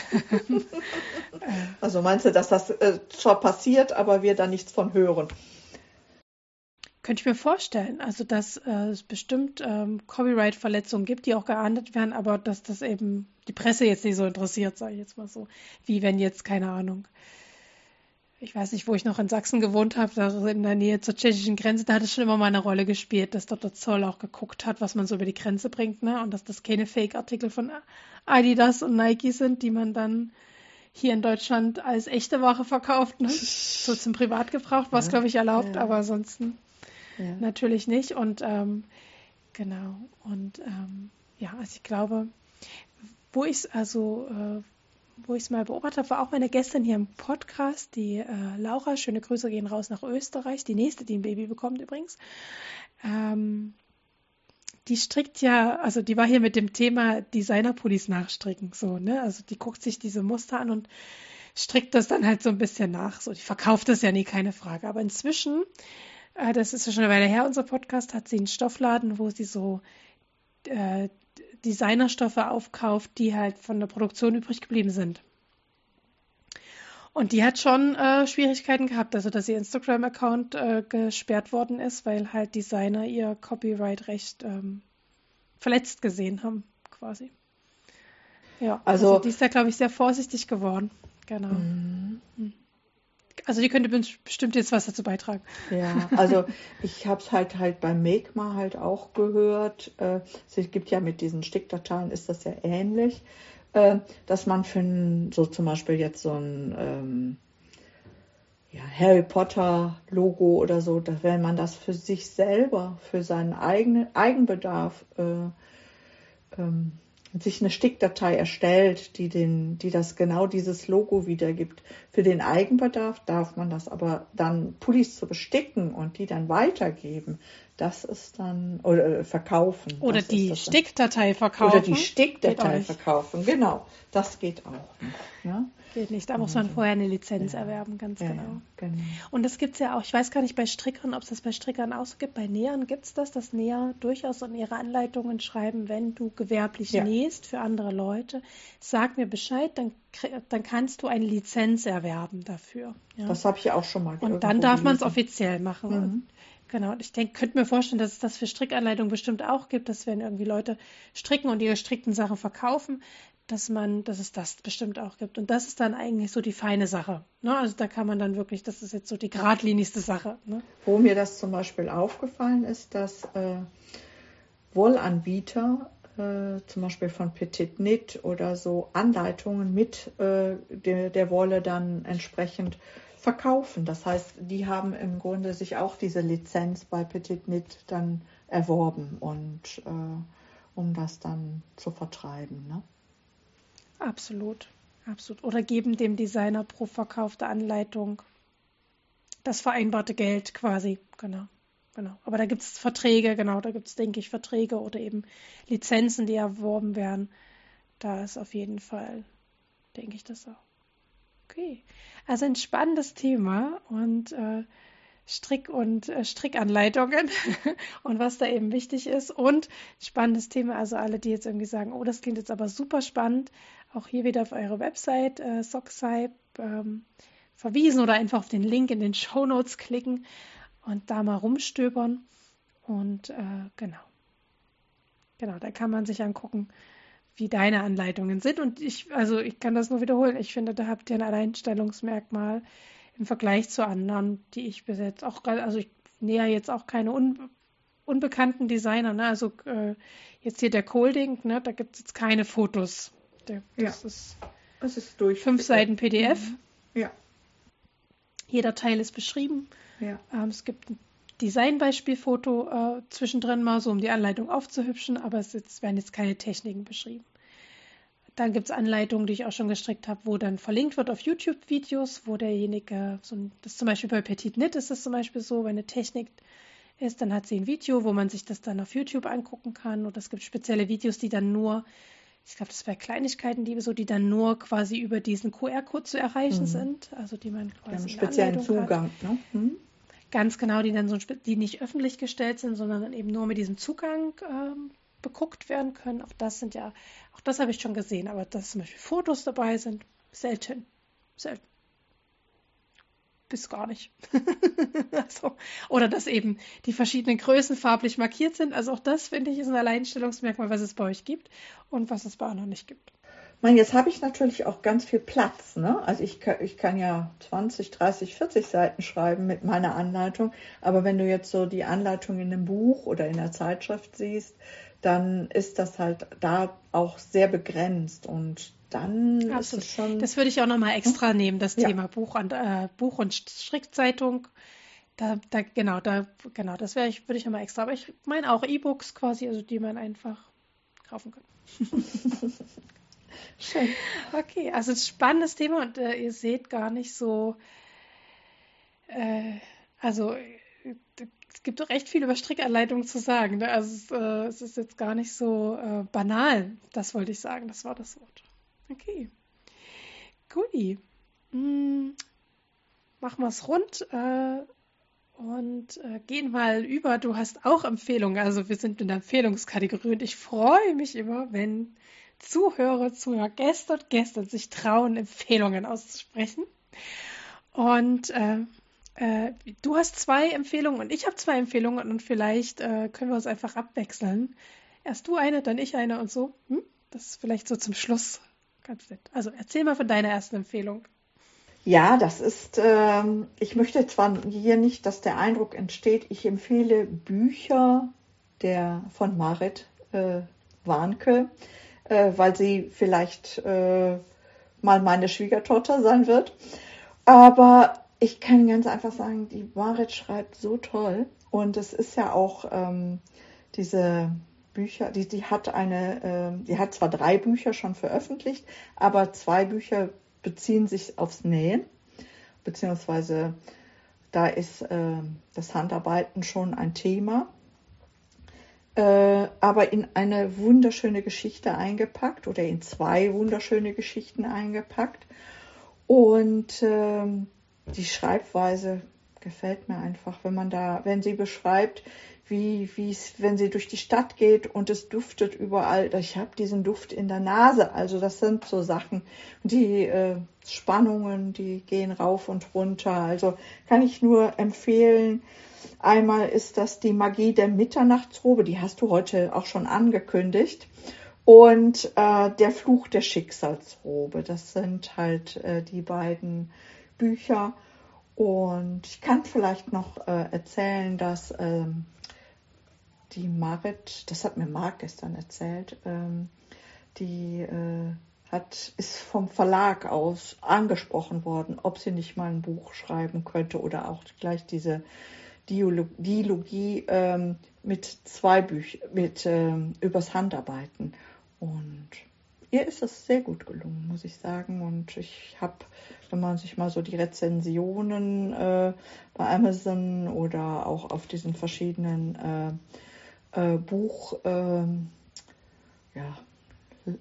Also meinst du, dass das äh, zwar passiert, aber wir da nichts von hören? Könnte ich mir vorstellen, also dass äh, es bestimmt ähm, Copyright-Verletzungen gibt, die auch geahndet werden, aber dass das eben die Presse jetzt nicht so interessiert, sage ich jetzt mal so, wie wenn jetzt, keine Ahnung, ich weiß nicht, wo ich noch in Sachsen gewohnt habe, da in der Nähe zur tschechischen Grenze, da hat es schon immer mal eine Rolle gespielt, dass dort der Zoll auch geguckt hat, was man so über die Grenze bringt, ne? Und dass das keine Fake-Artikel von Adidas und Nike sind, die man dann hier in Deutschland als echte Ware verkauft, ne? So zum Privatgebrauch war es, Ja, glaube ich, erlaubt, ja, aber ansonsten ja. natürlich nicht. Und ähm, genau, und ähm, ja, also ich glaube, wo ich es also äh, wo ich es mal beobachtet habe, war auch meine Gästin hier im Podcast, die äh, Laura. Schöne Grüße gehen raus nach Österreich. Die nächste, die ein Baby bekommt übrigens. Ähm, die strickt ja, also die war hier mit dem Thema Designerpullis nachstricken, so, ne? Also die guckt sich diese Muster an und strickt das dann halt so ein bisschen nach. So, die verkauft das ja nie, keine Frage. Aber inzwischen, äh, das ist ja schon eine Weile her, unser Podcast, hat sie einen Stoffladen, wo sie so äh, Designerstoffe aufkauft, die halt von der Produktion übrig geblieben sind. Und die hat schon äh, Schwierigkeiten gehabt, also dass ihr Instagram-Account äh, gesperrt worden ist, weil halt Designer ihr Copyright-Recht ähm, verletzt gesehen haben, quasi. Ja, also, Also, die ist da, glaube ich, sehr vorsichtig geworden. Genau. mm, Also die könnte bestimmt jetzt was dazu beitragen. ja, also ich habe es halt halt beim Megma halt auch gehört. Äh, es gibt ja mit diesen Stickdateien ist das ja ähnlich, äh, dass man für ein, so zum Beispiel jetzt so ein ähm, ja, Harry Potter Logo oder so, dass, wenn man das für sich selber, für seinen eigenen Eigenbedarf äh, ähm, sich eine Stickdatei erstellt, die den, die das genau dieses Logo wiedergibt. Für den Eigenbedarf darf man das aber dann Pullis zu besticken und die dann weitergeben. Das ist dann, oder äh, verkaufen. Oder das die ist das Stickdatei verkaufen. Oder die Stickdatei verkaufen, genau. Das geht auch nicht. Ja? Geht nicht, da muss man Also, vorher eine Lizenz ja, erwerben, ganz ja, genau. ja, genau. Und das gibt es ja auch, ich weiß gar nicht bei Strickern, ob es das bei Strickern auch so gibt. Bei Nähern gibt es das, dass Näher durchaus in ihre Anleitungen schreiben, wenn du gewerblich Ja. nähst für andere Leute, sag mir Bescheid, dann, krie- dann kannst du eine Lizenz erwerben dafür. Ja? Das habe ich auch schon mal Und dann irgendwo darf man es gelesen. offiziell machen. Mhm. Und genau, und ich denke, könnte mir vorstellen, dass es das für Strickanleitungen bestimmt auch gibt, dass wenn irgendwie Leute stricken und ihre gestrickten Sachen verkaufen, dass man, dass es das bestimmt auch gibt. Und das ist dann eigentlich so die feine Sache. Ne? Also da kann man dann wirklich, das ist jetzt so die geradlinigste Sache. Ne? Wo mir das zum Beispiel aufgefallen ist, dass äh, Wollanbieter, äh, zum Beispiel von Petit Knit oder so, Anleitungen mit äh, der, der Wolle dann entsprechend verkaufen. Das heißt, die haben im Grunde sich auch diese Lizenz bei Petit Knit dann erworben und äh, um das dann zu vertreiben. Ne? Absolut, absolut. Oder geben dem Designer pro verkaufte Anleitung das vereinbarte Geld quasi. Genau, genau. Aber da gibt es Verträge, genau, da gibt es, denke ich, Verträge oder eben Lizenzen, die erworben werden. Da ist auf jeden Fall, denke ich, das auch. Okay, also ein spannendes Thema und äh, Strick- und äh, Strickanleitungen und was da eben wichtig ist und spannendes Thema, also alle, die jetzt irgendwie sagen, oh, das klingt jetzt aber super spannend, auch hier wieder auf eure Website äh, Sockshype ähm, verwiesen oder einfach auf den Link in den Shownotes klicken und da mal rumstöbern und äh, genau, genau, da kann man sich angucken, wie deine Anleitungen sind. Und ich, also ich kann das nur wiederholen. Ich finde, da habt ihr ein Alleinstellungsmerkmal im Vergleich zu anderen, die ich bis jetzt auch, also ich näher jetzt auch keine un, unbekannten Designer, ne? Also äh, jetzt hier der Colding, ne? Da gibt es jetzt keine Fotos. Der, das Ja. ist Das ist durch. fünf Seiten P D F. Mhm. Ja. Jeder Teil ist beschrieben. Ja. Ähm, es gibt ein Designbeispielfoto äh, zwischendrin mal, so um die Anleitung aufzuhübschen, aber es jetzt, werden jetzt keine Techniken beschrieben. Dann gibt es Anleitungen, die ich auch schon gestrickt habe, wo dann verlinkt wird auf YouTube-Videos, wo derjenige, so ein, das zum Beispiel bei Petit Knit ist es zum Beispiel so, wenn eine Technik ist, dann hat sie ein Video, wo man sich das dann auf YouTube angucken kann. Und es gibt spezielle Videos, die dann nur, ich glaube, das wäre Kleinigkeiten, die so, die dann nur quasi über diesen Q R-Code zu erreichen Mhm. sind, also die man Die haben quasi einen in der speziellen Anleitung hat. Zugang. Ne? Mhm. Ganz genau, die dann so, die nicht öffentlich gestellt sind, sondern dann eben nur mit diesem Zugang ähm, beguckt werden können. Auch das sind ja, auch das habe ich schon gesehen, aber dass zum Beispiel Fotos dabei sind, selten, selten. Bis gar nicht. also, oder dass eben die verschiedenen Größen farblich markiert sind. Also auch das, finde ich, ist ein Alleinstellungsmerkmal, was es bei euch gibt und was es bei anderen nicht gibt. Ich meine, jetzt habe ich natürlich auch ganz viel Platz. Ne? Also ich kann, ich kann ja zwanzig, dreißig, vierzig Seiten schreiben mit meiner Anleitung. Aber wenn du jetzt so die Anleitung in einem Buch oder in einer Zeitschrift siehst, dann ist das halt da auch sehr begrenzt. Und dann Absolut. ist es schon... Das würde ich auch nochmal extra nehmen, das Ja. Thema Buch und, äh, Buch und Strickzeitung. Da, da, genau, da, genau, das wäre ich, würde ich nochmal extra. Aber ich meine auch E-Books quasi, also die man einfach kaufen kann. Schön. Okay, also ein spannendes Thema und äh, ihr seht gar nicht so, äh, also äh, es gibt doch recht viel über Strickanleitungen zu sagen. Ne? Also es, äh, es ist jetzt gar nicht so äh, banal, das wollte ich sagen, das war das Wort. Okay, guti. mh, machen wir es rund äh, und äh, gehen mal über. Du hast auch Empfehlungen, also wir sind in der Empfehlungskategorie und ich freue mich immer, wenn Zuhörer, Zuhörer, Gäste und Gäste sich trauen, Empfehlungen auszusprechen. Und äh, äh, du hast zwei Empfehlungen und ich habe zwei Empfehlungen und vielleicht äh, können wir uns einfach abwechseln. Erst du eine, dann ich eine und so. Hm? Das ist vielleicht so zum Schluss ganz nett. Also erzähl mal von deiner ersten Empfehlung. Ja, das ist, ähm, ich möchte zwar hier nicht, dass der Eindruck entsteht, ich empfehle Bücher der, von Marit äh, Warnke, äh, weil sie vielleicht äh, mal meine Schwiegertochter sein wird. Aber ich kann ganz einfach sagen, die Marit schreibt so toll. Und es ist ja auch ähm, diese Bücher, die, die hat eine, äh, die hat zwar drei Bücher schon veröffentlicht, aber zwei Bücher beziehen sich aufs Nähen, beziehungsweise da ist äh, das Handarbeiten schon ein Thema, äh, aber in eine wunderschöne Geschichte eingepackt oder in zwei wunderschöne Geschichten eingepackt. Und ähm, die Schreibweise gefällt mir einfach, wenn man da, wenn sie beschreibt, wie wie es, wenn sie durch die Stadt geht und es duftet überall. Ich habe diesen Duft in der Nase. Also das sind so Sachen, die äh, Spannungen, die gehen rauf und runter. Also kann ich nur empfehlen. Einmal ist das die Magie der Mitternachtsrobe, die hast du heute auch schon angekündigt. Und äh, der Fluch der Schicksalsrobe, das sind halt äh, die beiden Bücher. Und ich kann vielleicht noch äh, erzählen, dass ähm, die Marit, das hat mir Marc gestern erzählt, ähm, die äh, hat, ist vom Verlag aus angesprochen worden, ob sie nicht mal ein Buch schreiben könnte oder auch gleich diese Dialogie ähm, mit zwei Büchern, mit ähm, übers Handarbeiten. Und ihr ist es sehr gut gelungen, muss ich sagen. Und ich habe, wenn man sich mal so die Rezensionen äh, bei Amazon oder auch auf diesen verschiedenen äh, äh, Buch, äh, ja, äh,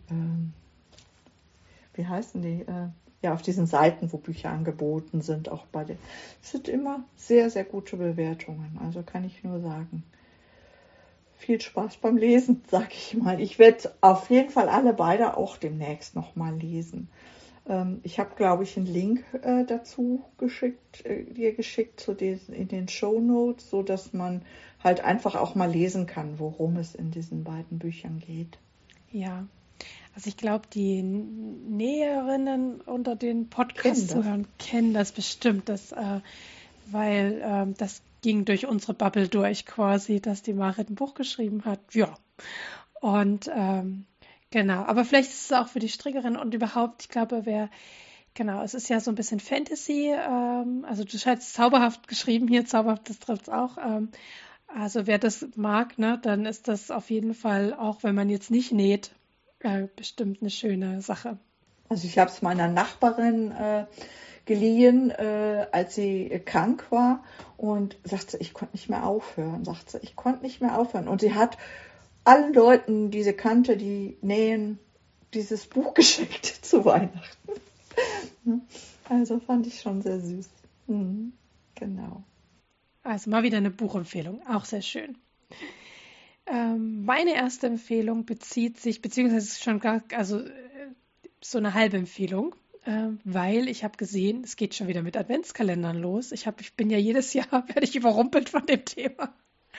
wie heißen die? Äh, ja, auf diesen Seiten, wo Bücher angeboten sind, auch bei den, es sind immer sehr, sehr gute Bewertungen. Also kann ich nur sagen, viel Spaß beim Lesen, sag ich mal. Ich werde auf jeden Fall alle beide auch demnächst nochmal lesen. Ähm, ich habe, glaube ich, einen Link äh, dazu geschickt, äh, dir geschickt zu diesen, in den Shownotes, so dass man halt einfach auch mal lesen kann, worum es in diesen beiden Büchern geht. Ja, also ich glaube, die Näherinnen unter den Podcasts Kennen zuhören, kennen das bestimmt, das, äh, weil ähm, das ging durch unsere Bubble durch quasi, dass die Marit ein Buch geschrieben hat. Ja, und ähm, genau, aber vielleicht ist es auch für die Strickerin und überhaupt, ich glaube, wer, genau, es ist ja so ein bisschen Fantasy, ähm, also du hast zauberhaft geschrieben hier, zauberhaft, das trifft es auch. Ähm, also wer das mag, ne, dann ist das auf jeden Fall, auch wenn man jetzt nicht näht, äh, bestimmt eine schöne Sache. Also ich habe es meiner Nachbarin äh, geliehen, äh, als sie krank war und sagte, ich konnte nicht mehr aufhören, sagte, ich konnte nicht mehr aufhören. Und sie hat allen Leuten, die sie kannte, die nähen, dieses Buch geschenkt zu Weihnachten. Also fand ich schon sehr süß. Mhm, genau. Also mal wieder eine Buchempfehlung, auch sehr schön. Ähm, meine erste Empfehlung bezieht sich, beziehungsweise ist schon gar, also äh, so eine halbe Empfehlung, äh, weil ich habe gesehen, es geht schon wieder mit Adventskalendern los. Ich habe, ich bin ja jedes Jahr, werde ich überrumpelt von dem Thema.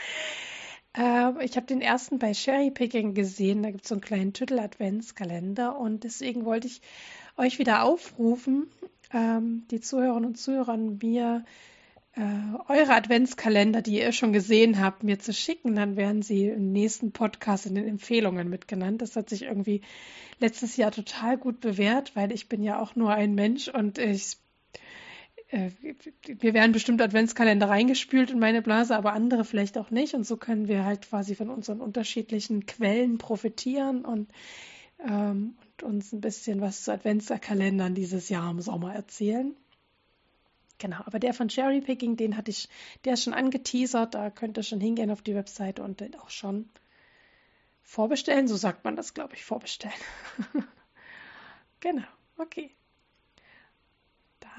Äh, ich habe den ersten bei Cherry Picking gesehen, da gibt es so einen kleinen Tüttel-Adventskalender und deswegen wollte ich euch wieder aufrufen, ähm, die Zuhörerinnen und Zuhörer, mir äh, eure Adventskalender, die ihr schon gesehen habt, mir zu schicken. Dann werden sie im nächsten Podcast in den Empfehlungen mitgenannt. Das hat sich irgendwie letztes Jahr total gut bewährt, weil ich bin ja auch nur ein Mensch und ich, äh, wir werden bestimmt Adventskalender reingespült in meine Blase, aber andere vielleicht auch nicht. Und so können wir halt quasi von unseren unterschiedlichen Quellen profitieren und, ähm, und uns ein bisschen was zu Adventskalendern dieses Jahr im Sommer erzählen. Genau, aber der von Cherry Picking, den hatte ich, der ist schon angeteasert, da könnt ihr schon hingehen auf die Webseite und den auch schon vorbestellen, so sagt man das, glaube ich, vorbestellen. Genau, okay.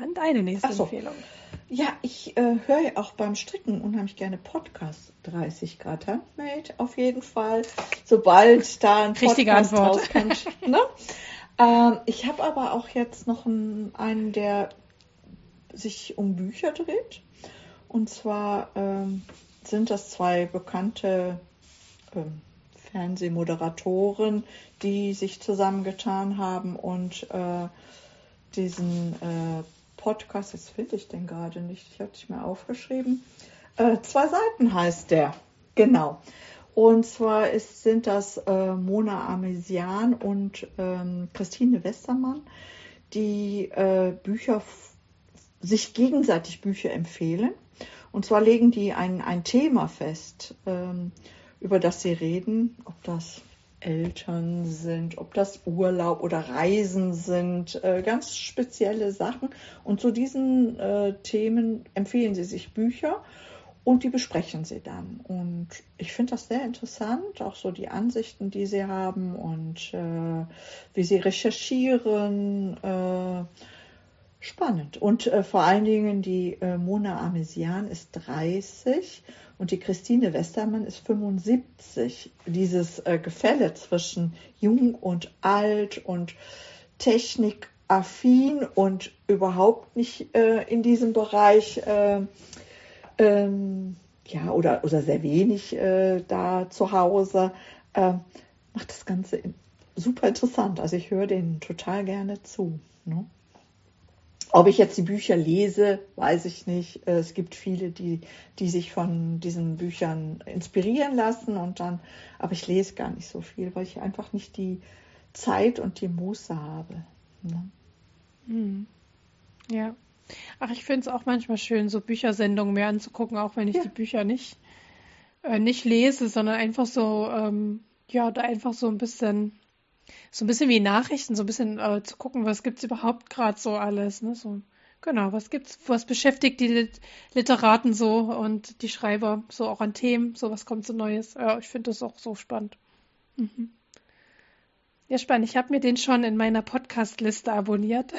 an deine nächste Ach so. Empfehlung. Ja, ich äh, höre ja auch beim Stricken unheimlich gerne Podcast dreißig Grad Handmade auf jeden Fall. Sobald da ein Richtige Podcast Antwort. rauskommt. Ne? Ähm, ich habe aber auch jetzt noch einen, einen, der sich um Bücher dreht. Und zwar ähm, sind das zwei bekannte ähm, Fernsehmoderatoren, die sich zusammengetan haben und äh, diesen äh, Podcast, jetzt finde ich den gerade nicht, ich habe dich mal aufgeschrieben. Äh, zwei Seiten heißt der, genau. Und zwar ist, sind das äh, Mona Amesian und ähm, Christine Westermann, die äh, Bücher, f- sich gegenseitig Bücher empfehlen. Und zwar legen die ein, ein Thema fest, ähm, über das sie reden, ob das Eltern sind, ob das Urlaub oder Reisen sind, äh, ganz spezielle Sachen. Und zu diesen äh, Themen empfehlen sie sich Bücher und die besprechen sie dann. Und ich finde das sehr interessant, auch so die Ansichten, die sie haben und äh, wie sie recherchieren. Äh, spannend. Und äh, vor allen Dingen die äh, Mona Amesian ist dreißig und die Christine Westermann ist fünfundsiebzig. Dieses äh, Gefälle zwischen jung und alt und technikaffin und überhaupt nicht äh, in diesem Bereich, äh, ähm, ja, oder, oder sehr wenig äh, da zu Hause, äh, macht das Ganze super interessant. Also ich höre denen total gerne zu. Ne? Ob ich jetzt die Bücher lese, weiß ich nicht. Es gibt viele, die, die sich von diesen Büchern inspirieren lassen und dann, aber ich lese gar nicht so viel, weil ich einfach nicht die Zeit und die Muße habe. Ne? Hm. Ja. Ach, ich finde es auch manchmal schön, so Büchersendungen mir anzugucken, auch wenn ich Ja. die Bücher nicht, äh, nicht lese, sondern einfach so, ähm, ja, da einfach so ein bisschen, so ein bisschen wie Nachrichten, so ein bisschen äh, zu gucken, was gibt's überhaupt gerade so alles, ne? So, genau, was gibt's, was beschäftigt die Lit Literaten so und die Schreiber so auch an Themen, so was kommt so Neues. Ja, ich finde das auch so spannend. Mhm. Ja, spannend. Ich habe mir den schon in meiner Podcast-Liste abonniert.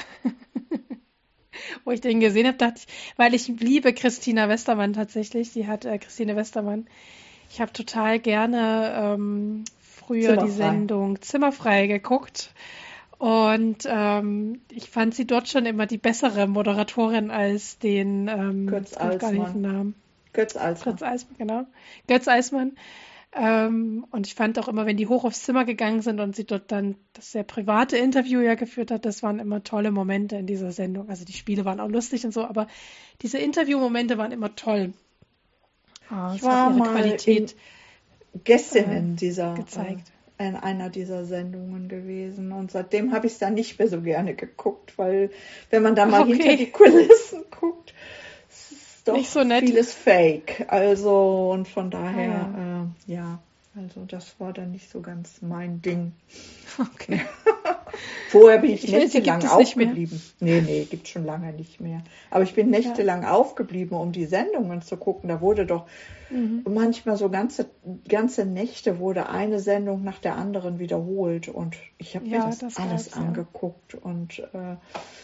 Wo ich den gesehen habe, dachte ich, weil ich liebe Christina Westermann tatsächlich. Die hat äh, Christine Westermann. Ich habe total gerne ähm, früher die Zimmerfrei. Sendung Zimmerfrei geguckt. Und ähm, ich fand sie dort schon immer die bessere Moderatorin als den, ähm, Götz jetzt komme ich gar nicht auf den Alsmann. Namen. Götz Alsmann. Götz Eismann, genau. Götz Eismann. Ähm, und ich fand auch immer, wenn die hoch aufs Zimmer gegangen sind und sie dort dann das sehr private Interview ja geführt hat, das waren immer tolle Momente in dieser Sendung. Also die Spiele waren auch lustig und so, aber diese Interviewmomente waren immer toll. Ah, Ich es hat war ihre mal in Qualität Gästin äh, in dieser, gezeigt. äh, in einer dieser Sendungen gewesen und seitdem habe ich es dann nicht mehr so gerne geguckt, weil wenn man da mal Okay. hinter die Kulissen guckt, es ist doch Nicht so nett. vieles Fake. Also und von Ah, daher, äh, ja, also das war dann nicht so ganz mein Ding. Okay. Vorher bin ich Ich weiß, die nächtelang gibt es nicht mehr. aufgeblieben. Nee, nee, gibt schon lange nicht mehr. Aber ich bin nächtelang aufgeblieben, um die Sendungen zu gucken. Da wurde doch Mhm. manchmal so ganze, ganze Nächte wurde eine Sendung nach der anderen wiederholt. Und ich habe mir Ja, das, das alles gab's, ja. angeguckt. Und äh,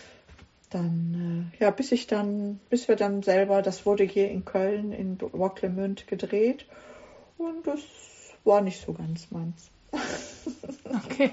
dann, äh, ja, bis ich dann, bis wir dann selber, das wurde hier in Köln, in Rocklemünd gedreht. Und das war nicht so ganz meins. Okay.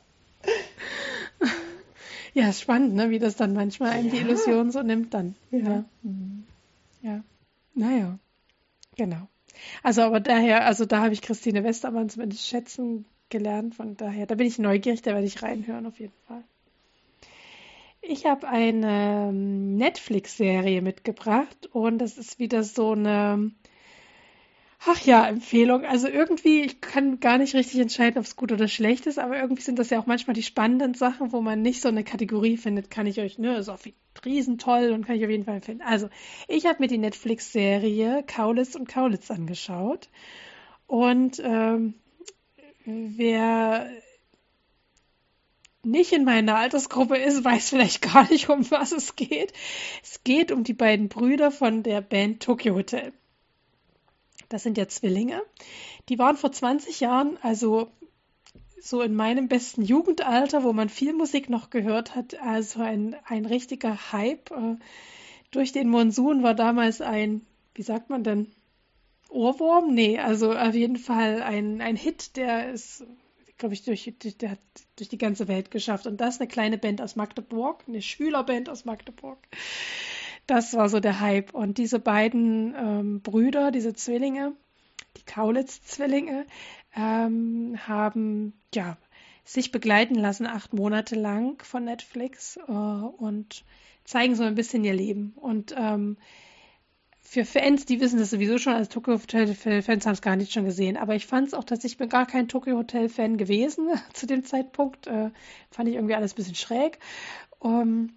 Ja, ist spannend, ne, wie das dann manchmal einem die Ja. Illusion so nimmt dann. Ja. Ja, Mhm. ja. Naja, genau. Also aber daher, also da habe ich Christine Westermann zumindest schätzen gelernt, von daher, da bin ich neugierig, da werde ich reinhören auf jeden Fall. Ich habe eine ähm, Netflix-Serie mitgebracht und das ist wieder so eine, ach ja, Empfehlung. Also irgendwie, ich kann gar nicht richtig entscheiden, ob es gut oder schlecht ist, aber irgendwie sind das ja auch manchmal die spannenden Sachen, wo man nicht so eine Kategorie findet, kann ich euch, ne, ist auch riesentoll und kann ich auf jeden Fall empfehlen. Also, ich habe mir die Netflix-Serie Kaulitz und Kaulitz angeschaut und ähm, wer nicht in meiner Altersgruppe ist, weiß vielleicht gar nicht, um was es geht. Es geht um die beiden Brüder von der Band Tokyo Hotel. Das sind ja Zwillinge. Die waren vor zwanzig Jahren, also so in meinem besten Jugendalter, wo man viel Musik noch gehört hat, also ein, ein richtiger Hype. Äh, durch den Monsun war damals ein, wie sagt man denn, Ohrwurm? Nee, also auf jeden Fall ein, ein Hit, der ist, glaube ich, durch, der hat durch die ganze Welt geschafft. Und das eine kleine Band aus Magdeburg, eine Schülerband aus Magdeburg. Das war so der Hype. Und diese beiden ähm, Brüder, diese Zwillinge, die Kaulitz-Zwillinge, ähm, haben ja sich begleiten lassen acht Monate lang von Netflix äh, und zeigen so ein bisschen ihr Leben. Und ähm, für Fans, die wissen das sowieso schon, als Tokyo Hotel-Fans haben es gar nicht schon gesehen. Aber ich fand es auch, dass ich bin gar kein Tokyo Hotel-Fan gewesen zu dem Zeitpunkt. Äh, fand ich irgendwie alles ein bisschen schräg. Um,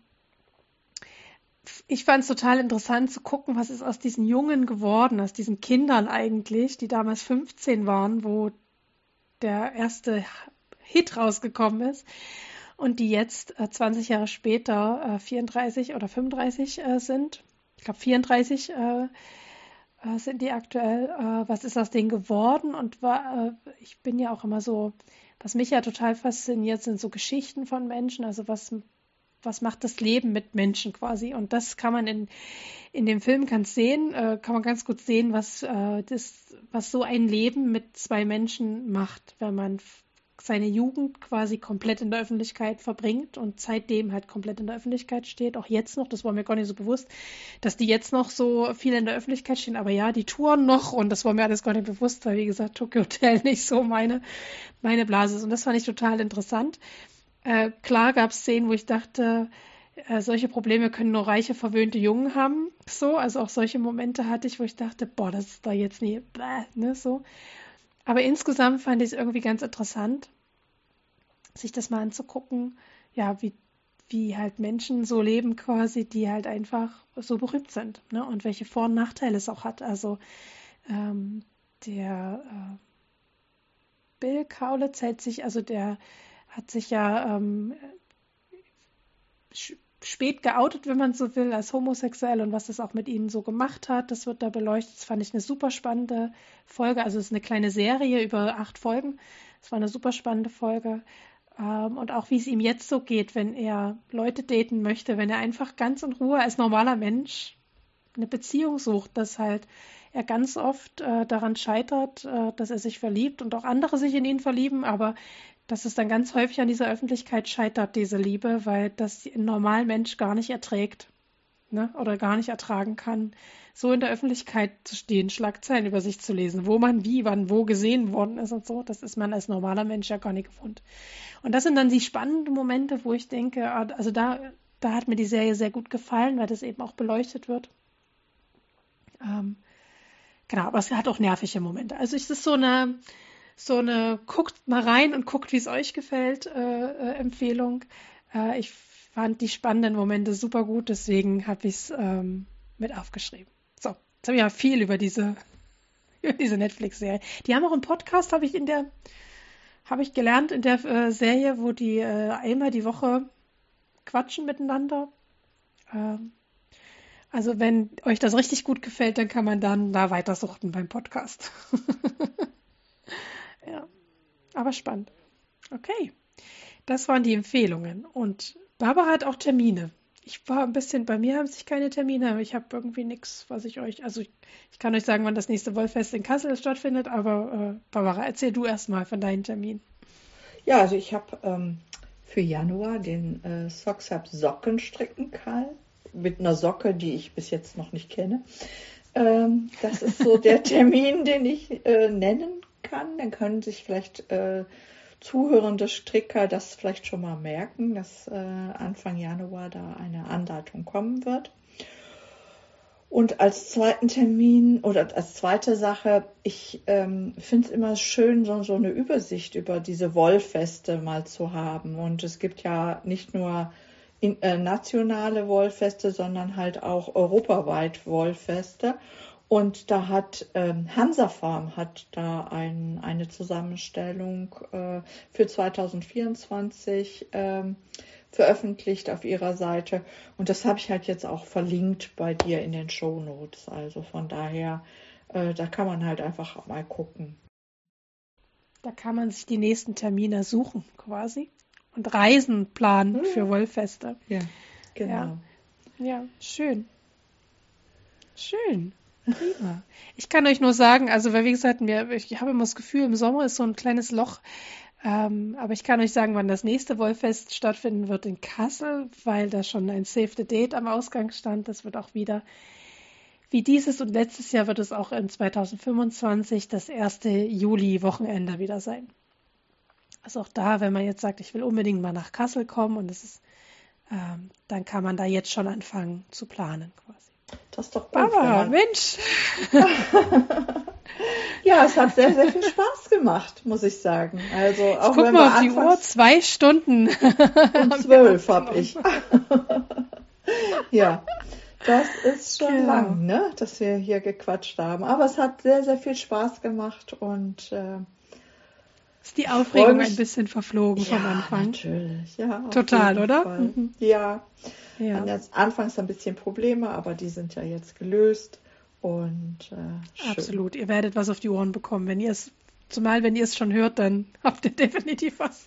ich fand es total interessant zu gucken, was ist aus diesen Jungen geworden, aus diesen Kindern eigentlich, die damals fünfzehn waren, wo der erste Hit rausgekommen ist. Und die jetzt äh, zwanzig Jahre später äh, vierunddreißig oder fünfunddreißig äh, sind. Ich glaube vierunddreißig äh, äh, sind die aktuell. Äh, was ist aus denen geworden? Und war, äh, ich bin ja auch immer so, was mich ja total fasziniert, sind so Geschichten von Menschen. Also was, was macht das Leben mit Menschen quasi? Und das kann man in, in dem Film ganz sehen, äh, kann man ganz gut sehen, was, äh, das, was so ein Leben mit zwei Menschen macht, wenn man seine Jugend quasi komplett in der Öffentlichkeit verbringt und seitdem halt komplett in der Öffentlichkeit steht, auch jetzt noch, das war mir gar nicht so bewusst, dass die jetzt noch so viel in der Öffentlichkeit stehen, aber ja, die touren noch und das war mir alles gar nicht bewusst, weil wie gesagt, Tokyo Hotel nicht so meine, meine Blase ist und das fand ich total interessant. Äh, klar gab es Szenen, wo ich dachte, äh, solche Probleme können nur reiche, verwöhnte Jungen haben, so, also auch solche Momente hatte ich, wo ich dachte, boah, das ist da jetzt nie, bläh, ne, so. Aber insgesamt fand ich es irgendwie ganz interessant, sich das mal anzugucken, ja, wie, wie halt Menschen so leben quasi, die halt einfach so berühmt sind, ne? Und welche Vor- und Nachteile es auch hat. Also ähm, der äh, Bill Kaulitz hält sich, also der hat sich ja ähm, spät geoutet, wenn man so will, als homosexuell und was das auch mit ihnen so gemacht hat, das wird da beleuchtet. Das fand ich eine super spannende Folge. Also es ist eine kleine Serie über acht Folgen. Es war eine super spannende Folge. Ähm, und auch wie es ihm jetzt so geht, wenn er Leute daten möchte, wenn er einfach ganz in Ruhe als normaler Mensch eine Beziehung sucht, dass halt er ganz oft äh, daran scheitert, äh, dass er sich verliebt und auch andere sich in ihn verlieben, aber dass es dann ganz häufig an dieser Öffentlichkeit scheitert, diese Liebe, weil das ein normaler Mensch gar nicht erträgt, ne? Oder gar nicht ertragen kann, so in der Öffentlichkeit zu stehen, Schlagzeilen über sich zu lesen, wo man wie, wann, wo gesehen worden ist und so. Das ist man als normaler Mensch ja gar nicht gewohnt. Und das sind dann die spannenden Momente, wo ich denke, also da, da hat mir die Serie sehr gut gefallen, weil das eben auch beleuchtet wird. Ähm, genau, aber es hat auch nervige Momente. Also es ist so eine So eine guckt mal rein und guckt, wie es euch gefällt, äh, äh, Empfehlung. Äh, ich fand die spannenden Momente super gut, deswegen habe ich es ähm, mit aufgeschrieben. So, jetzt habe ich ja viel über diese, über diese Netflix-Serie. Die haben auch einen Podcast, habe ich in der, habe ich gelernt in der äh, Serie, wo die äh, einmal die Woche quatschen miteinander. Ähm, also wenn euch das richtig gut gefällt, dann kann man dann da weitersuchten beim Podcast. Ja, aber spannend. Okay, das waren die Empfehlungen. Und Barbara hat auch Termine. Ich war ein bisschen, bei mir haben sich keine Termine. Ich habe irgendwie nichts, was ich euch, also ich, ich kann euch sagen, wann das nächste Wollfest in Kassel stattfindet, aber äh, Barbara, erzähl du erst mal von deinen Terminen. Ja, also ich habe ähm, für Januar den äh, Socks Up Sockenstrickenkall mit einer Socke, die ich bis jetzt noch nicht kenne. Ähm, das ist so der Termin, den ich äh, nennen kann. Dann können sich vielleicht äh, zuhörende Stricker das vielleicht schon mal merken, dass äh, Anfang Januar da eine Anleitung kommen wird. Und als zweiten Termin oder als zweite Sache, ich ähm, finde es immer schön, so, so eine Übersicht über diese Wollfeste mal zu haben. Und es gibt ja nicht nur in, äh, nationale Wollfeste, sondern halt auch europaweit Wollfeste. Und da hat ähm, Hansafarm hat da ein, eine Zusammenstellung äh, für zwanzig vierundzwanzig ähm, veröffentlicht auf ihrer Seite. Und das habe ich halt jetzt auch verlinkt bei dir in den Shownotes. Also von daher, äh, da kann man halt einfach mal gucken. Da kann man sich die nächsten Termine suchen quasi und Reisen planen Mhm. für Wollfeste. Ja, genau. Ja. Ja, schön. Schön. Prima. Ich kann euch nur sagen, also weil wie gesagt, mir, ich habe immer das Gefühl, im Sommer ist so ein kleines Loch. Ähm, aber ich kann euch sagen, wann das nächste Wollfest stattfinden wird in Kassel, weil da schon ein Save the Date am Ausgang stand. Das wird auch wieder, wie dieses und letztes Jahr wird es auch in zwanzig fünfundzwanzig das erste Juli-Wochenende wieder sein. Also auch da, wenn man jetzt sagt, ich will unbedingt mal nach Kassel kommen und es ist, ähm, dann kann man da jetzt schon anfangen zu planen quasi. Das ist doch gut. Aber wenn man- Mensch, Ja, es hat sehr, sehr viel Spaß gemacht, muss ich sagen. Also auch guck wenn mal wir auf die Uhr, anfangs zwei Stunden. um zwölf habe ich. Ja, das ist schon Genau. lang, ne, dass wir hier gequatscht haben. Aber es hat sehr, sehr viel Spaß gemacht und äh, Ist die Aufregung mich- ein bisschen verflogen vom ja, Anfang? natürlich. Ja, auf Total, jeden oder? Fall. Mhm. Ja, Ja, waren jetzt anfangs ein bisschen Probleme, aber die sind ja jetzt gelöst und äh, schön. absolut. Ihr werdet was auf die Ohren bekommen. Wenn ihr es, zumal wenn ihr es schon hört, dann habt ihr definitiv was.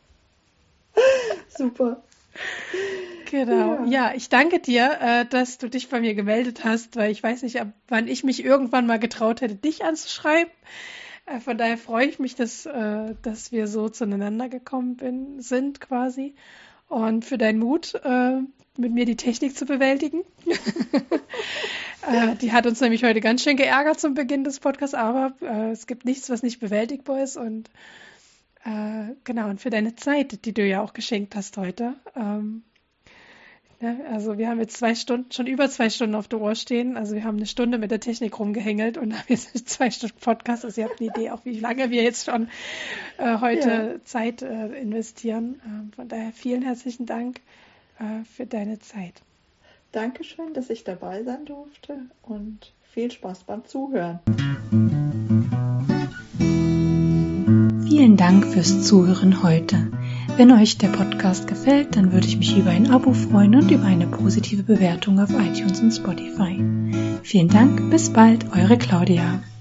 Super. Genau. Ja. Ja, ich danke dir, äh, dass du dich bei mir gemeldet hast, weil ich weiß nicht, ab wann ich mich irgendwann mal getraut hätte, dich anzuschreiben. Äh, Von daher freue ich mich, dass, äh, dass wir so zueinander gekommen bin, sind quasi. Und für deinen Mut, äh, mit mir die Technik zu bewältigen. äh, die hat uns nämlich heute ganz schön geärgert zum Beginn des Podcasts, aber äh, es gibt nichts, was nicht bewältigbar ist. Und äh, genau, und für deine Zeit, die du ja auch geschenkt hast heute. Ähm, ne, also wir haben jetzt zwei Stunden, schon über zwei Stunden auf der Uhr stehen. Also wir haben eine Stunde mit der Technik rumgehängelt und haben jetzt zwei Stunden Podcast. Also ihr habt eine Idee, auch wie lange wir jetzt schon äh, heute Zeit äh, investieren. Ähm, von daher vielen herzlichen Dank äh, für deine Zeit. Dankeschön, dass ich dabei sein durfte und viel Spaß beim Zuhören. Vielen Dank fürs Zuhören heute. Wenn euch der Podcast gefällt, dann würde ich mich über ein Abo freuen und über eine positive Bewertung auf iTunes und Spotify. Vielen Dank, bis bald, eure Claudia.